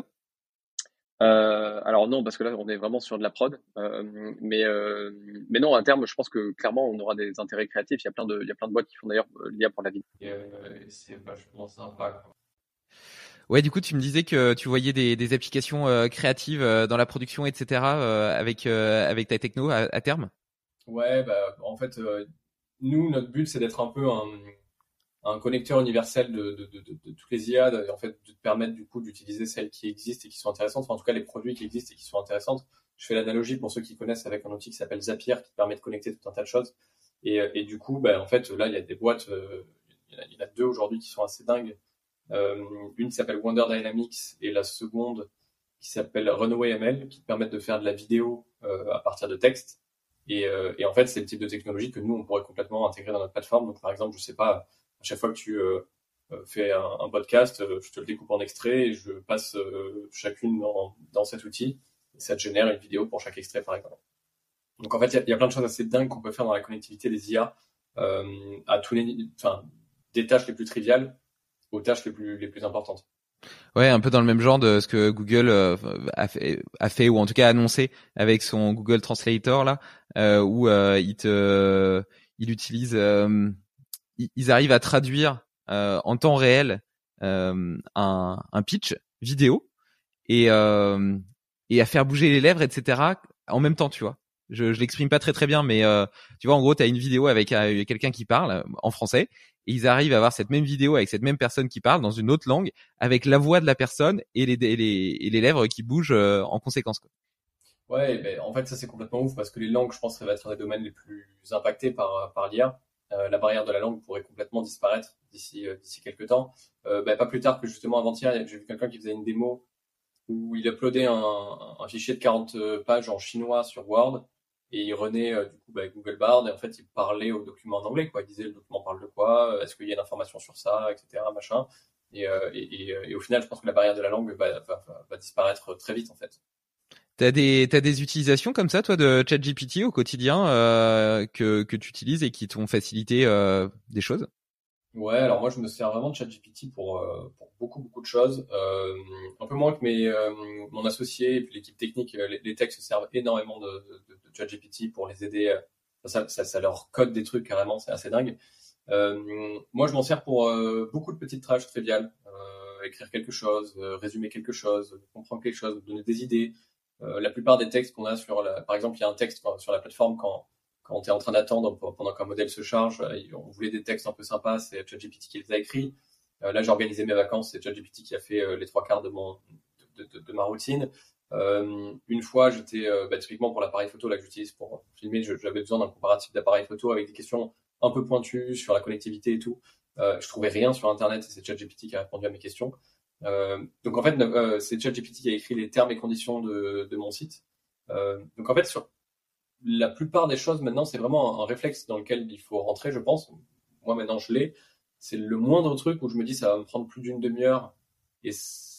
Euh, alors non, parce que là, on est vraiment sur de la prod. Euh, mais, euh, mais non, à terme, je pense que clairement, on aura des intérêts créatifs. Il y a plein de, il y a plein de boîtes qui font d'ailleurs l'I A pour la vidéo. Et, euh, c'est vachement sympa, quoi. Ouais, du coup, tu me disais que tu voyais des, des applications euh, créatives euh, dans la production, et cetera, euh, avec euh, avec ta techno à, à terme. Ouais, bah, en fait, euh, nous, notre but, c'est d'être un peu un, un connecteur universel de, de, de, de, de toutes les I A, de, en fait, de te permettre du coup d'utiliser celles qui existent et qui sont intéressantes, enfin, en tout cas les produits qui existent et qui sont intéressantes. Je fais l'analogie pour ceux qui connaissent avec un outil qui s'appelle Zapier, qui permet de connecter tout un tas de choses. Et, et du coup, bah, en fait, là, il y a des boîtes, euh, il, y en a, il y en a deux aujourd'hui qui sont assez dingues. Euh, une qui s'appelle Wonder Dynamics et la seconde qui s'appelle Runway M L, qui te permettent de faire de la vidéo euh, à partir de texte. Et, euh, et en fait, c'est le type de technologie que nous, on pourrait complètement intégrer dans notre plateforme. Donc, par exemple, je sais pas, à chaque fois que tu euh, fais un, un podcast, euh, je te le découpe en extraits et je passe euh, chacune dans, dans cet outil. Et ça te génère une vidéo pour chaque extrait, par exemple. Donc, en fait, il y, y a plein de choses assez dingues qu'on peut faire dans la connectivité des I A euh, à tous les, enfin, des tâches les plus triviales aux tâches les plus les plus importantes. Ouais, un peu dans le même genre de ce que Google euh, a, fait, a fait ou en tout cas annoncé avec son Google Translator là, euh, où euh, il te, il utilise, euh, ils arrivent à traduire euh, en temps réel euh, un, un pitch vidéo et euh, et à faire bouger les lèvres, et cetera en même temps, tu vois. Je, je l'exprime pas très très bien, mais euh, tu vois, en gros, t'as une vidéo avec euh, quelqu'un qui parle en français. Et ils arrivent à avoir cette même vidéo avec cette même personne qui parle dans une autre langue, avec la voix de la personne et les, et les, et les lèvres qui bougent euh, en conséquence, quoi. Ouais, ben, en fait, ça c'est complètement ouf parce que les langues, je pense, ça va être un des domaines les plus impactés par, par l'I A. Euh, la barrière de la langue pourrait complètement disparaître d'ici, euh, d'ici quelques temps. Euh, ben, pas plus tard que justement avant-hier, j'ai vu quelqu'un qui faisait une démo où il uploadait un, un fichier de quarante pages en chinois sur Word. Et il renaît euh, du coup bah, avec Google Bard et en fait il parlait au document en anglais, quoi. Il disait le document parle de quoi, est-ce qu'il y a une information sur ça, et cetera machin. Et, euh, et, et, et au final, je pense que la barrière de la langue va, va, va, va disparaître très vite en fait. T'as des t'as des utilisations comme ça toi de ChatGPT au quotidien euh, que que tu utilises et qui t'ont facilité euh, des choses? Ouais, alors moi je me sers vraiment de ChatGPT pour euh, pour beaucoup beaucoup de choses, euh, un peu moins que mes euh, mon associé et puis l'équipe technique. Les, les techs se servent énormément de, de, de ChatGPT pour les aider. Ça, ça, ça leur code des trucs carrément, c'est assez dingue. Euh, moi je m'en sers pour euh, beaucoup de petites tâches triviales, euh, écrire quelque chose, euh, résumer quelque chose, comprendre quelque chose, donner des idées. Euh, la plupart des textes qu'on a sur la, par exemple, il y a un texte sur la plateforme quand quand tu es en train d'attendre pendant qu'un modèle se charge, on voulait des textes un peu sympas, c'est ChatGPT qui les a écrits. Euh, là, j'ai organisé mes vacances, c'est ChatGPT qui a fait euh, les trois quarts de, mon, de, de, de ma routine. Euh, une fois, j'étais euh, bah, typiquement pour l'appareil photo là que j'utilise pour filmer, j'avais besoin d'un comparatif d'appareil photo avec des questions un peu pointues sur la connectivité et tout. Euh, je trouvais rien sur Internet et c'est ChatGPT qui a répondu à mes questions. Euh, donc en fait, euh, c'est ChatGPT qui a écrit les termes et conditions de, de mon site. Euh, donc en fait, sur la plupart des choses maintenant, c'est vraiment un, un réflexe dans lequel il faut rentrer, je pense. Moi maintenant, je l'ai. C'est le moindre truc où je me dis ça va me prendre plus d'une demi-heure et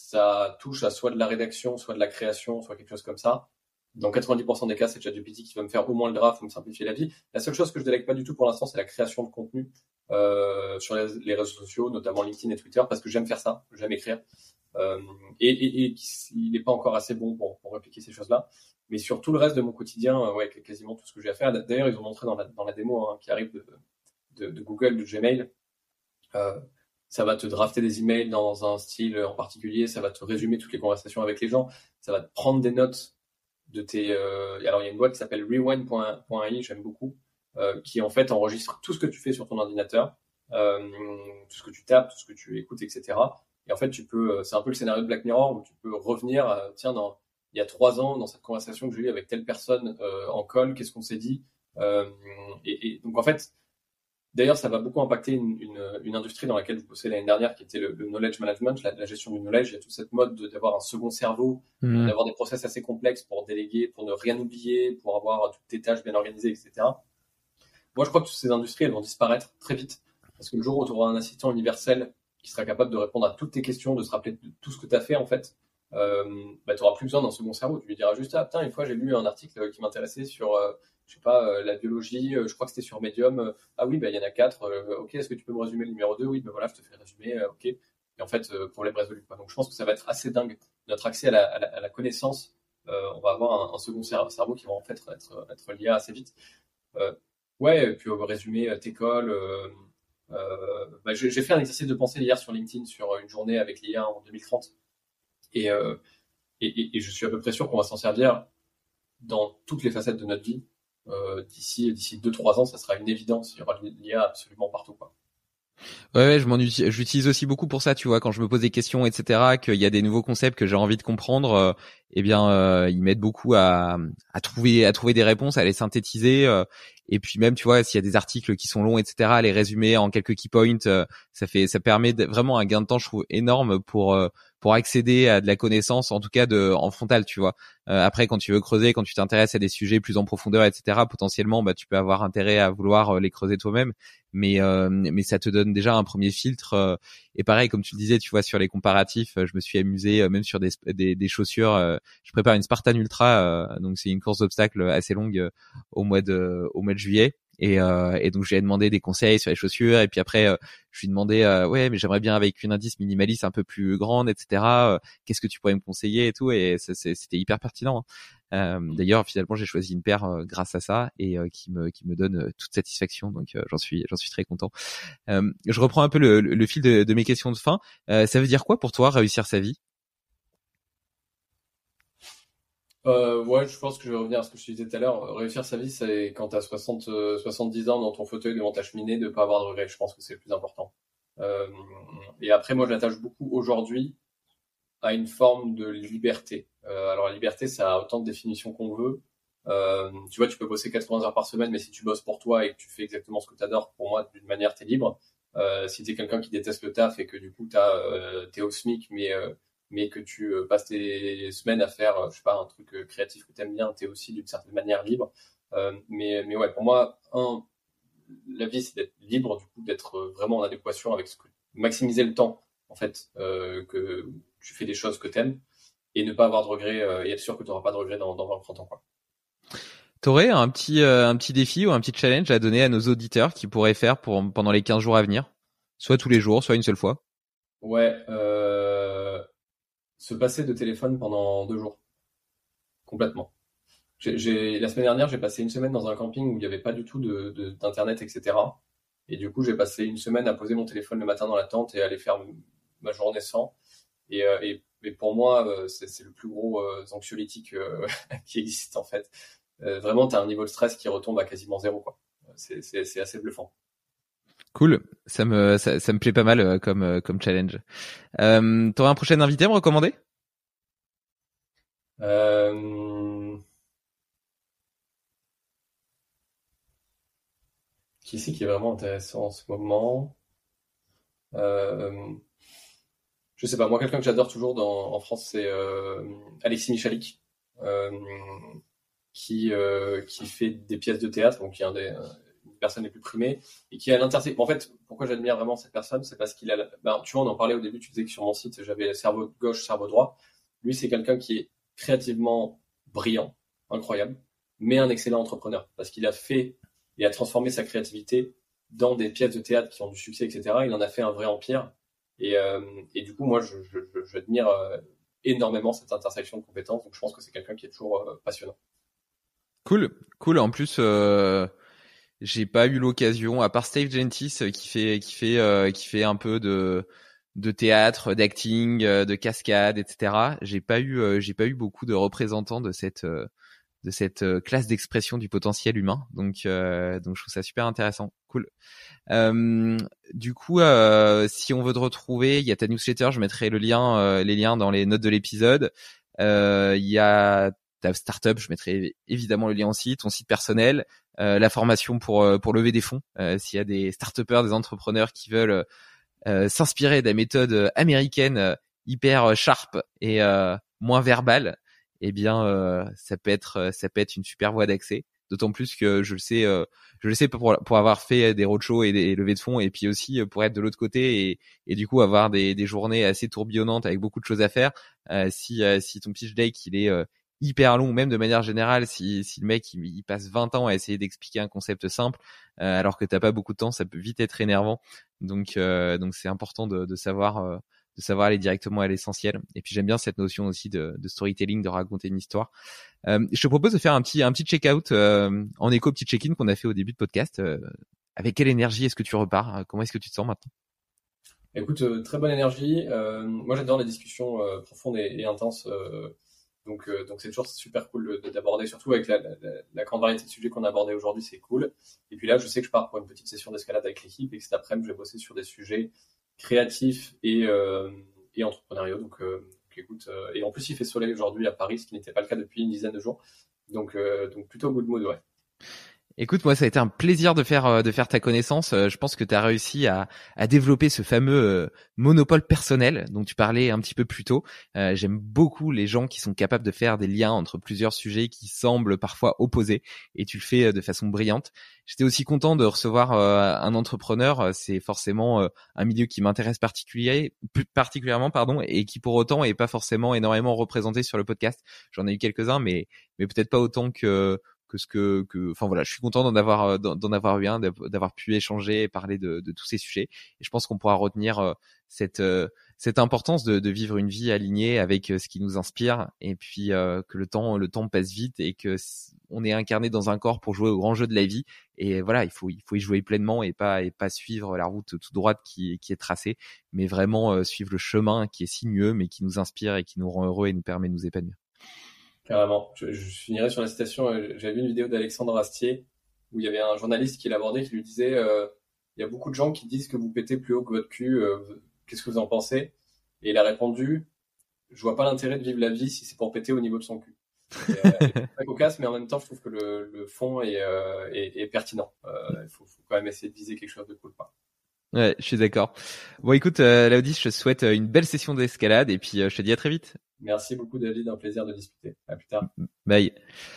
ça touche à soit de la rédaction, soit de la création, soit quelque chose comme ça. Dans quatre-vingt-dix pour cent des cas, c'est ChatGPT qui va me faire au moins le draft ou me simplifier la vie. La seule chose que je délègue pas du tout pour l'instant, c'est la création de contenu euh, sur les, les réseaux sociaux, notamment LinkedIn et Twitter, parce que j'aime faire ça, j'aime écrire. Euh, et, et, et il n'est pas encore assez bon pour, pour répliquer ces choses-là. Mais sur tout le reste de mon quotidien, euh, ouais, quasiment tout ce que j'ai à faire. D'ailleurs, ils ont montré dans la, dans la démo hein, qui arrive de, de, de Google, de Gmail, euh, ça va te drafter des emails dans un style en particulier, ça va te résumer toutes les conversations avec les gens, ça va te prendre des notes de tes... Euh... Alors, il y a une boîte qui s'appelle rewind point i, j'aime beaucoup, euh, qui en fait enregistre tout ce que tu fais sur ton ordinateur, euh, tout ce que tu tapes, tout ce que tu écoutes, et cetera. Et en fait, tu peux, c'est un peu le scénario de Black Mirror où tu peux revenir, euh, tiens, dans... il y a trois ans, dans cette conversation que j'ai eue avec telle personne euh, en call, qu'est-ce qu'on s'est dit euh, et, et donc en fait, d'ailleurs, ça va beaucoup impacter une, une, une industrie dans laquelle vous bossez l'année dernière, qui était le, le knowledge management, la, la gestion du knowledge. Il y a toute cette mode de, d'avoir un second cerveau, mmh. d'avoir des process assez complexes pour déléguer, pour ne rien oublier, pour avoir toutes tes tâches bien organisées, et cetera. Moi, je crois que toutes ces industries, elles vont disparaître très vite, parce que le jour où tu auras un assistant universel qui sera capable de répondre à toutes tes questions, de se rappeler de tout ce que tu as fait, en fait, euh, bah, tu n'auras plus besoin d'un second cerveau. Tu lui diras juste, ah putain, une fois j'ai lu un article qui m'intéressait sur, euh, je sais pas, euh, la biologie, euh, je crois que c'était sur Medium. Euh, ah oui, bah il y en a quatre. Euh, ok, est-ce que tu peux me résumer le numéro deux? Oui, ben bah, voilà, je te fais le résumé. Euh, ok. Et en fait, euh, problème résolu. Quoi. Donc je pense que ça va être assez dingue. Notre accès à la, à la, à la connaissance, euh, on va avoir un, un second cerveau qui va en fait être, être, être lié assez vite. Euh, ouais, et puis euh, résumer tes calls. Euh, euh, bah, j'ai, j'ai fait un exercice de pensée hier sur LinkedIn sur une journée avec l'I A en deux mille trente. Et, euh, et, et, et je suis à peu près sûr qu'on va s'en servir dans toutes les facettes de notre vie. Euh, d'ici d'ici deux trois ans, ça sera une évidence. Il y aura l'I A absolument partout, quoi. Ouais, ouais, je m'en utilise, j'utilise aussi beaucoup pour ça, tu vois, quand je me pose des questions, et cetera, qu'il y a des nouveaux concepts que j'ai envie de comprendre, euh, eh bien, euh, ils m'aident beaucoup à, à trouver, à trouver des réponses, à les synthétiser, euh, et puis même, tu vois, s'il y a des articles qui sont longs, et cetera, à les résumer en quelques key points, euh, ça fait, ça permet de, vraiment un gain de temps, je trouve, énorme pour, euh, pour accéder à de la connaissance, en tout cas de, en frontal, tu vois. Euh, après, quand tu veux creuser, quand tu t'intéresses à des sujets plus en profondeur, et cetera, potentiellement, bah, tu peux avoir intérêt à vouloir les creuser toi-même. Mais euh, mais ça te donne déjà un premier filtre. Euh, et pareil, comme tu le disais, tu vois, sur les comparatifs, je me suis amusé euh, même sur des des, des chaussures. Euh, je prépare une Spartan Ultra, euh, donc c'est une course d'obstacles assez longue euh, au mois de au mois de juillet. Et, euh, et donc je lui ai demandé des conseils sur les chaussures. Et puis après, euh, je lui ai demandé, euh, ouais, mais j'aimerais bien avec une indice minimaliste un peu plus grande, et cetera. Euh, qu'est-ce que tu pourrais me conseiller et tout. Et ça, c'est, c'était hyper pertinent. Hein. Euh, d'ailleurs, finalement, j'ai choisi une paire euh, grâce à ça et euh, qui me qui me donne euh, toute satisfaction. Donc euh, j'en suis j'en suis très content. Euh, je reprends un peu le, le, le fil de, de mes questions de fin. Euh, ça veut dire quoi pour toi réussir sa vie? Euh, ouais, je pense que je vais revenir à ce que je te disais tout à l'heure. Réussir sa vie, c'est quand t'as soixante, euh, soixante-dix ans dans ton fauteuil devant ta cheminée, de pas avoir de regrets. Je pense que c'est le plus important. Euh, et après, moi, je l'attache beaucoup aujourd'hui à une forme de liberté. Euh, alors, la liberté, ça a autant de définitions qu'on veut. Euh, tu vois, tu peux bosser quatre-vingts heures par semaine, mais si tu bosses pour toi et que tu fais exactement ce que tu adores, pour moi, d'une manière, t'es libre. Euh, si t'es quelqu'un qui déteste le taf et que du coup, t'as, euh, t'es au SMIC, mais euh, mais que tu euh, passes tes semaines à faire, euh, je sais pas, un truc euh, créatif que t'aimes bien, t'es aussi d'une certaine manière libre. Euh, mais mais ouais, pour moi, un, la vie, c'est d'être libre, du coup, d'être euh, vraiment en adéquation avec ce que, maximiser le temps, en fait, euh, que tu fais des choses que t'aimes et ne pas avoir de regrets euh, et être sûr que tu n'auras pas de regrets dans, dans vingt trente ans, quoi. T'aurais un petit euh, un petit défi ou un petit challenge à donner à nos auditeurs qui pourraient faire pour pendant les quinze jours à venir, soit tous les jours, soit une seule fois? Ouais, euh, se passer de téléphone pendant deux jours, complètement. J'ai, j'ai, la semaine dernière, j'ai passé une semaine dans un camping où il n'y avait pas du tout de, de- d'internet, et cetera. Et du coup, j'ai passé une semaine à poser mon téléphone le matin dans la tente et à aller faire m- ma journée sans. Et, euh, et, et pour moi, euh, c'est, c'est le plus gros euh, anxiolytique euh, qui existe en fait. Euh, vraiment, tu as un niveau de stress qui retombe à quasiment zéro, quoi. C'est, c'est, c'est assez bluffant. Cool, ça me ça, ça me plaît pas mal euh, comme euh, comme challenge. Euh, t'aurais un prochain invité à me recommander? Euh, qui c'est qui est vraiment intéressant en ce moment? Euh, je sais pas, moi, quelqu'un que j'adore toujours dans, en France, c'est euh, Alexis Michalik, euh, qui, euh, qui fait des pièces de théâtre, donc qui est un des, euh, une des personnes les plus primées, et qui est à l'intersection. En fait, pourquoi j'admire vraiment cette personne, c'est parce qu'il a, la- ben, tu vois, on en parlait au début, tu disais que sur mon site, j'avais cerveau gauche, cerveau droit. Lui, c'est quelqu'un qui est créativement brillant, incroyable, mais un excellent entrepreneur, parce qu'il a fait et a transformé sa créativité dans des pièces de théâtre qui ont du succès, et cetera. Il en a fait un vrai empire. Et, euh, et du coup, moi, je, je, je- j'admire euh, énormément cette intersection de compétences. Donc, je pense que c'est quelqu'un qui est toujours euh, passionnant. Cool, cool. En plus, euh, j'ai pas eu l'occasion, à part Steve Gentis euh, qui fait qui fait euh, qui fait un peu de de théâtre, d'acting, euh, de cascade, et cetera. J'ai pas eu euh, j'ai pas eu beaucoup de représentants de cette euh, de cette euh, classe d'expression du potentiel humain. Donc euh, donc je trouve ça super intéressant. Cool. Euh, du coup, euh, si on veut te retrouver, il y a ta newsletter, je mettrai le lien, euh, les liens dans les notes de l'épisode. Euh, Il y a ta startup, je mettrai évidemment le lien aussi, ton site personnel, euh, la formation pour euh, pour lever des fonds. Euh, s'il y a des start-upers, des entrepreneurs qui veulent euh, s'inspirer des méthodes américaines euh, hyper sharp et euh, moins verbales, eh bien, euh, ça peut être ça peut être une super voie d'accès. D'autant plus que je le sais, euh, je le sais pour pour avoir fait des roadshows et des levées de fonds, et puis aussi pour être de l'autre côté et et du coup avoir des des journées assez tourbillonnantes avec beaucoup de choses à faire. Euh, si euh, si ton pitch deck il est euh, hyper long, même de manière générale, si si le mec il, il passe vingt ans à essayer d'expliquer un concept simple, euh, alors que t'as pas beaucoup de temps, ça peut vite être énervant. Donc euh, donc c'est important de de savoir euh, de savoir aller directement à l'essentiel. Et puis j'aime bien cette notion aussi de, de storytelling, de raconter une histoire. Euh, je te propose de faire un petit un petit check-out euh, en écho au petit check-in qu'on a fait au début de podcast. Euh, avec quelle énergie est-ce que tu repars? Comment est-ce que tu te sens maintenant? Écoute, euh, très bonne énergie. Euh, moi, j'adore les discussions euh, profondes et, et intenses. Euh, donc, euh, donc c'est toujours super cool de, d'aborder, surtout avec la, la, la grande variété de sujets qu'on a abordés aujourd'hui, c'est cool. Et puis là, je sais que je pars pour une petite session d'escalade avec l'équipe et que cet après-midi, je vais bosser sur des sujets créatifs et, euh, et entrepreneuriaux. Donc, euh, donc écoute, euh, et en plus, il fait soleil aujourd'hui à Paris, ce qui n'était pas le cas depuis une dizaine de jours. Donc, euh, donc plutôt good mood, ouais. Écoute, moi, ça a été un plaisir de faire de faire ta connaissance. Je pense que tu as réussi à, à développer ce fameux euh, monopole personnel dont tu parlais un petit peu plus tôt. Euh, j'aime beaucoup les gens qui sont capables de faire des liens entre plusieurs sujets qui semblent parfois opposés, et tu le fais de façon brillante. J'étais aussi content de recevoir euh, un entrepreneur. C'est forcément euh, un milieu qui m'intéresse particulier, plus particulièrement, pardon, et qui pour autant est pas forcément énormément représenté sur le podcast. J'en ai eu quelques-uns, mais mais peut-être pas autant que que ce que, que, enfin voilà, je suis content d'en avoir, d'en avoir eu un, d'avoir pu échanger et parler de, de tous ces sujets. Et je pense qu'on pourra retenir cette, cette importance de, de vivre une vie alignée avec ce qui nous inspire, et puis euh, que le temps, le temps passe vite et que on est incarné dans un corps pour jouer au grand jeu de la vie. Et voilà, il faut, il faut y jouer pleinement et pas, et pas suivre la route toute droite qui, qui est tracée, mais vraiment euh, suivre le chemin qui est sinueux, mais qui nous inspire et qui nous rend heureux et nous permet de nous épanouir. Carrément. Je, je finirai sur la citation. J'avais vu une vidéo d'Alexandre Astier où il y avait un journaliste qui l'abordait, qui lui disait euh, il y a beaucoup de gens qui disent que vous pétez plus haut que votre cul. Euh, qu'est-ce que vous en pensez? Et il a répondu je vois pas l'intérêt de vivre la vie si c'est pour péter au niveau de son cul. Et, euh, c'est très cocasse, mais en même temps, je trouve que le, le fond est, euh, est, est pertinent. Il euh, faut, faut quand même essayer de viser quelque chose de cool, quoi. Ouais, je suis d'accord. Bon, écoute, euh, Laodis, je te souhaite une belle session d'escalade et puis euh, je te dis à très vite. Merci beaucoup, David. Un plaisir de discuter. À plus tard. Bye.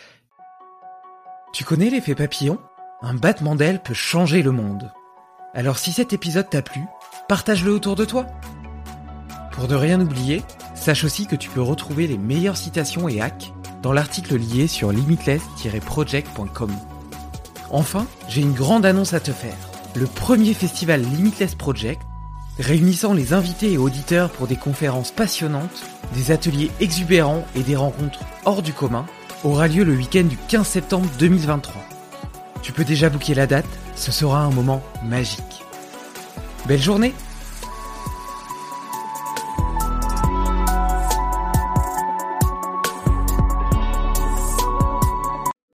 Tu connais l'effet papillon ? Un battement d'ailes peut changer le monde. Alors si cet épisode t'a plu, partage-le autour de toi. Pour ne rien oublier, sache aussi que tu peux retrouver les meilleures citations et hacks dans l'article lié sur limitless tiret project point com. Enfin, j'ai une grande annonce à te faire. Le premier festival Limitless Project, réunissant les invités et auditeurs pour des conférences passionnantes, des ateliers exubérants et des rencontres hors du commun, aura lieu le week-end du quinze septembre deux mille vingt-trois. Tu peux déjà booker la date, ce sera un moment magique. Belle journée!